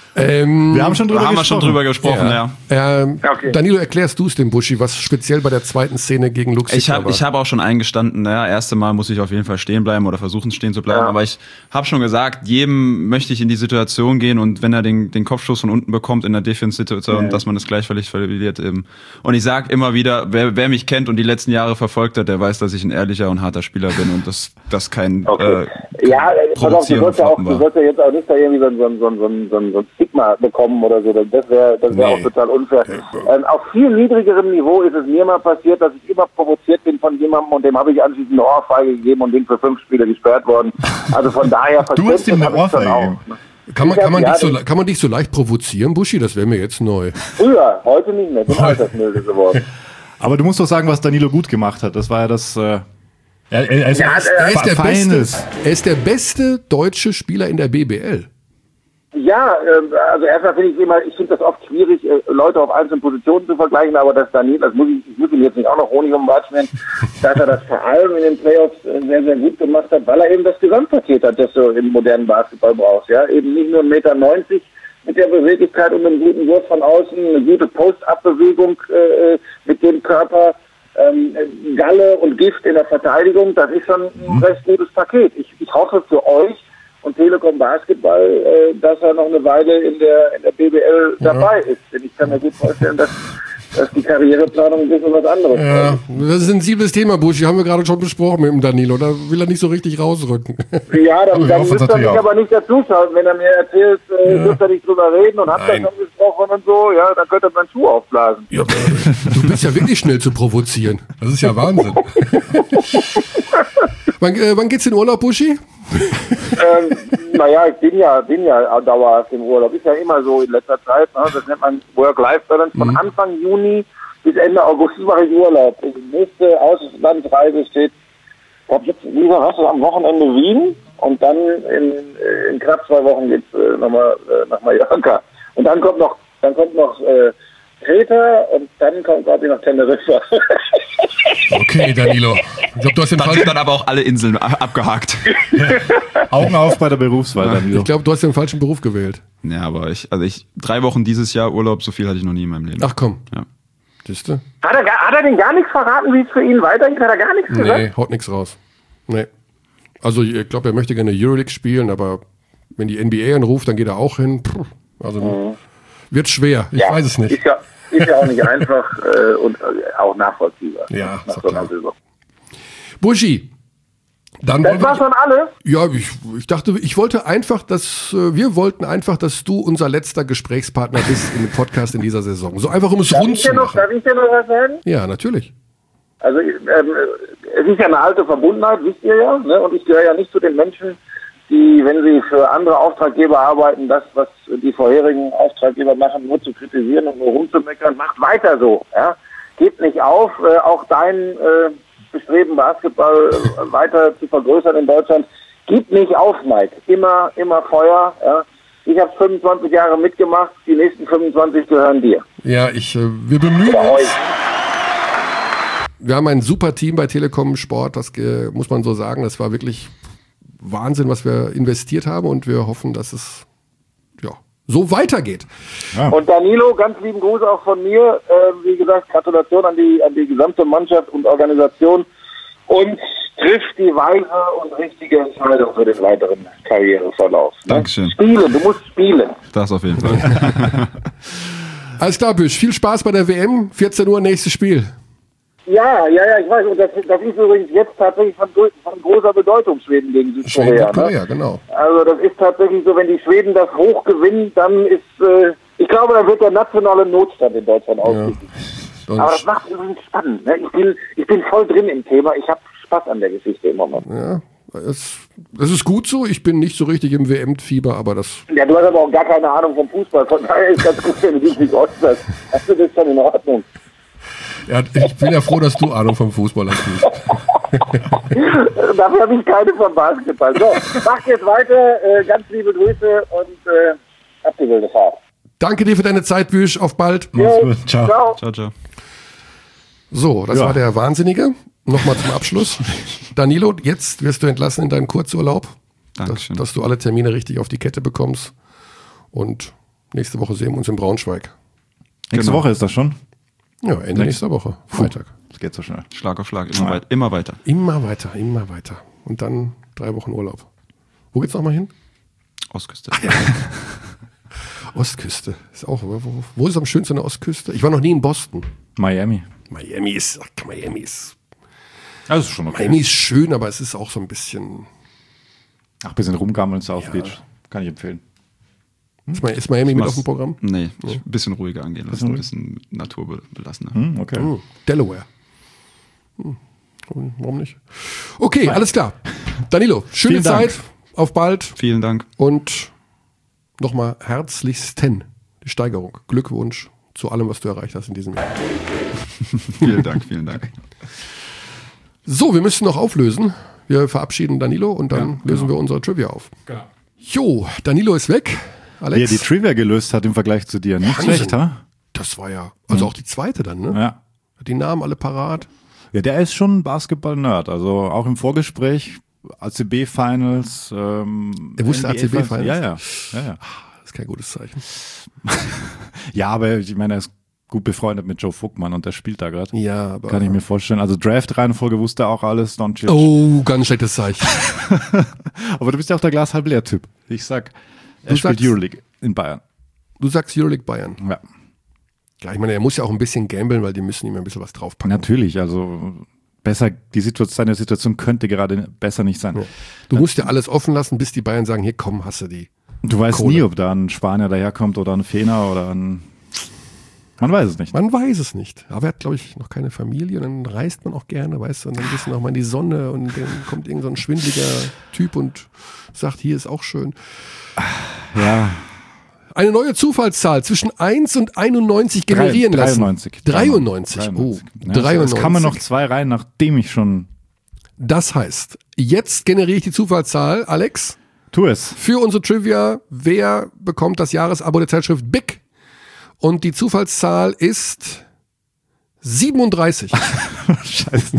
ähm, Wir haben schon drüber Da haben wir gesprochen. schon drüber gesprochen, ja. ähm, Okay. Danilo, erklärst du es dem Buschi, was speziell bei der zweiten Szene gegen Luxemburg Ich habe war? ich hab auch schon eingestanden, ja, erste Mal muss ich auf jeden Fall stehen bleiben oder versuchen stehen zu bleiben, Ja. aber ich habe schon gesagt, jedem möchte ich in die Situation gehen und wenn er den, den Kopfstoß von unten bekommt in der Defense-Situation, Ja. dass man es gleich völlig verliert eben. Und ich sag immer wieder, wer, wer mich kennt und die letzten Jahre verfolgt hat, der weiß, dass ich ein ehrlicher und harter Spieler bin und das, das kein Okay. äh, Ja, äh, pass auf, du Provozieren sollst ja auch, von du war. sollst ja jetzt auch nicht da irgendwie so, ein- so, ein- so, ein- so, ein- so, ein- so ein Stigma bekommen oder so. Das wäre das wär Nee. auch total unfair. Ähm, auf viel niedrigerem Niveau ist es mir mal passiert, dass ich immer provoziert bin von jemandem und dem habe ich anschließend eine Ohrfeige gegeben und bin für fünf Spiele gesperrt worden. Also von daher Du hast ihm eine Verständnis habe ich schon Ohrfeige auch. gegeben. Kann man, kann, man Ja, dich so, das- kann man dich so leicht provozieren, Buschi? Das wäre mir jetzt neu. Früher, heute nicht mehr. Bin altersmilde geworden. Aber du musst doch sagen, was Danilo gut gemacht hat. Das war ja das. Äh, Er, er, ist Ja, Er ist, der beste, Feines. er ist der beste deutsche Spieler in der B B L. Ja, ähm, also erstmal finde ich immer, ich finde das oft schwierig, äh, Leute auf einzelnen Positionen zu vergleichen, aber das Daniel, das muss ich, ich muss ihm jetzt nicht auch noch Honig um den Bart schmieren, dass er das vor allem in den Playoffs äh, sehr, sehr gut gemacht hat, weil er eben das Gesamtpaket hat, das du im modernen Basketball brauchst, ja, eben nicht nur ein Meter neunzig mit der Beweglichkeit und einem guten Wurf von außen, eine gute Post-Up-Bewegung äh, mit dem Körper, ähm, Galle und Gift in der Verteidigung, das ist schon ein recht gutes Paket. Ich, ich hoffe für euch und Telekom Basketball, äh, dass er noch eine Weile in der, in der B B L dabei ist. Denn ich kann mir gut vorstellen, dass, dass die Karriereplanung ein bisschen was anderes Ja, ist. das ist ein sensibles Thema, Buschi. Haben wir gerade schon besprochen mit dem Danilo. Da will er nicht so richtig rausrücken. Ja, dann, Aber wir dann hoffen es müsst ihr natürlich mich auch. aber nicht dazuschalten. Wenn er mir erzählt, äh, dürft ihr nicht drüber reden und habt ihr Nein. schon gesprochen und so, ja, dann könnt ihr meinen Schuh aufblasen. Ja, du bist ja wirklich schnell zu provozieren. Das ist ja Wahnsinn. Wann, äh, wann geht's in Urlaub, Buschi? ähm, naja, ich bin ja, bin ja dauerhaft im Urlaub. Ist ja immer so in letzter Zeit. Ne? Das nennt man Work-Life-Balance. Von Anfang Juni bis Ende August mache ich Urlaub. Die nächste Auslandsreise steht, ich glaube, jetzt lieber hast du am Wochenende Wien und dann in, in knapp zwei Wochen geht's äh, nochmal äh, nach Mallorca. Und dann kommt noch, dann kommt noch äh, Kreta und dann kommt, glaube ich, noch Teneriffa. Okay, Danilo. Ich glaube, du hast den Dann falschen, sind dann aber auch alle Inseln a- abgehakt. Augen auf bei der Berufswahl, Danilo. ich glaube, du hast den falschen Beruf gewählt. Ja, aber ich, also ich, drei Wochen dieses Jahr Urlaub, so viel hatte ich noch nie in meinem Leben. Ach komm. Ja. Siehste? Hat er, gar- hat er denn gar nichts verraten, wie es für ihn weitergeht? Hat er gar nichts gesagt? Nee, haut nichts raus. Nee. Also ich glaube, er möchte gerne Euroleague spielen, aber wenn die N B A anruft, dann geht er auch hin. Puh, also wird schwer. Ich weiß es nicht. Ist ja, ist ja auch nicht einfach äh, und äh, auch nachvollziehbar. Ja, nach ist so doch einer klar. Saison. Buschi, dann Das war wollen wir, schon alles. ja, ich, ich dachte, ich wollte einfach, dass äh, wir wollten einfach, dass du unser letzter Gesprächspartner bist im Podcast in dieser Saison. So einfach, um es Darf rund ich, zu dir noch, machen. darf ich dir noch was sagen? Ja, natürlich. Also ähm, es ist ja eine alte Verbundenheit, wisst ihr ja. Ne? Und ich gehöre ja nicht zu den Menschen, die, wenn sie für andere Auftraggeber arbeiten, das, was die vorherigen Auftraggeber machen, nur zu kritisieren und nur rumzumeckern. Macht weiter so. Ja? Gebt nicht auf. Äh, auch dein äh, Bestreben, Basketball äh, weiter zu vergrößern in Deutschland. Gib nicht auf, Mike. Immer, immer Feuer. Ja? Ich habe fünfundzwanzig Jahre mitgemacht. Die nächsten fünfundzwanzig gehören dir. Ja, ich, äh, wir bemühen Oder uns. euch. Wir haben ein super Team bei Telekom Sport, das äh, muss man so sagen. Das war wirklich Wahnsinn, was wir investiert haben und wir hoffen, dass es ja, so weitergeht. Ja. Und Danilo, ganz lieben Gruß auch von mir. Äh, wie gesagt, Gratulation an die, an die gesamte Mannschaft und Organisation. Und trifft die weise und richtige Entscheidung für den weiteren Karriereverlauf. Ne? Dankeschön. Spielen, du musst spielen. Das auf jeden Fall. Alles klar, Büsch. Viel Spaß bei der W M. vierzehn Uhr, nächstes Spiel. Ja, ja, ja, ich weiß. Und das, das ist übrigens jetzt tatsächlich von, von großer Bedeutung, Schweden gegen Südkorea. Schweden, Korea, ne? genau. Also das ist tatsächlich so, wenn die Schweden das hoch gewinnen, dann ist, äh, ich glaube, dann wird der nationale Notstand in Deutschland ausgerufen. Und Aber das macht übrigens spannend. Ne? Ich bin, ich bin voll drin im Thema. Ich habe Spaß an der Geschichte im Moment. ja, es, das ist gut so. Ich bin nicht so richtig im W M-Fieber, aber das... Ja, du hast aber auch gar keine Ahnung vom Fußball. Von daher ist ganz gut, wenn du dich nicht äußerst. Also das ist schon in Ordnung. Ja, ich bin ja froh, dass du Ahnung vom Fußball hast. Dafür habe ich keine vom Basketball. So, macht jetzt weiter. Äh, ganz liebe Grüße und äh, habt die wilde Fahrt. Danke dir für deine Zeit, Büsch. Auf bald. Mach's gut. Ciao. Ciao. Ciao, ciao. So, das Ja. war der Wahnsinnige. Nochmal zum Abschluss. Danilo, jetzt wirst du entlassen in deinen Kurzurlaub. Dass, Dankeschön. dass du alle Termine richtig auf die Kette bekommst. Und nächste Woche sehen wir uns in Braunschweig. Nächste Genau. Woche ist das schon. Ja, Ende nächster Woche. Freitag. Das geht so schnell. Schlag auf Schlag, immer, weit, immer weiter. Immer weiter, immer weiter. Und dann drei Wochen Urlaub. Wo geht's nochmal hin? Ostküste. Ostküste. Ist auch, wo, wo ist am schönsten an der Ostküste? Ich war noch nie in Boston. Miami. Miami ist, ach, Miami ist, Also schon okay. Miami ist schön, aber es ist auch so ein bisschen, Ach, bisschen rumgammeln, South Ja. Beach. Kann ich empfehlen. ist, Mi- ist Miami mit Was- auf dem Programm? Nee, ein bisschen ruhiger angehen lassen, ein bisschen naturbelassener. Hm, okay. Hm, Delaware. Hm, warum nicht? Okay, alles klar. Danilo, schöne Vielen Dank. Zeit, auf bald Vielen Dank. und nochmal herzlichsten die Steigerung. Glückwunsch zu allem, was du erreicht hast in diesem Jahr. Vielen Dank, vielen Dank. So, wir müssen noch auflösen. Wir verabschieden Danilo und dann lösen wir unsere Trivia auf. Genau. Jo, Danilo ist weg. Wie er Alex, die Trivia gelöst hat im Vergleich zu dir. Nicht Wahnsinn. schlecht, ha? das war ja, also auch die zweite dann, ne? Ja. Hat die Namen alle parat. Ja, der ist schon ein Basketball-Nerd. Also auch im Vorgespräch, A C B-Finals. Ähm, Er wusste N B A A C B-Finals? Ja, ja. ja, ja. Das ist kein gutes Zeichen. Ja, aber ich meine, er ist gut befreundet mit Joe Vogtmann und der spielt da gerade. Ja, aber. Kann ich mir vorstellen. Also Draft-Reihenfolge wusste er auch alles, Doncic. Oh, ganz schlechtes Zeichen. Aber du bist ja auch der Glas halb leer Typ. Ich sag, er Du spielt sagst- Euroleague in Bayern. Du sagst Euroleague Bayern. Ja, Ja, ich meine, er muss ja auch ein bisschen gamblen, weil die müssen ihm ein bisschen was draufpacken. natürlich. Also besser, die Situation, seine Situation könnte gerade besser nicht sein. Ja. Du musst ja alles offen lassen, bis die Bayern sagen, hier komm, hast du die. Du weißt Kohle. nie, ob da ein Spanier daherkommt oder ein Fener oder ein... Man weiß es nicht. Man weiß es nicht. Aber er hat, glaube ich, noch keine Familie und dann reist man auch gerne, weißt du, und dann gehst du noch mal in die Sonne und dann kommt irgend so ein schwindeliger Typ und sagt, hier ist auch schön. Ja, Eine neue Zufallszahl zwischen eins und einundneunzig generieren lassen. dreiundneunzig. dreiundneunzig. Oh, Ja, dreiundneunzig. Es kamen noch zwei rein, nachdem ich schon... Das heißt, jetzt generiere ich die Zufallszahl, Alex, Tu es. für unsere Trivia. Wer bekommt das Jahresabo der Zeitschrift Big? Und die Zufallszahl ist siebenunddreißig. Scheiße.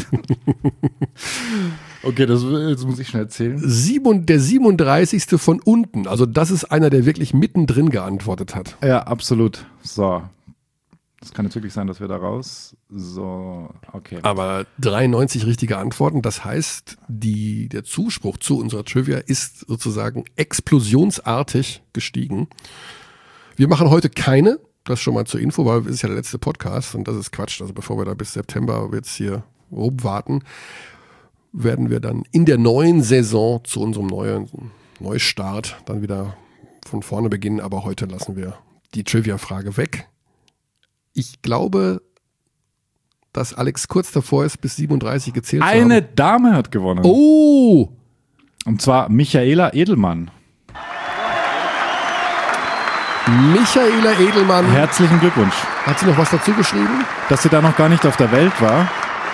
Okay, das, das muss ich schnell erzählen. Sieben, der siebenunddreißigste von unten. Also das ist einer, der wirklich mittendrin geantwortet hat. Ja, absolut. So. Das kann jetzt wirklich sein, dass wir da raus. So, okay. Aber dreiundneunzig richtige Antworten. Das heißt, die, der Zuspruch zu unserer Trivia ist sozusagen explosionsartig gestiegen. Wir machen heute keine, das schon mal zur Info, weil es ist ja der letzte Podcast und das ist Quatsch. Also bevor wir da bis September jetzt hier rumwarten, werden wir dann in der neuen Saison zu unserem neuen Neustart dann wieder von vorne beginnen. Aber heute lassen wir die Trivia-Frage weg. Ich glaube, dass Alex kurz davor ist, bis siebenunddreißig gezählt zu haben. Eine Dame hat gewonnen. Oh! Und zwar Michaela Edelmann. Michaela Edelmann. Herzlichen Glückwunsch. Hat sie noch was dazu geschrieben? Dass sie da noch gar nicht auf der Welt war.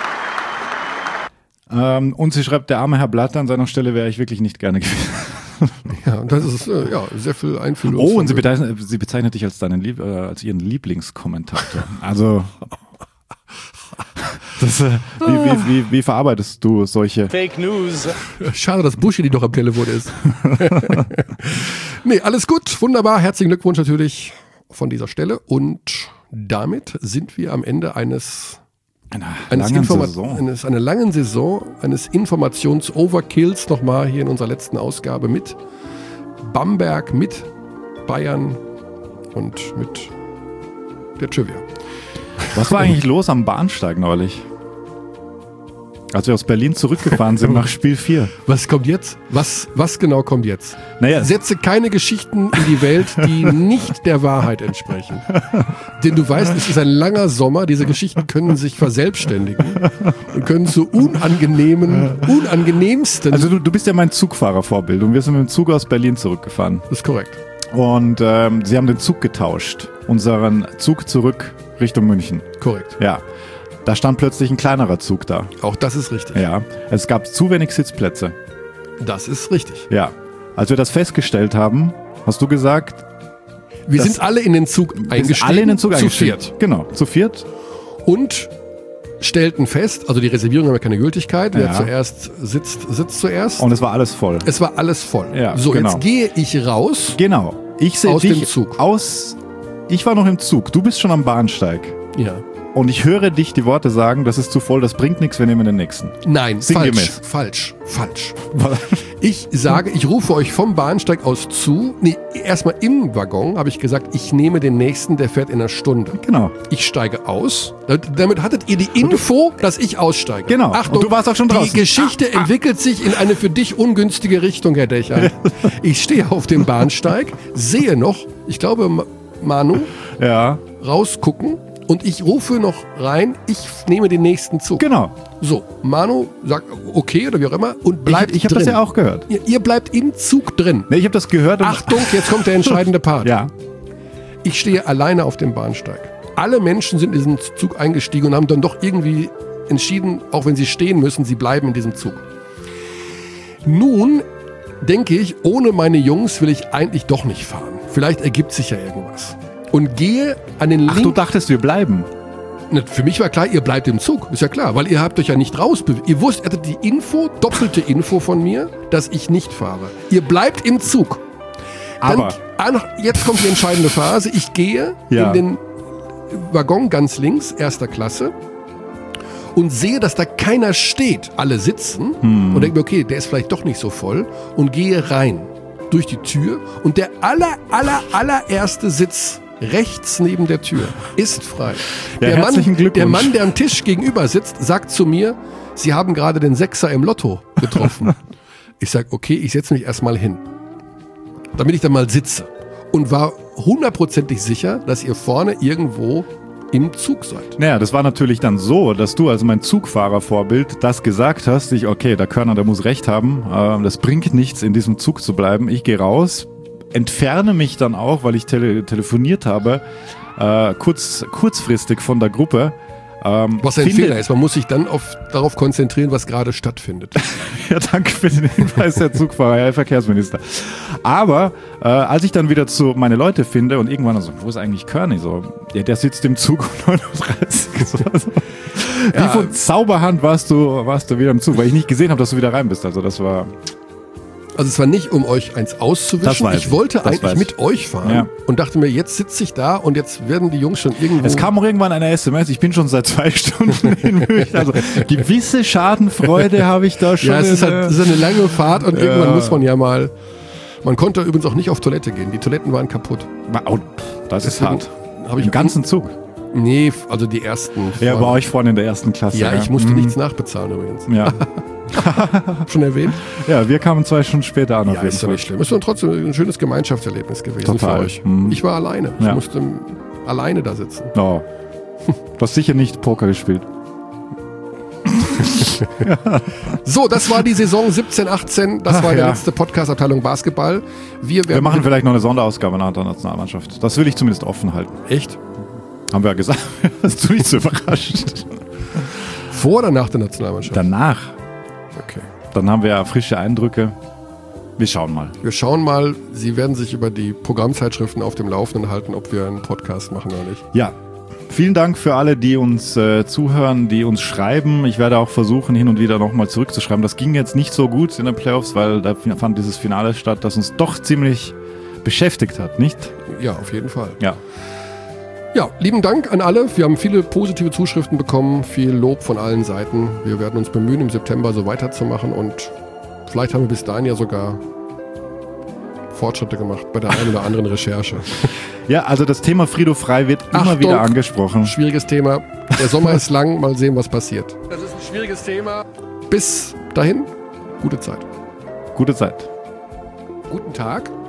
Ähm, und sie schreibt, der arme Herr Blatter, an seiner Stelle wäre ich wirklich nicht gerne gewesen. Ja, und das ist äh, ja, sehr viel Einfühlung. Oh, und sie bezeichnet, sie bezeichnet dich als, deinen Lieb, äh, als ihren Lieblingskommentator. Also, das, äh, wie, wie, wie, wie verarbeitest du solche... Schade, dass Buschi die doch am Telefon ist. Nee, alles gut, wunderbar. Herzlichen Glückwunsch natürlich von dieser Stelle. Und damit sind wir am Ende eines, Einer eines, langen Informa- Saison. eines einer langen Saison, eines Informations-Overkills nochmal hier in unserer letzten Ausgabe mit Bamberg, mit Bayern und mit der Trivia. Was war eigentlich los am Bahnsteig neulich? Als wir aus Berlin zurückgefahren sind nach Spiel vier. Was kommt jetzt? Was, was genau kommt jetzt? Naja, Setze keine Geschichten in die Welt, die nicht der Wahrheit entsprechen. Denn du weißt, es ist ein langer Sommer, diese Geschichten können sich verselbstständigen und können zu unangenehmen, unangenehmsten... also du, du bist ja mein Zugfahrervorbild und wir sind mit dem Zug aus Berlin zurückgefahren. Das ist korrekt. Und ähm, sie haben den Zug getauscht. Unseren Zug zurück Richtung München. Korrekt. Ja. Da stand plötzlich ein kleinerer Zug da. Auch das ist richtig. Ja. Es gab zu wenig Sitzplätze. Das ist richtig. Ja. Als wir das festgestellt haben, hast du gesagt, Wir Das- sind alle in den Zug wir eingestiegen. sind alle in den Zug zu eingestiegen. viert. Genau, zu viert. Und stellten fest, also die Reservierung haben ja keine Gültigkeit. Wer Ja. zuerst sitzt, sitzt zuerst. Und es war alles voll. Es war alles voll. Ja, so, genau. jetzt gehe ich raus. Genau. Ich sehe Aus dich dem Zug. aus. Ich war noch im Zug. Du bist schon am Bahnsteig. Ja. Und ich höre dich die Worte sagen, das ist zu voll, das bringt nichts, wir nehmen den nächsten. Nein, Sinngemäß. falsch, falsch, falsch. Ich sage, ich rufe euch vom Bahnsteig aus zu. Nee, erstmal im Waggon habe ich gesagt, ich nehme den nächsten, der fährt in einer Stunde. Genau. Ich steige aus. Damit hattet ihr die Info, dass ich aussteige. Genau. Achtung, Und du warst auch schon draußen. Die Geschichte entwickelt sich in eine für dich ungünstige Richtung, Herr Dächer. Ich stehe auf dem Bahnsteig, sehe noch, ich glaube, Ma- Manu Ja, rausgucken und ich rufe noch rein, ich nehme den nächsten Zug. genau. So, Manu sagt okay oder wie auch immer und bleibt Ich, ich habe drin. das ja auch gehört. Ihr, ihr bleibt im Zug drin. Nee, ich habe das gehört. Und Achtung, jetzt kommt der entscheidende Part. Ja. Ich stehe alleine auf dem Bahnsteig. Alle Menschen sind in diesen Zug eingestiegen und haben dann doch irgendwie entschieden, auch wenn sie stehen müssen, sie bleiben in diesem Zug. Nun denke ich, ohne meine Jungs will ich eigentlich doch nicht fahren. Vielleicht ergibt sich ja irgendwas. Und gehe an den Ach, du linken... dachtest, wir bleiben. Na, Für mich war klar, ihr bleibt im Zug. Ist ja klar, weil ihr habt euch ja nicht rausbewegt. Ihr wusst, ihr hattet die Info, doppelte Info von mir, dass ich nicht fahre. Ihr bleibt im Zug. Dann, Aber ah, jetzt kommt die entscheidende Phase. Ich gehe Ja. in den Waggon ganz links, erster Klasse, und sehe, dass da keiner steht. Alle sitzen Hm. und denke mir, okay, der ist vielleicht doch nicht so voll, und gehe rein durch die Tür und der aller, aller, allererste Sitz rechts neben der Tür ist frei. Ja, der, herzlichen Mann, Glückwunsch. der Mann, der am Tisch gegenüber sitzt, sagt zu mir, Sie haben gerade den Sechser im Lotto getroffen. Ich sage, okay, ich setze mich erstmal hin, damit ich dann mal sitze, und war hundertprozentig sicher, dass ihr vorne irgendwo im Zug seid. naja, das war natürlich dann so, dass du als mein Zugfahrervorbild das gesagt hast. Ich, okay, der Körner, der muss recht haben. Ähm, das bringt nichts, in diesem Zug zu bleiben. Ich gehe raus, entferne mich dann auch, weil ich tele telefoniert habe, äh, kurz, kurzfristig von der Gruppe. Ähm, Was ein finde- Fehler ist, man muss sich dann auf, darauf konzentrieren, was gerade stattfindet. Ja, danke für den Hinweis, Herr Zugfahrer, Herr Verkehrsminister. Aber äh, als ich dann wieder zu meine Leute finde und irgendwann so, wo ist eigentlich Körny? So, ja, der sitzt im Zug um neun Uhr dreißig. So, also, Ja. Wie von Zauberhand warst du, warst du wieder im Zug, weil ich nicht gesehen habe, dass du wieder rein bist. Also das war... Also es war nicht, um euch eins Das auszuwischen. weiß Ich ich. wollte Das eigentlich weiß ich. mit euch fahren Ja. und dachte mir, jetzt sitze ich da und jetzt werden die Jungs schon irgendwo... Es kam auch irgendwann eine S M S, ich bin schon seit zwei Stunden in München. Also gewisse Schadenfreude habe ich da schon. ja, es ist, in, halt, äh, es ist eine lange Fahrt und Ja. irgendwann muss man ja mal... Man konnte übrigens auch nicht auf Toilette gehen. Die Toiletten waren kaputt. oh, das ist Deswegen hart. habe ich Im ganzen Zug. Nee, also die ersten. Ja, waren- bei euch vorne in der ersten Klasse. Ja, ich musste Mhm. nichts nachbezahlen übrigens. Ja. Schon erwähnt? ja, wir kamen zwei Stunden später an. auf Ja, jeden ist doch Fall. nicht schlimm. Ist doch trotzdem ein schönes Gemeinschaftserlebnis gewesen Total. für euch. Mhm. Ich war alleine. Ich Ja. musste alleine da sitzen. Oh. Du hast sicher nicht Poker gespielt. So, das war die Saison siebzehn, achtzehn. Das Ach, war der ja. letzte Podcast-Abteilung Basketball. Wir, Wir werden machen vielleicht noch eine Sonderausgabe nach der Nationalmannschaft. Das will ich zumindest offen halten. echt Haben wir ja gesagt. Hast du nicht so überrascht. vor oder nach der Nationalmannschaft? Danach. Okay. Dann haben wir ja frische Eindrücke. Wir schauen mal. Wir schauen mal. Sie werden sich über die Programmzeitschriften auf dem Laufenden halten, ob wir einen Podcast machen oder nicht. Ja. Vielen Dank für alle, die uns äh, zuhören, die uns schreiben. Ich werde auch versuchen, hin und wieder nochmal zurückzuschreiben. Das ging jetzt nicht so gut in den Playoffs, weil da fand dieses Finale statt, das uns doch ziemlich beschäftigt hat, nicht? Ja, auf jeden Fall. Ja. Ja, lieben Dank an alle. Wir haben viele positive Zuschriften bekommen, viel Lob von allen Seiten. Wir werden uns bemühen, im September so weiterzumachen und vielleicht haben wir bis dahin ja sogar Fortschritte gemacht bei der einen oder anderen Recherche. Ja, also das Thema Frido Frei wird immer Achtung, wieder angesprochen. Schwieriges Thema. Der Sommer ist lang, mal sehen, was passiert. Das ist ein schwieriges Thema. Bis dahin, gute Zeit. Gute Zeit. Guten Tag.